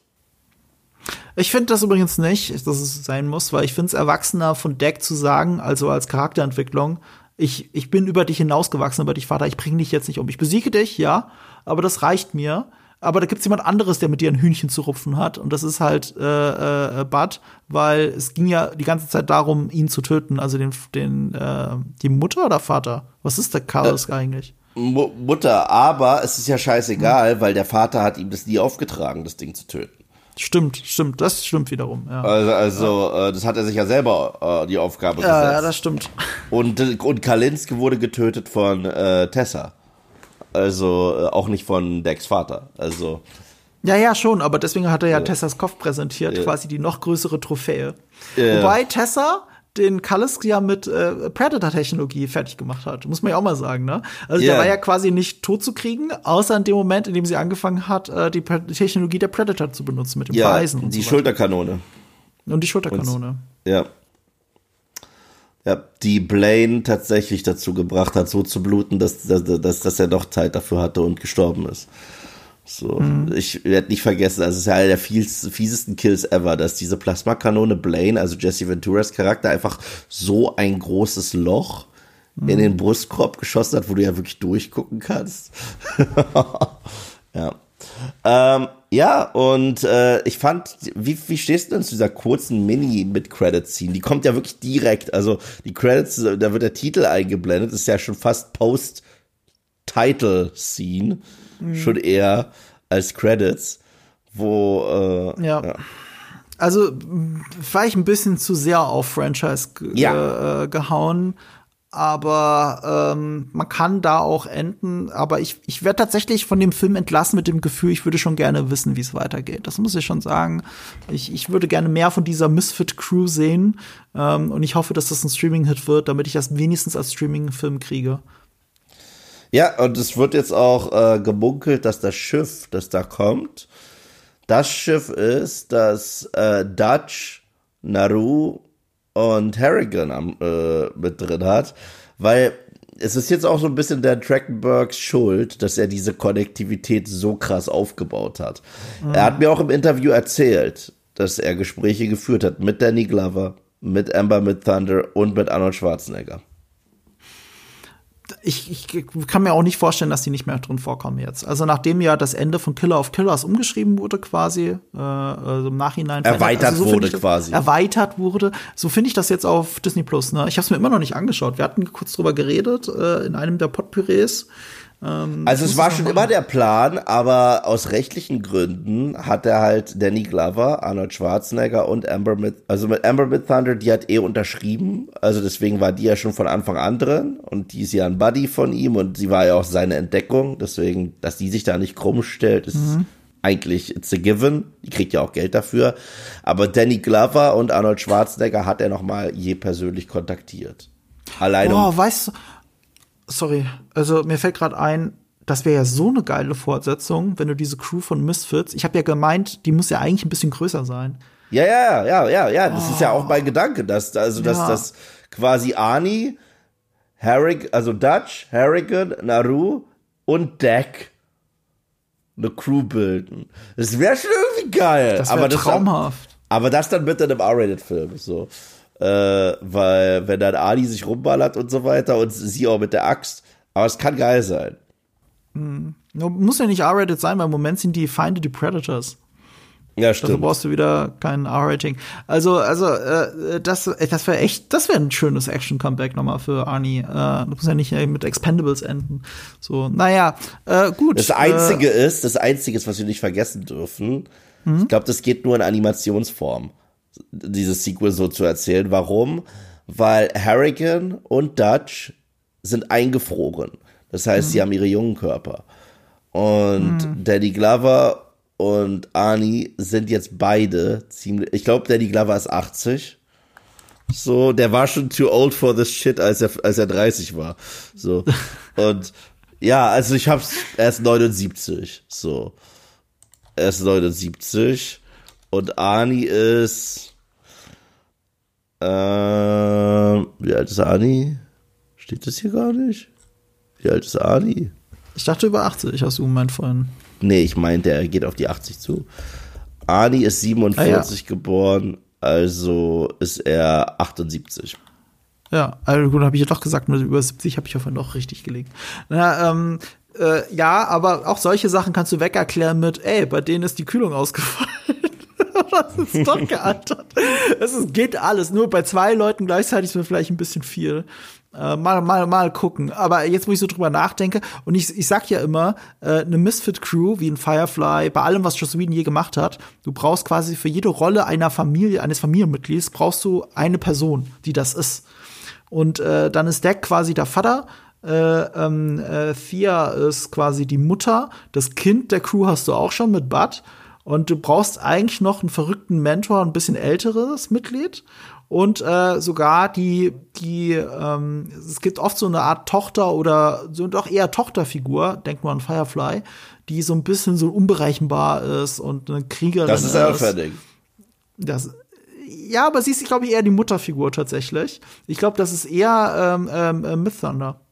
D: Ich finde das übrigens nicht, dass es sein muss, weil ich finde es erwachsener von Deck zu sagen, also als Charakterentwicklung, ich, ich bin über dich hinausgewachsen, über dich, Vater, ich bringe dich jetzt nicht um. Ich besiege dich, ja, aber das reicht mir. Aber da gibt's jemand anderes, der mit dir ein Hühnchen zu rupfen hat. Und das ist halt äh, äh, Bud, weil es ging ja die ganze Zeit darum, ihn zu töten. Also den, den äh, die Mutter oder Vater? Was ist der Kalisk äh, eigentlich?
C: M- Mutter, aber es ist ja scheißegal, hm. weil der Vater hat ihm das nie aufgetragen, das Ding zu töten.
D: Stimmt, stimmt, das stimmt wiederum. Ja.
C: Also, also ja. äh, das hat er sich ja selber äh, die Aufgabe gesetzt.
D: Ja, ja, das stimmt.
C: Und, und Kalisk wurde getötet von äh, Tessa. Also äh, auch nicht von Decks Vater. Also
D: ja, ja, schon, aber deswegen hat er ja, ja. Tessas Kopf präsentiert, ja. quasi die noch größere Trophäe. Ja. Wobei Tessa den Kalisk ja mit äh, Predator-Technologie fertig gemacht hat. Muss man ja auch mal sagen, ne? Also ja. der war ja quasi nicht tot zu kriegen, außer in dem Moment, in dem sie angefangen hat, äh, die Pre- Technologie der Predator zu benutzen mit dem
C: ja,
D: Vereisen. Und
C: die
D: so
C: Schulterkanone.
D: Und die Schulterkanone.
C: Und, ja. Ja, die Blaine tatsächlich dazu gebracht hat, so zu bluten, dass, dass, dass, dass er doch Zeit dafür hatte und gestorben ist. So, mhm. Ich werde nicht vergessen, also es ist ja einer der fies, fiesesten Kills ever, dass diese Plasmakanone Blaine, also Jesse Venturas Charakter, einfach so ein großes Loch mhm. in den Brustkorb geschossen hat, wo du ja wirklich durchgucken kannst. Ja. Ähm, ja, und äh, ich fand, wie, wie stehst du denn zu dieser kurzen Mini-Mid-Credit-Scene? Die kommt ja wirklich direkt, also die Credits, da wird der Titel eingeblendet, ist ja schon fast Post-Title-Scene, mhm. schon eher als Credits, wo, äh,
D: ja. ja. Also war ich ein bisschen zu sehr auf Franchise ge- ja. äh, gehauen. Aber ähm, man kann da auch enden. Aber ich, ich werde tatsächlich von dem Film entlassen mit dem Gefühl, ich würde schon gerne wissen, wie es weitergeht. Das muss ich schon sagen. Ich, ich würde gerne mehr von dieser Misfit-Crew sehen. Ähm, und ich hoffe, dass das ein Streaming-Hit wird, damit ich das wenigstens als Streaming-Film kriege.
C: Ja, und es wird jetzt auch äh, gemunkelt, dass das Schiff, das da kommt, das Schiff ist, das äh, Dutch, Naru und Harrigan am, äh, mit drin hat, weil es ist jetzt auch so ein bisschen der Trachtenbergs Schuld, dass er diese Konnektivität so krass aufgebaut hat. Mhm. Er hat mir auch im Interview erzählt, dass er Gespräche geführt hat mit Danny Glover, mit Amber Midthunder und mit Arnold Schwarzenegger.
D: Ich, ich kann mir auch nicht vorstellen, dass die nicht mehr drin vorkommen jetzt. Also nachdem ja das Ende von Killer of Killers umgeschrieben wurde quasi, äh, also im Nachhinein
C: erweitert also so wurde
D: das,
C: quasi.
D: Erweitert wurde. So finde ich das jetzt auf Disney Plus. Ne? Ich habe es mir immer noch nicht angeschaut. Wir hatten kurz drüber geredet äh, in einem der Potpürés. Ähm,
C: also es war schon immer der Plan, aber aus rechtlichen Gründen hat er halt Danny Glover, Arnold Schwarzenegger und Amber Mid, also mit Amber Midthunder, die hat eh unterschrieben, also deswegen war die ja schon von Anfang an drin und die ist ja ein Buddy von ihm und sie war ja auch seine Entdeckung, deswegen, dass die sich da nicht krumm stellt, ist mhm. eigentlich it's a given, die kriegt ja auch Geld dafür, aber Danny Glover und Arnold Schwarzenegger hat er nochmal je persönlich kontaktiert. Alleine.
D: Boah, weißt du, sorry, also mir fällt gerade ein, das wäre ja so eine geile Fortsetzung, wenn du diese Crew von Misfits, ich habe ja gemeint, die muss ja eigentlich ein bisschen größer sein.
C: Ja, ja, ja, ja, ja, das oh. ist ja auch mein Gedanke, dass, also, dass, ja. dass quasi Arnie, Harrig, also Dutch, Harrigan, Naru und Deck eine Crew bilden. Das wäre schon irgendwie geil.
D: Das wäre traumhaft.
C: Das, aber das dann bitte in einem R-Rated-Film, so. äh, weil wenn dann Arnie sich rumballert und so weiter und sie auch mit der Axt, aber es kann geil sein.
D: Hm. Muss ja nicht R-rated sein, weil im Moment sind die Feinde die Predators.
C: Ja, stimmt.
D: Dafür brauchst du wieder kein R-Rating. Also, also äh, das, das wäre echt, das wäre ein schönes Action-Comeback nochmal für Arnie. Äh, das muss ja nicht mit Expendables enden. So, naja, äh, gut.
C: Das Einzige äh, ist, das Einzige ist, was wir nicht vergessen dürfen, mhm. ich glaube, das geht nur in Animationsform, dieses Sequel so zu erzählen. Warum? Weil Harrigan und Dutch sind eingefroren. Das heißt, mhm. sie haben ihre jungen Körper. Und mhm. Danny Glover und Arnie sind jetzt beide ziemlich, ich glaube, Danny Glover ist achtzig. So, der war schon too old for this shit, als er, als er dreißig war. So. Und, ja, also ich hab's, er ist neunundsiebzig. So. Er ist neunundsiebzig. Und Arnie ist, äh, wie alt ist Arnie? Steht das hier gar nicht? Wie alt ist Arnie?
D: Ich dachte über achtzig, hast du gemeint vorhin.
C: Nee, ich meinte, er geht auf die achtzig zu. Arnie ist siebenundvierzig ah, ja. geboren, also ist er achtundsiebzig.
D: Ja, also gut, habe ich ja doch gesagt, nur über siebzig habe ich ja vorhin doch richtig gelegt. Na, ähm, äh, ja, aber auch solche Sachen kannst du wegerklären mit, ey, bei denen ist die Kühlung ausgefallen. Das ist doch gealtert. Es ist, geht alles. Nur bei zwei Leuten gleichzeitig ist mir vielleicht ein bisschen viel. Äh, mal, mal, mal gucken. Aber jetzt, wo ich so drüber nachdenke, und ich, ich sag ja immer, äh, eine Misfit-Crew, wie in Firefly, bei allem, was Joss Whedon je gemacht hat, du brauchst quasi für jede Rolle einer Familie, eines Familienmitglieds, brauchst du eine Person, die das ist. Und äh, dann ist Deck quasi der Vater, äh, ähm, äh, Thea ist quasi die Mutter, das Kind der Crew hast du auch schon mit Bud. Und du brauchst eigentlich noch einen verrückten Mentor, ein bisschen älteres Mitglied. Und äh, sogar die, die, ähm, es gibt oft so eine Art Tochter oder so doch eher Tochterfigur, denk mal an Firefly, die so ein bisschen so unberechenbar ist und eine Kriegerin ist.
C: Das ist ja fertig.
D: Das, ja, aber sie ist, glaube ich, eher die Mutterfigur tatsächlich. Ich glaube, das ist eher ähm, ähm, Myth Thunder.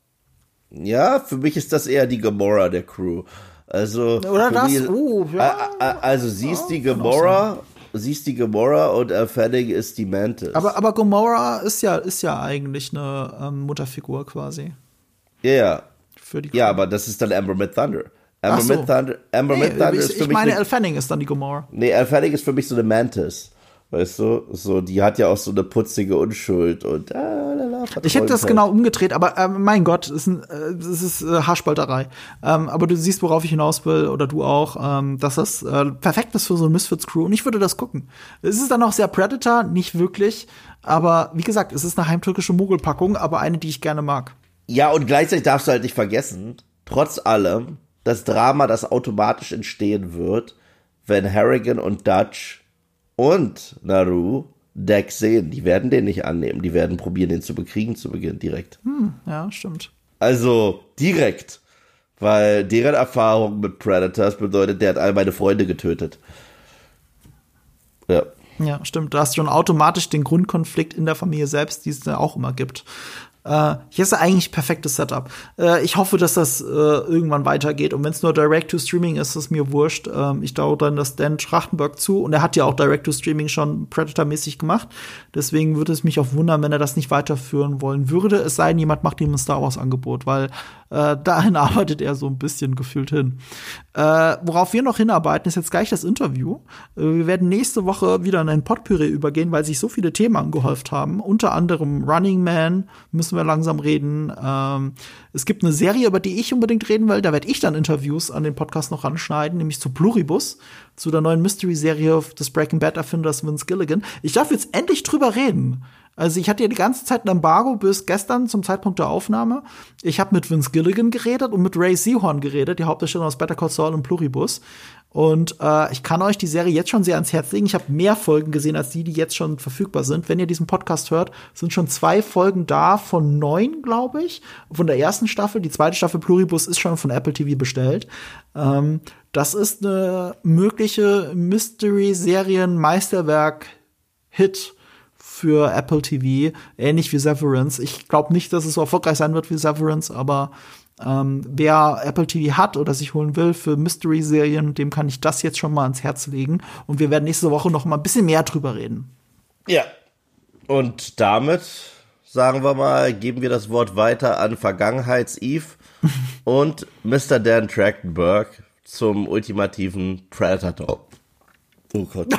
C: Ja, für mich ist das eher die Gamora der Crew. Also,
D: oder das?
C: Mich,
D: oh, ja.
C: Also, sie ist die Gamora. Sie ist die Gamora und Fanning ist die Mantis.
D: Aber, aber Gamora ist ja, ist ja eigentlich eine ähm, Mutterfigur quasi.
C: Ja, yeah.
D: Für die
C: ja, aber das ist dann Amber Mid Thunder. Amber
D: so.
C: Mid Thunder, Amber
D: nee,
C: Mid Thunder
D: ich,
C: ist für
D: ich
C: mich.
D: meine,
C: eine,
D: Elle Fanning ist dann die Gamora.
C: Nee, Elle Fanning ist für mich so eine Mantis. Weißt du? So, die hat ja auch so eine putzige Unschuld und ah, lala,
D: ich hätte das genau umgedreht, aber äh, mein Gott, es ist, äh, ist äh, Haarspalterei. Ähm, aber du siehst, worauf ich hinaus will, oder du auch, ähm, dass das äh, perfekt ist für so eine Misfits-Crew und ich würde das gucken. Es ist dann auch sehr Predator, nicht wirklich, aber wie gesagt, es ist eine heimtückische Mogelpackung, aber eine, die ich gerne mag.
C: Ja, und gleichzeitig darfst du halt nicht vergessen, trotz allem, das Drama, das automatisch entstehen wird, wenn Harrigan und Dutch und Naru Deck sehen. Die werden den nicht annehmen. Die werden probieren, den zu bekriegen zu Beginn direkt.
D: Hm, ja, stimmt.
C: Also direkt. Weil deren Erfahrung mit Predators bedeutet, der hat all meine Freunde getötet. Ja.
D: Ja, stimmt. Du hast schon automatisch den Grundkonflikt in der Familie selbst, die es da auch immer gibt. Äh, hier ist eigentlich perfektes Setup. Äh, ich hoffe, dass das äh, irgendwann weitergeht. Und wenn es nur Direct-to-Streaming ist, ist mir wurscht. Ähm, ich traue dann das Dan Trachtenberg zu. Und er hat ja auch Direct-to-Streaming schon Predator-mäßig gemacht. Deswegen würde es mich auch wundern, wenn er das nicht weiterführen wollen würde. Es sei denn, jemand macht ihm ein Star Wars-Angebot, weil äh, dahin arbeitet er so ein bisschen gefühlt hin. Äh, worauf wir noch hinarbeiten, ist jetzt gleich das Interview. Äh, wir werden nächste Woche wieder in ein Potpourri übergehen, weil sich so viele Themen angehäuft haben. Unter anderem Running Man müssen wir langsam reden. Ähm, es gibt eine Serie, über die ich unbedingt reden will. Da werde ich dann Interviews an den Podcast noch ranschneiden, nämlich zu Pluribus, zu der neuen Mystery-Serie des Breaking Bad-Erfinders Vince Gilligan. Ich darf jetzt endlich drüber reden. Also ich hatte ja die ganze Zeit ein Embargo bis gestern zum Zeitpunkt der Aufnahme. Ich habe mit Vince Gilligan geredet und mit Ray Seahorn geredet, die Hauptdarstellerin aus Better Call Saul und Pluribus. Und äh, ich kann euch die Serie jetzt schon sehr ans Herz legen. Ich habe mehr Folgen gesehen als die, die jetzt schon verfügbar sind. Wenn ihr diesen Podcast hört, sind schon zwei Folgen da von neun, glaube ich, von der ersten Staffel. Die zweite Staffel Pluribus ist schon von Apple T V bestellt. Ähm, das ist eine mögliche Mystery-Serien-Meisterwerk-Hit für Apple T V, ähnlich wie Severance. Ich glaube nicht, dass es so erfolgreich sein wird wie Severance, aber ähm, wer Apple T V hat oder sich holen will für Mystery-Serien, dem kann ich das jetzt schon mal ans Herz legen. Und wir werden nächste Woche noch mal ein bisschen mehr drüber reden.
C: Ja, Und damit, sagen wir mal, geben wir das Wort weiter an Vergangenheits-Eve und Mister Dan Trachtenberg zum ultimativen Predator-Talk. Oh Gott.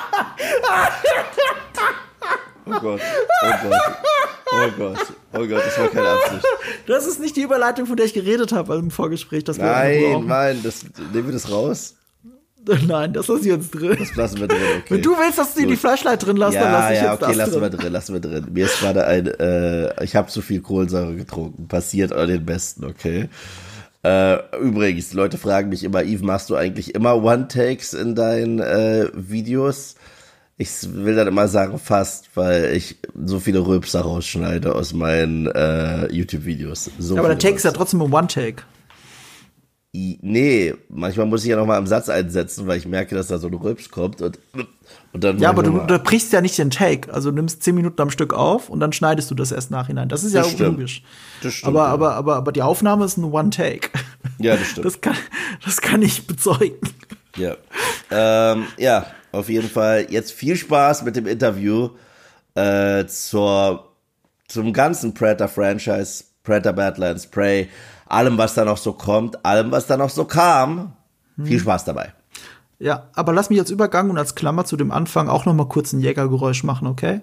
C: Oh Gott, oh Gott, oh Gott, oh Gott, das war keine Absicht.
D: Das ist nicht die Überleitung, von der ich geredet habe im Vorgespräch. Das
C: nein, nein, das, nehmen wir das raus?
D: Nein, das lassen wir jetzt drin.
C: Das lassen wir drin, okay.
D: Wenn du willst, dass du die Flashlight drin lässt,
C: ja,
D: dann lass ich
C: ja,
D: jetzt
C: okay,
D: das
C: lassen
D: drin.
C: wir drin, lassen wir drin. Mir ist gerade ein, äh, ich habe zu viel Kohlensäure getrunken. Passiert an den Besten, okay. Äh, übrigens, Leute fragen mich immer, Yves, machst du eigentlich immer One-Takes in deinen äh, Videos? Ich will dann immer sagen, fast, weil ich so viele Rülpser rausschneide aus meinen äh, YouTube-Videos. So
D: ja, aber der Take ist ja
C: Rülpser.
D: trotzdem ein One-Take.
C: I, nee, manchmal muss ich ja noch mal im Satz einsetzen, weil ich merke, dass da so ein Rülps kommt und, und dann.
D: Ja, aber du, du brichst ja nicht den Take. Also du nimmst zehn Minuten am Stück auf und dann schneidest du das erst nachhinein. Das ist ja
C: Das stimmt.
D: logisch.
C: Das stimmt,
D: aber,
C: ja.
D: aber, aber, aber die Aufnahme ist ein One-Take.
C: Ja, das stimmt.
D: Das kann, das kann ich bezeugen.
C: Ja. Ähm, ja, auf jeden Fall. Jetzt viel Spaß mit dem Interview äh, zur, zum ganzen Predator-Franchise, Predator Badlands, Prey, allem, was da noch so kommt, allem, was da noch so kam. Hm. Viel Spaß dabei.
D: Ja, aber lass mich als Übergang und als Klammer zu dem Anfang auch noch mal kurz ein Jägergeräusch machen, okay?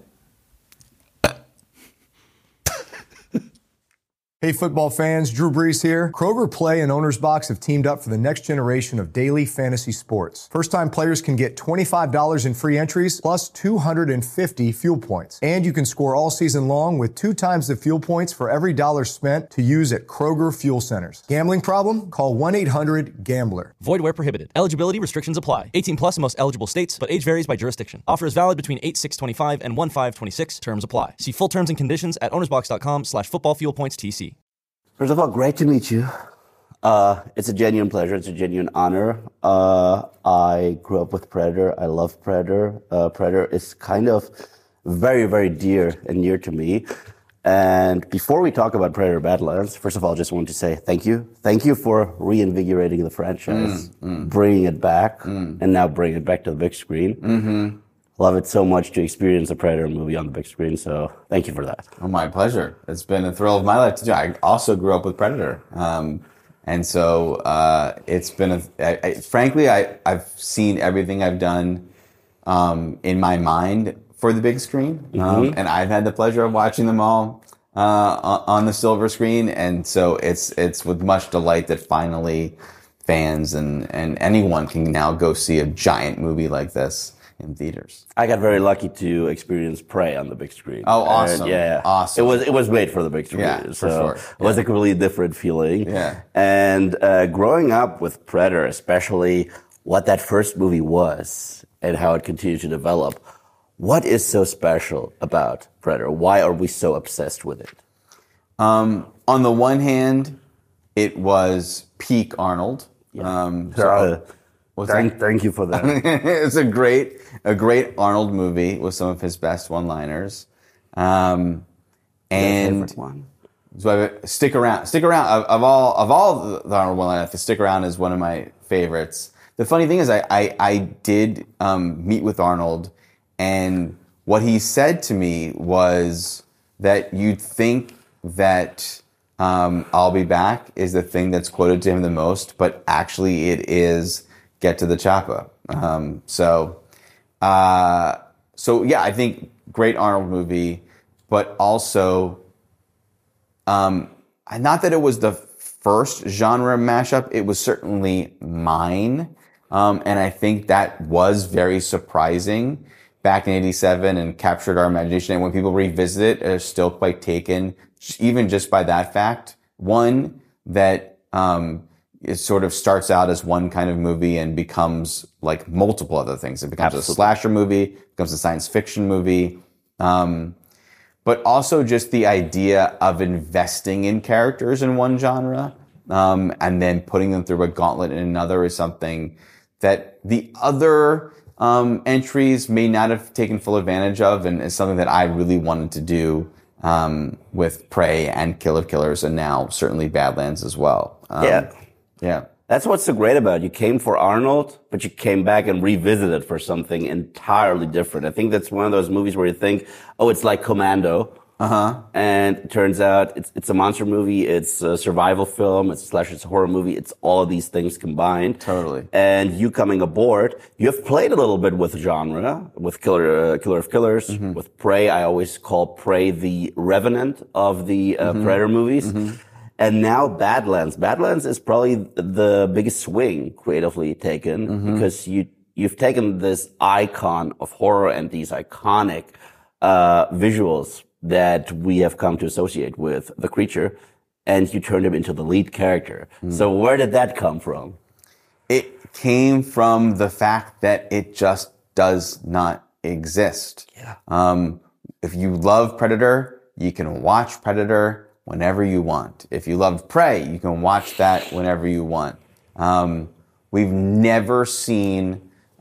A: Hey football fans, Drew Brees here. Kroger Play and Owner's Box have teamed up for the next generation of daily fantasy sports. First-time players can get twenty-five dollars in free entries plus two hundred fifty fuel points. And you can score all season long with two times the fuel points for every dollar spent to use at Kroger Fuel Centers. Gambling problem? Call one eight hundred gambler.
B: Void where prohibited. Eligibility restrictions apply. eighteen plus in most eligible states, but age varies by jurisdiction. Offer is valid between eight six twenty-five and one five twenty-six. Terms apply. See full terms and conditions at ownersbox.com slash football fuel points TC.
E: First of all, great to meet you. Uh, it's a genuine pleasure. It's a genuine honor. Uh, I grew up with Predator. I love Predator. Uh, Predator is kind of very, very dear and near to me. And before we talk about Predator Badlands, first of all, I just want to say thank you. Thank you for reinvigorating the franchise, mm, mm. bringing it back, mm. and now bringing it back to the big screen. Mm-hmm. Love it so much to experience a Predator movie on the big screen, so thank you for that.
F: Oh, my pleasure. It's been a thrill of my life to do. I also grew up with Predator. Um, and so uh, it's been, a, I, I, frankly, I, I've seen everything I've done um, in my mind for the big screen. Mm-hmm. Um, and I've had the pleasure of watching them all uh, on the silver screen. And so it's it's with much delight that finally fans and, and anyone can now go see a giant movie like this in theaters.
E: I got very lucky to experience Prey on the big screen.
F: Oh, awesome!
E: And yeah,
F: awesome.
E: It was it was made for the big screen.
F: Yeah,
E: so
F: for sure.
E: It was
F: yeah.
E: a completely different feeling.
F: Yeah.
E: And uh, growing up with Predator, especially what that first movie was and how it continued to develop, what is so special about Predator? Why are we so obsessed with it?
F: Um, on the one hand, it was peak Arnold.
E: Yeah.
F: Um, so,
E: uh,
F: What's
E: thank,
F: that?
E: thank you for that.
F: It's a great, a great Arnold movie with some of his best one-liners. Um, and
E: favorite one.
F: So I, stick around, stick around. Of, of all, of all the Arnold one-liners, the stick around is one of my favorites. The funny thing is, I, I, I did um, meet with Arnold, and what he said to me was that you'd think that um, "I'll be back" is the thing that's quoted to him the most, but actually it is "Get to the chopper." Um, so, uh, so yeah, I think great Arnold movie, but also, um, not that it was the first genre mashup. It was certainly mine, um, and I think that was very surprising back in eighty-seven and captured our imagination. And when people revisit it, they're still quite taken, even just by that fact. One, that um, it sort of starts out as one kind of movie and becomes like multiple other things. It becomes Absolutely. a slasher movie, becomes a science fiction movie, um, but also just the idea of investing in characters in one genre um, and then putting them through a gauntlet in another is something that the other um, entries may not have taken full advantage of, and is something that I really wanted to do um, with Prey and Kill of Killers, and now certainly Badlands as well. Um,
E: yeah.
F: Yeah.
E: That's what's so great about it. You came for Arnold, but you came back and revisited for something entirely different. I think that's one of those movies where you think, oh, it's like Commando.
F: Uh-huh.
E: And it turns out it's it's a monster movie, it's a survival film, it's a slasher, it's a horror movie, it's all of these things combined.
F: Totally.
E: And you coming aboard, you have played a little bit with genre, with Killer uh, Killer of Killers, mm-hmm. with Prey. I always call Prey the Revenant of the uh, mm-hmm. Predator movies. Mm-hmm. And now Badlands. Badlands is probably the biggest swing creatively taken mm-hmm. because you, you've taken this icon of horror and these iconic, uh, visuals that we have come to associate with the creature, and you turned him into the lead character. Mm. So where did that come from?
F: It came from the fact that it just does not exist.
E: Yeah.
F: Um, if you love Predator, you can watch Predator whenever you want. If you loved Prey, you can watch that whenever you want. Um, we've never seen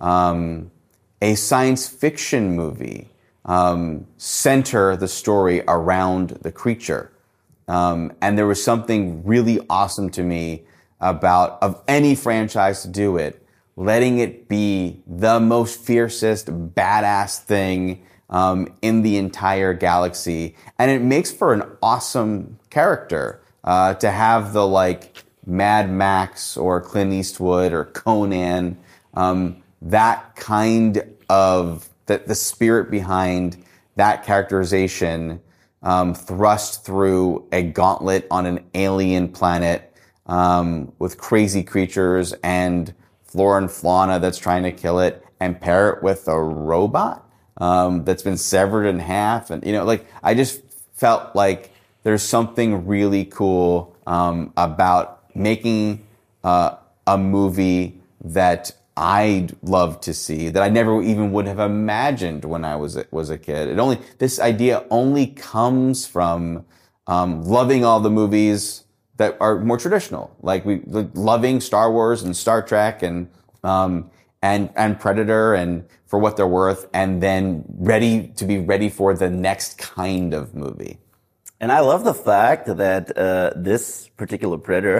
F: um, a science fiction movie um, center the story around the creature. Um, and there was something really awesome to me about, of any franchise to do it, letting it be the most fiercest, badass thing Um, in the entire galaxy. And it makes for an awesome character, uh, to have the, like, Mad Max or Clint Eastwood or Conan, um, that kind of, the, the spirit behind that characterization, um, thrust through a gauntlet on an alien planet, um, with crazy creatures and flora and fauna that's trying to kill it, and pair it with a robot Um, that's been severed in half. And, you know, like, I just felt like there's something really cool, um, about making, uh, a movie that I'd love to see, that I never even would have imagined when I was, a, was a kid. It only, this idea only comes from, um, loving all the movies that are more traditional. Like, we, like, loving Star Wars and Star Trek and, um, and, and Predator and for what they're worth, and then ready to be ready for the next kind of movie.
E: And I love the fact that, uh, this particular Predator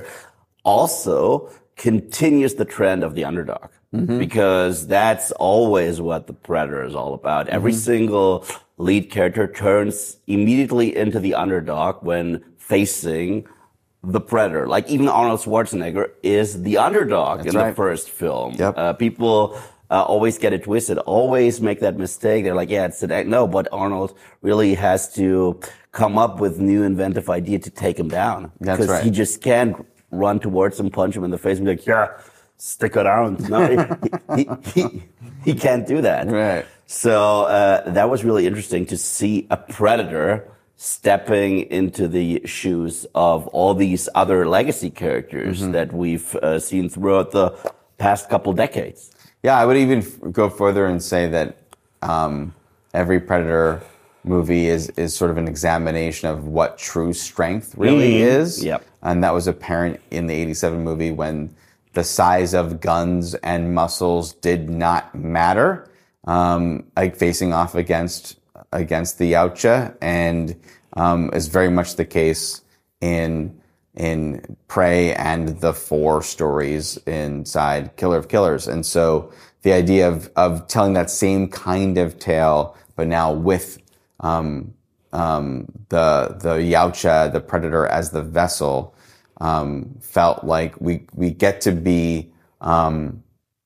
E: also continues the trend of the underdog. Mm-hmm. Because that's always what the Predator is all about. Every mm-hmm. single lead character turns immediately into the underdog when facing the Predator. Like, even Arnold Schwarzenegger is the underdog That's in right. the first film.
F: Yep.
E: Uh, people uh, always get it twisted, always make that mistake. They're like, yeah, it's an act. No, but Arnold really has to come up with new inventive idea to take him down.
F: That's
E: Because
F: right.
E: he just can't run towards him, punch him in the face and be like, yeah, stick around. No, he, he, he, he can't do that.
F: Right.
E: So uh, that was really interesting to see a Predator stepping into the shoes of all these other legacy characters mm-hmm. that we've uh, seen throughout the past couple decades.
F: Yeah, I would even f- go further and say that um, every Predator movie is is sort of an examination of what true strength really mm-hmm. is.
E: Yep.
F: And that was apparent in the eighty-seven movie when the size of guns and muscles did not matter, um, like facing off against against the Yautja, and um, is very much the case in in Prey and the four stories inside Killer of Killers. And so the idea of of telling that same kind of tale, but now with um, um, the the Yautja, the Predator, as the vessel, um, felt like we we get to be um,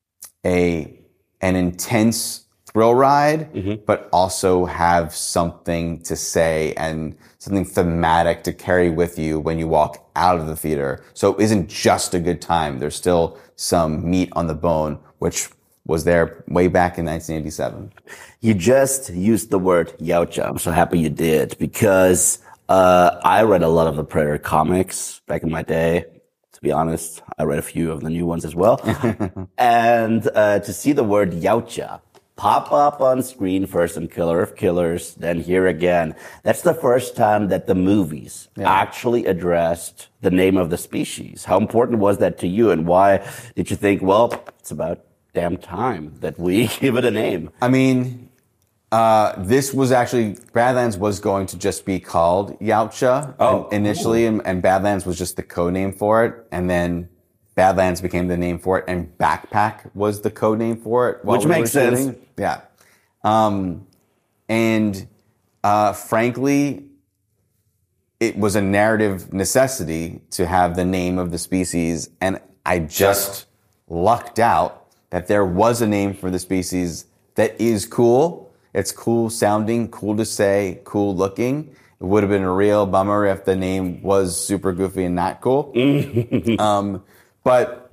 F: a an intense thrill ride, mm-hmm. but also have something to say and something thematic to carry with you when you walk out of the theater. So it isn't just a good time. There's still some meat on the bone, which was there way back in nineteen eighty-seven.
E: You just used the word Yautja. I'm so happy you did, because uh I read a lot of the Predator comics back in my day. To be honest, I read a few of the new ones as well. And uh to see the word Yautja pop up on screen first in Killer of Killers, then here again. That's the first time that the movies yeah. actually addressed the name of the species. How important was that to you, and why did you think, well, it's about damn time that we give it a name?
F: I mean, uh, this was actually, Badlands was going to just be called Yautja
E: oh,
F: initially, and, and Badlands was just the code name for it, and then Badlands became the name for it, and Backpack was the code name for it.
E: Which
F: we
E: makes sense.
F: Shooting. Yeah. Um, and uh, frankly, it was a narrative necessity to have the name of the species, and I just lucked out that there was a name for the species that is cool. It's cool sounding, cool to say, cool looking. It would have been a real bummer if the name was super goofy and not cool. um, but,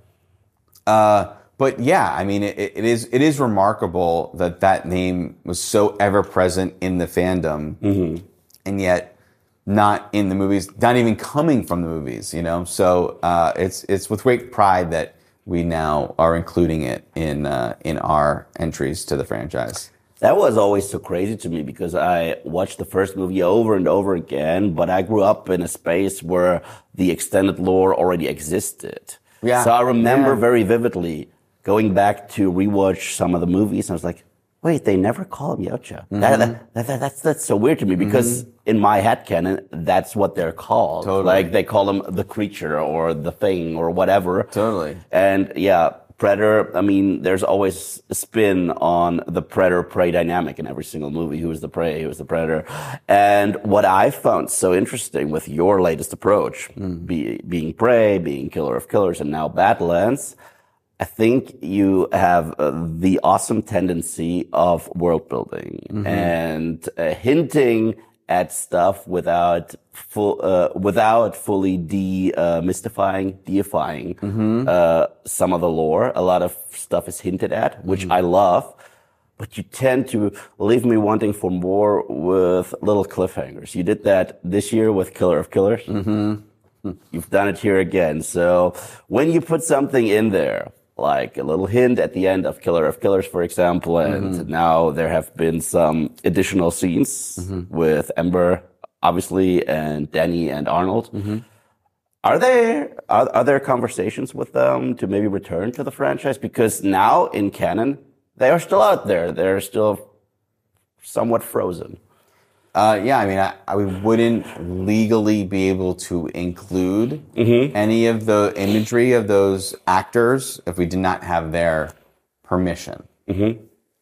F: uh, but yeah, I mean, it, it is it is remarkable that that name was so ever present in the fandom, mm-hmm. and yet not in the movies, not even coming from the movies. You know, so uh, it's it's with great pride that we now are including it in uh, in our entries to the franchise.
E: That was always so crazy to me because I watched the first movie over and over again, but I grew up in a space where the extended lore already existed.
F: Yeah.
E: So I remember
F: yeah.
E: very vividly going back to rewatch some of the movies, and I was like, wait, they never call him Yautja. Mm-hmm. That, that, that, that, that's, that's so weird to me because mm-hmm. in my headcanon, that's what they're called.
F: Totally.
E: Like they call him the creature or the thing or whatever.
F: Totally.
E: And yeah, Predator, I mean, there's always a spin on the predator-prey dynamic in every single movie. Who is the prey? Who is the predator? And what I found so interesting with your latest approach, mm. be, being Prey, being Killer of Killers, and now Badlands, I think you have uh, the awesome tendency of world building mm-hmm. and uh, hinting at stuff without full, uh, without fully demystifying, uh, deifying mm-hmm. uh, some of the lore. A lot of stuff is hinted at, which mm-hmm. I love, but you tend to leave me wanting for more with little cliffhangers. You did that this year with Killer of Killers. Mm-hmm. You've done it here again. So when you put something in there, like a little hint at the end of Killer of Killers, for example, and mm-hmm. now there have been some additional scenes mm-hmm. with Ember, obviously, and Danny and Arnold. Mm-hmm. Are there are, are there conversations with them to maybe return to the franchise? Because now in canon, they are still out there. They're still somewhat frozen.
F: Uh, yeah, I mean, I, I wouldn't legally be able to include mm-hmm. any of the imagery of those actors if we did not have their permission.
E: Mm-hmm.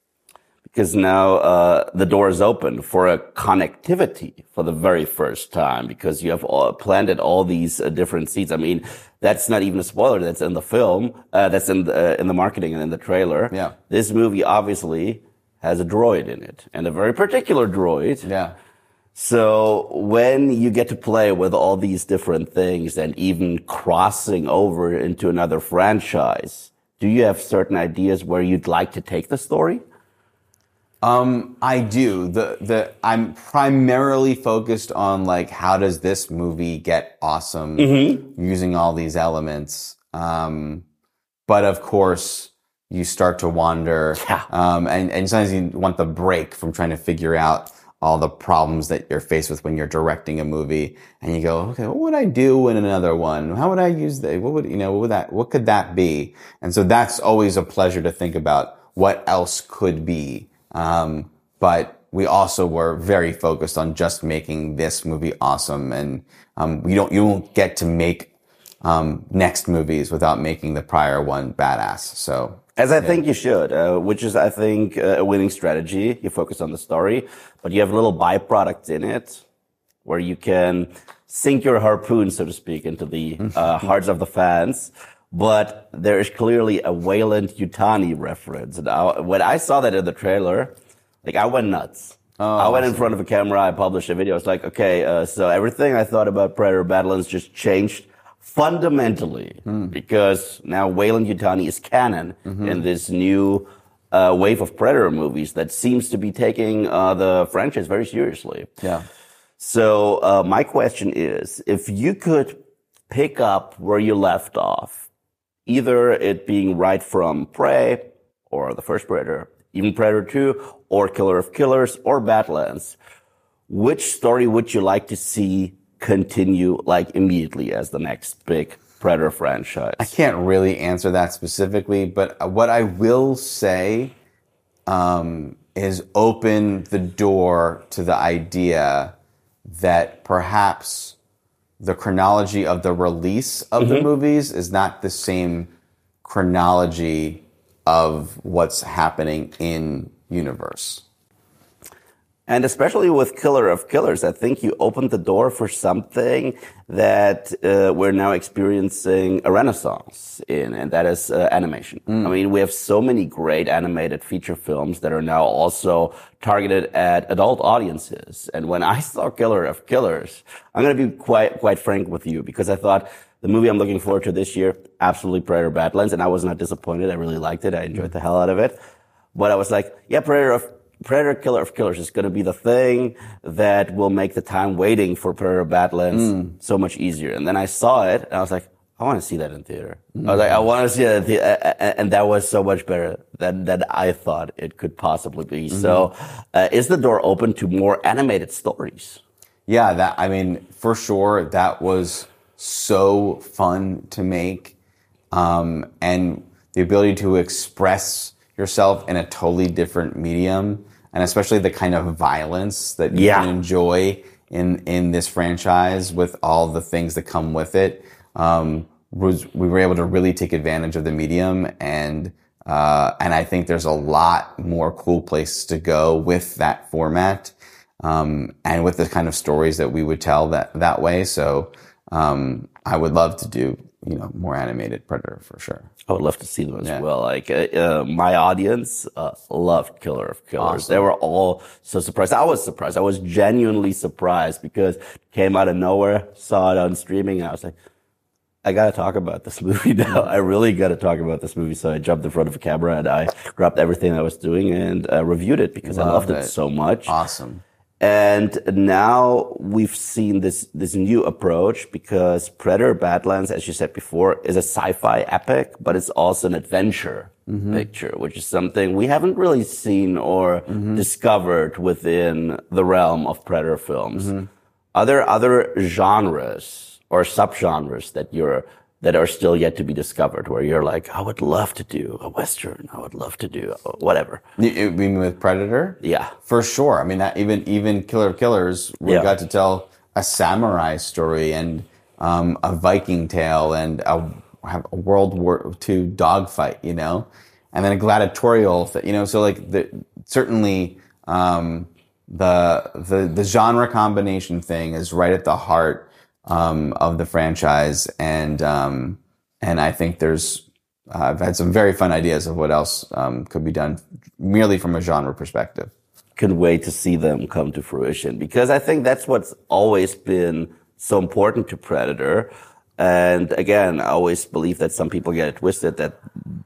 E: Because now uh, the door is open for a connectivity for the very first time because you have all, planted all these uh, different seeds. I mean, that's not even a spoiler. That's in the film. Uh, that's in the, uh, in the marketing and in the trailer.
F: Yeah.
E: This movie obviously has a droid in it, and a very particular droid.
F: Yeah.
E: So when you get to play with all these different things and even crossing over into another franchise, do you have certain ideas where you'd like to take the story?
F: Um, I do. The the I'm primarily focused on like how does this movie get awesome mm-hmm. using all these elements. Um, but of course you start to wander,
E: yeah.
F: um, and and sometimes you want the break from trying to figure out all the problems that you're faced with when you're directing a movie, and you go, okay, what would I do in another one? How would I use that? What would, you know, what would that, what could that be? And so that's always a pleasure to think about what else could be. Um, but we also were very focused on just making this movie awesome. And, um, we don't, you won't get to make, um, next movies without making the prior one badass. So.
E: As I
F: yeah.
E: think you should, uh, which is, I think, uh, a winning strategy. You focus on the story, but you have little byproducts in it where you can sink your harpoon, so to speak, into the uh, hearts of the fans. But there is clearly a Weyland-Yutani reference. And I, when I saw that in the trailer, like, I went nuts.
F: Oh,
E: I went in front of a camera, I published a video. It's like, okay, uh, so everything I thought about Predator Badlands just changed fundamentally, mm. because now Weyland-Yutani is canon mm-hmm. in this new uh, wave of Predator movies that seems to be taking uh, the franchise very seriously.
F: Yeah.
E: So uh, my question is, if you could pick up where you left off, either it being right from Prey or the first Predator, even Predator two, or Killer of Killers, or Badlands, which story would you like to see continue like immediately as the next big Predator franchise?
F: I can't really answer that specifically, but what I will say um, is open the door to the idea that perhaps the chronology of the release of mm-hmm. the movies is not the same chronology of what's happening in universe.
E: And especially with Killer of Killers, I think you opened the door for something that uh, we're now experiencing a renaissance in, and that is uh, animation. Mm. I mean, we have so many great animated feature films that are now also targeted at adult audiences. And when I saw Killer of Killers, I'm going to be quite quite frank with you, because I thought the movie I'm looking forward to this year, absolutely Predator Badlands, and I was not disappointed. I really liked it. I enjoyed mm. the hell out of it. But I was like, yeah, Predator of Predator Killer of Killers is going to be the thing that will make the time waiting for Predator Badlands mm. so much easier. And then I saw it, and I was like, I want to see that in theater. Mm. I was like, I want to see that in theater. And that was so much better than, than I thought it could possibly be. Mm-hmm. So uh, is the door open to more animated stories?
F: Yeah, that I mean, for sure, that was so fun to make. Um, and the ability to express yourself in a totally different medium, and especially the kind of violence that you yeah. can enjoy in in this franchise with all the things that come with it. Um, was, we were able to really take advantage of the medium, and uh, and I think there's a lot more cool places to go with that format, um, and with the kind of stories that we would tell that that way. So um, I would love to do, you know, more animated Predator for sure.
E: I would love to see them as yeah. well. Like, uh, uh, my audience uh, loved Killer of Killers. Awesome. They were all so surprised. I was surprised. I was genuinely surprised because it came out of nowhere, saw it on streaming, and I was like, I gotta talk about this movie now. I really gotta talk about this movie. So I jumped in front of a camera and I dropped everything I was doing and uh, reviewed it because Love I loved it. it so much.
F: Awesome.
E: And now we've seen this this new approach, because Predator Badlands, as you said before, is a sci-fi epic, but it's also an adventure mm-hmm. picture, which is something we haven't really seen or mm-hmm. discovered within the realm of Predator films. Mm-hmm. Are there other genres or subgenres that you're that are still yet to be discovered, where you're like, I would love to do a Western, I would love to do whatever?
F: You mean with Predator?
E: Yeah.
F: For sure. I mean, that even even Killer of Killers, we yeah. got to tell a samurai story and um, a Viking tale and a, have a World War Two dogfight, you know? And then a gladiatorial, th- you know? So, like, the, certainly um, the, the the genre combination thing is right at the heart Um, of the franchise, and um, and I think there's uh, I've had some very fun ideas of what else um, could be done merely from a genre perspective.
E: Can wait to see them come to fruition, because I think that's what's always been so important to Predator. And again, I always believe that some people get it twisted, that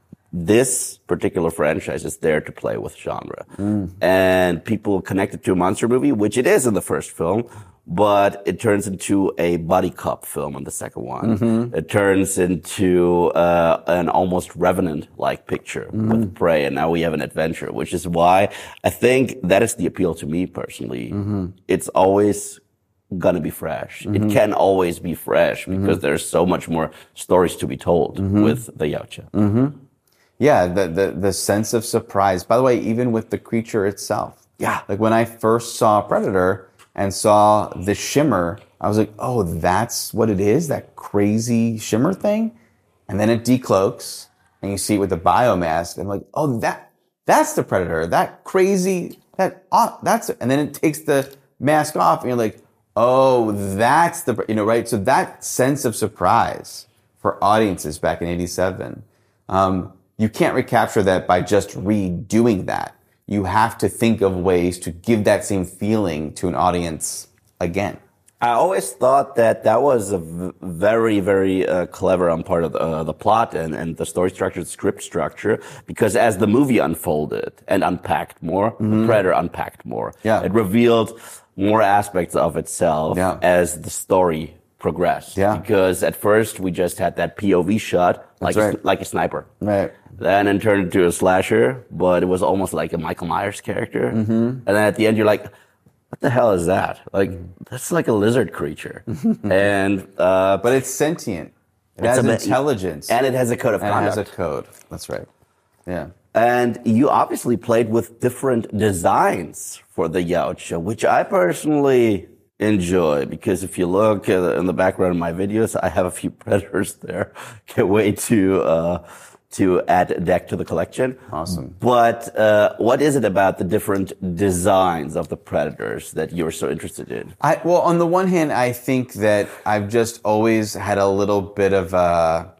E: this particular franchise is there to play with genre. Mm. And people connect it to a monster movie, which it is in the first film, but it turns into a buddy cop film in the second one. Mm-hmm. It turns into uh, an almost Revenant-like picture mm-hmm. with Prey, and now we have an adventure, which is why I think that is the appeal to me personally. Mm-hmm. It's always gonna be fresh. Mm-hmm. It can always be fresh, because mm-hmm. there's so much more stories to be told mm-hmm. with the Yautja.
F: Mm-hmm. Yeah, the, the the sense of surprise. By the way, even with the creature itself.
E: Yeah.
F: Like when I first saw Predator and saw the shimmer, I was like, oh, that's what it is? That crazy shimmer thing? And then it decloaks, and you see it with the biomask, and I'm like, oh, that that's the Predator. That crazy, that, uh, that's, and then it takes the mask off, and you're like, oh, that's the, you know, right? So that sense of surprise for audiences back in eighty-seven, um, you can't recapture that by just redoing that. You have to think of ways to give that same feeling to an audience again.
E: I always thought that that was a v- very, very uh, clever on part of the, uh, the plot and, and the story structure, the script structure, because as the movie unfolded and unpacked more, mm-hmm. Predator unpacked more.
F: Yeah.
E: It revealed more aspects of itself yeah. as the story progressed.
F: Yeah.
E: Because at first we just had that P O V shot, like
F: right.
E: a, like a sniper.
F: Right.
E: Then it turned into a slasher, but it was almost like a Michael Myers character. Mm-hmm. And then at the end, you're like, what the hell is that? Like, that's like a lizard creature. and uh,
F: But it's sentient. It has a, intelligence.
E: And it has a code of
F: and
E: conduct.
F: It has a code. That's right. Yeah.
E: And you obviously played with different designs for the Yautja, which I personally enjoy, because if you look uh, in the background of my videos, I have a few Predators there. Can't wait to uh, to add a deck to the collection.
F: Awesome.
E: But uh, what is it about the different designs of the Predators that you're so interested in?
F: I, well, on the one hand, I think that I've just always had a little bit of a,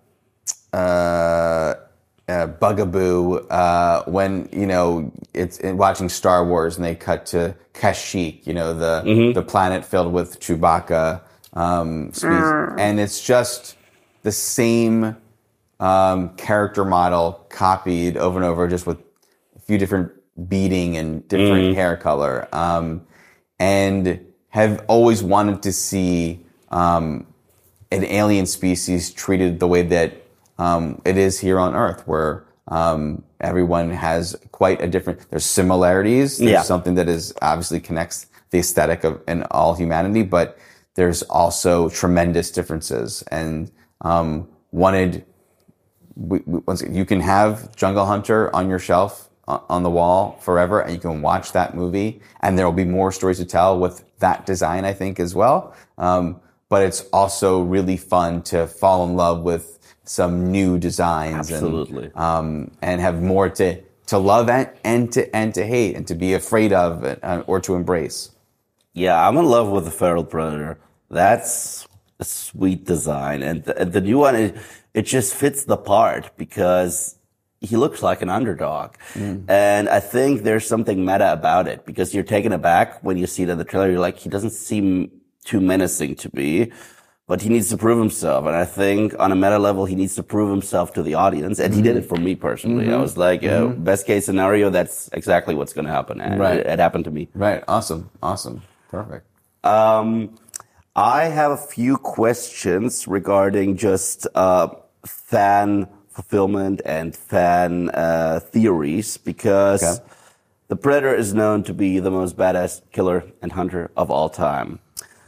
F: uh, a bugaboo uh, when, you know, it's in watching Star Wars and they cut to Kashyyyk, you know, the mm-hmm. the planet filled with Chewbacca, um, mm. and it's just the same um, character model copied over and over, just with a few different beading and different mm. hair color, um, and have always wanted to see um, an alien species treated the way that um, it is here on Earth, where um, everyone has quite a different. There's similarities. There's
E: yeah.
F: something that is obviously connects the aesthetic of in all humanity, but there's also tremendous differences. And um, wanted we, we, once you can have Jungle Hunter on your shelf uh, on the wall forever, and you can watch that movie, and there will be more stories to tell with that design, I think, as well. Um, but it's also really fun to fall in love with some new designs.
E: Absolutely.
F: And, um, and have more to, to love and, and to, and to hate and to be afraid of uh, or to embrace.
E: Yeah, I'm in love with the Feral Predator. That's a sweet design. And the, the new one, it, it just fits the part because he looks like an underdog. Mm. And I think there's something meta about it, because you're taken aback when you see it in the trailer. You're like, he doesn't seem too menacing to me, but he needs to prove himself. And I think on a meta level, he needs to prove himself to the audience. And mm-hmm. he did it for me personally. Mm-hmm. I was like, uh, mm-hmm. best case scenario, that's exactly what's going to happen. And
F: right.
E: it, it happened to me.
F: Right. Awesome. Awesome. Perfect.
E: Um, I have a few questions regarding just uh, fan fulfillment and fan uh, theories, because okay. the Predator is known to be the most badass killer and hunter of all time.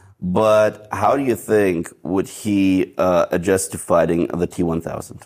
E: But how do you think would he uh, adjust to fighting the T one thousand?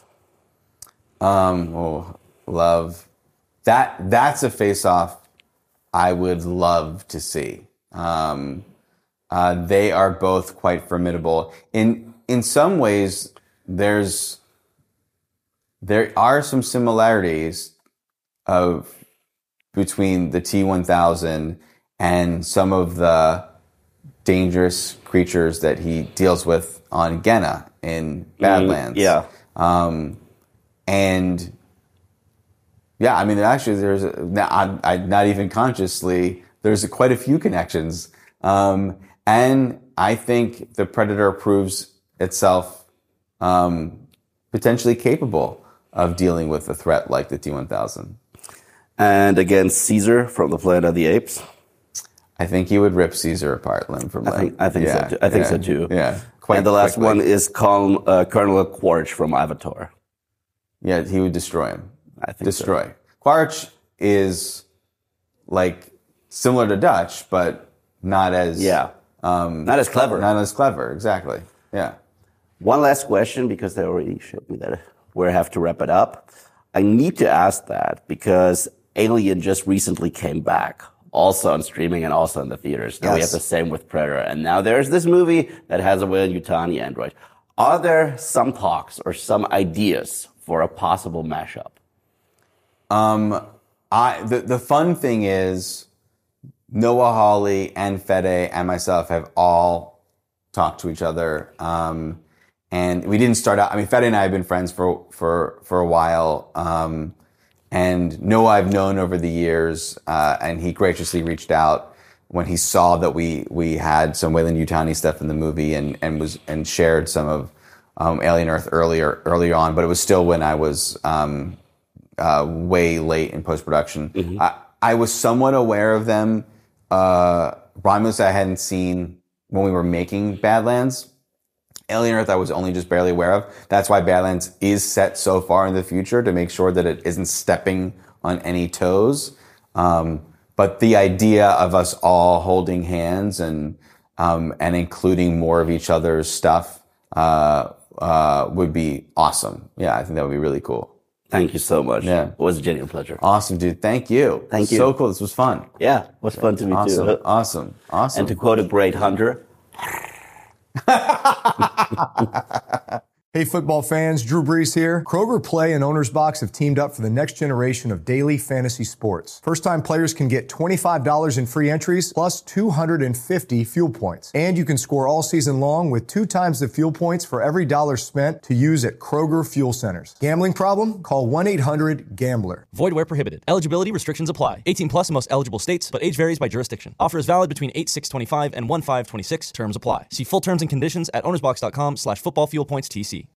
F: Um, oh, love that. That's a face-off I would love to see. Um, uh, they are both quite formidable. In in some ways, there's there are some similarities of between the T one thousand and some of the dangerous creatures that he deals with on Genna in Badlands.
E: Mm, yeah.
F: Um, and yeah, I mean, actually, there's a, I, I, not even consciously, there's a, quite a few connections. Um, and I think the Predator proves itself um, potentially capable of dealing with a threat like the T one thousand.
E: And against Caesar from the Planet of the Apes.
F: I think he would rip Caesar apart limb from limb.
E: I think, I think
F: yeah,
E: so too. I think
F: yeah,
E: so too.
F: Yeah. Quite
E: and the last
F: quickly.
E: one is Colonel, uh, Colonel Quaritch from Avatar.
F: Yeah, he would destroy him.
E: I think
F: destroy.
E: So.
F: Quaritch is like similar to Dutch, but not as
E: yeah,
F: um,
E: not as clever.
F: Not as clever, exactly. Yeah.
E: One last question, because they already showed me that we have to wrap it up. I need to ask that because Alien just recently came back. Also on streaming and also in the theaters. Now yes. we have the same with Predator. And now there's this movie that has a Weyland-Yutani android. Are there some talks or some ideas for a possible mashup?
F: Um, I the, the fun thing is Noah Hawley and Fede and myself have all talked to each other. Um, and we didn't start out, I mean, Fede and I have been friends for, for, for a while. Um, And Noah I've known over the years, uh, and he graciously reached out when he saw that we we had some Weyland-Yutani stuff in the movie, and and was and shared some of um, Alien Earth earlier earlier on. But it was still when I was um, uh, way late in post production. Mm-hmm. I, I was somewhat aware of them. Uh, Romulus I hadn't seen when we were making Badlands. Alien Earth I was only just barely aware of. That's why Badlands is set so far in the future, to make sure that it isn't stepping on any toes. Um, but the idea of us all holding hands and um, and including more of each other's stuff uh, uh, would be awesome. Yeah, I think that would be really cool.
E: Thank you so much.
F: Yeah.
E: It was a genuine pleasure.
F: Awesome, dude. Thank you.
E: Thank you.
F: So cool. This was fun.
E: Yeah, it was fun to meet
F: Awesome.
E: you.
F: Awesome. Awesome.
E: And to quote a great hunter,
A: Hey, football fans, Drew Brees here. Kroger Play and Owner's Box have teamed up for the next generation of daily fantasy sports. First-time players can get twenty-five dollars in free entries plus two hundred fifty fuel points. And you can score all season long with two times the fuel points for every dollar spent to use at Kroger Fuel Centers. Gambling problem? Call one eight hundred gambler.
B: Void where prohibited. Eligibility restrictions apply. eighteen plus in most eligible states, but age varies by jurisdiction. Offer is valid between eight six twenty-five and one five twenty-six. Terms apply. See full terms and conditions at ownersbox.com slash football fuel points TC.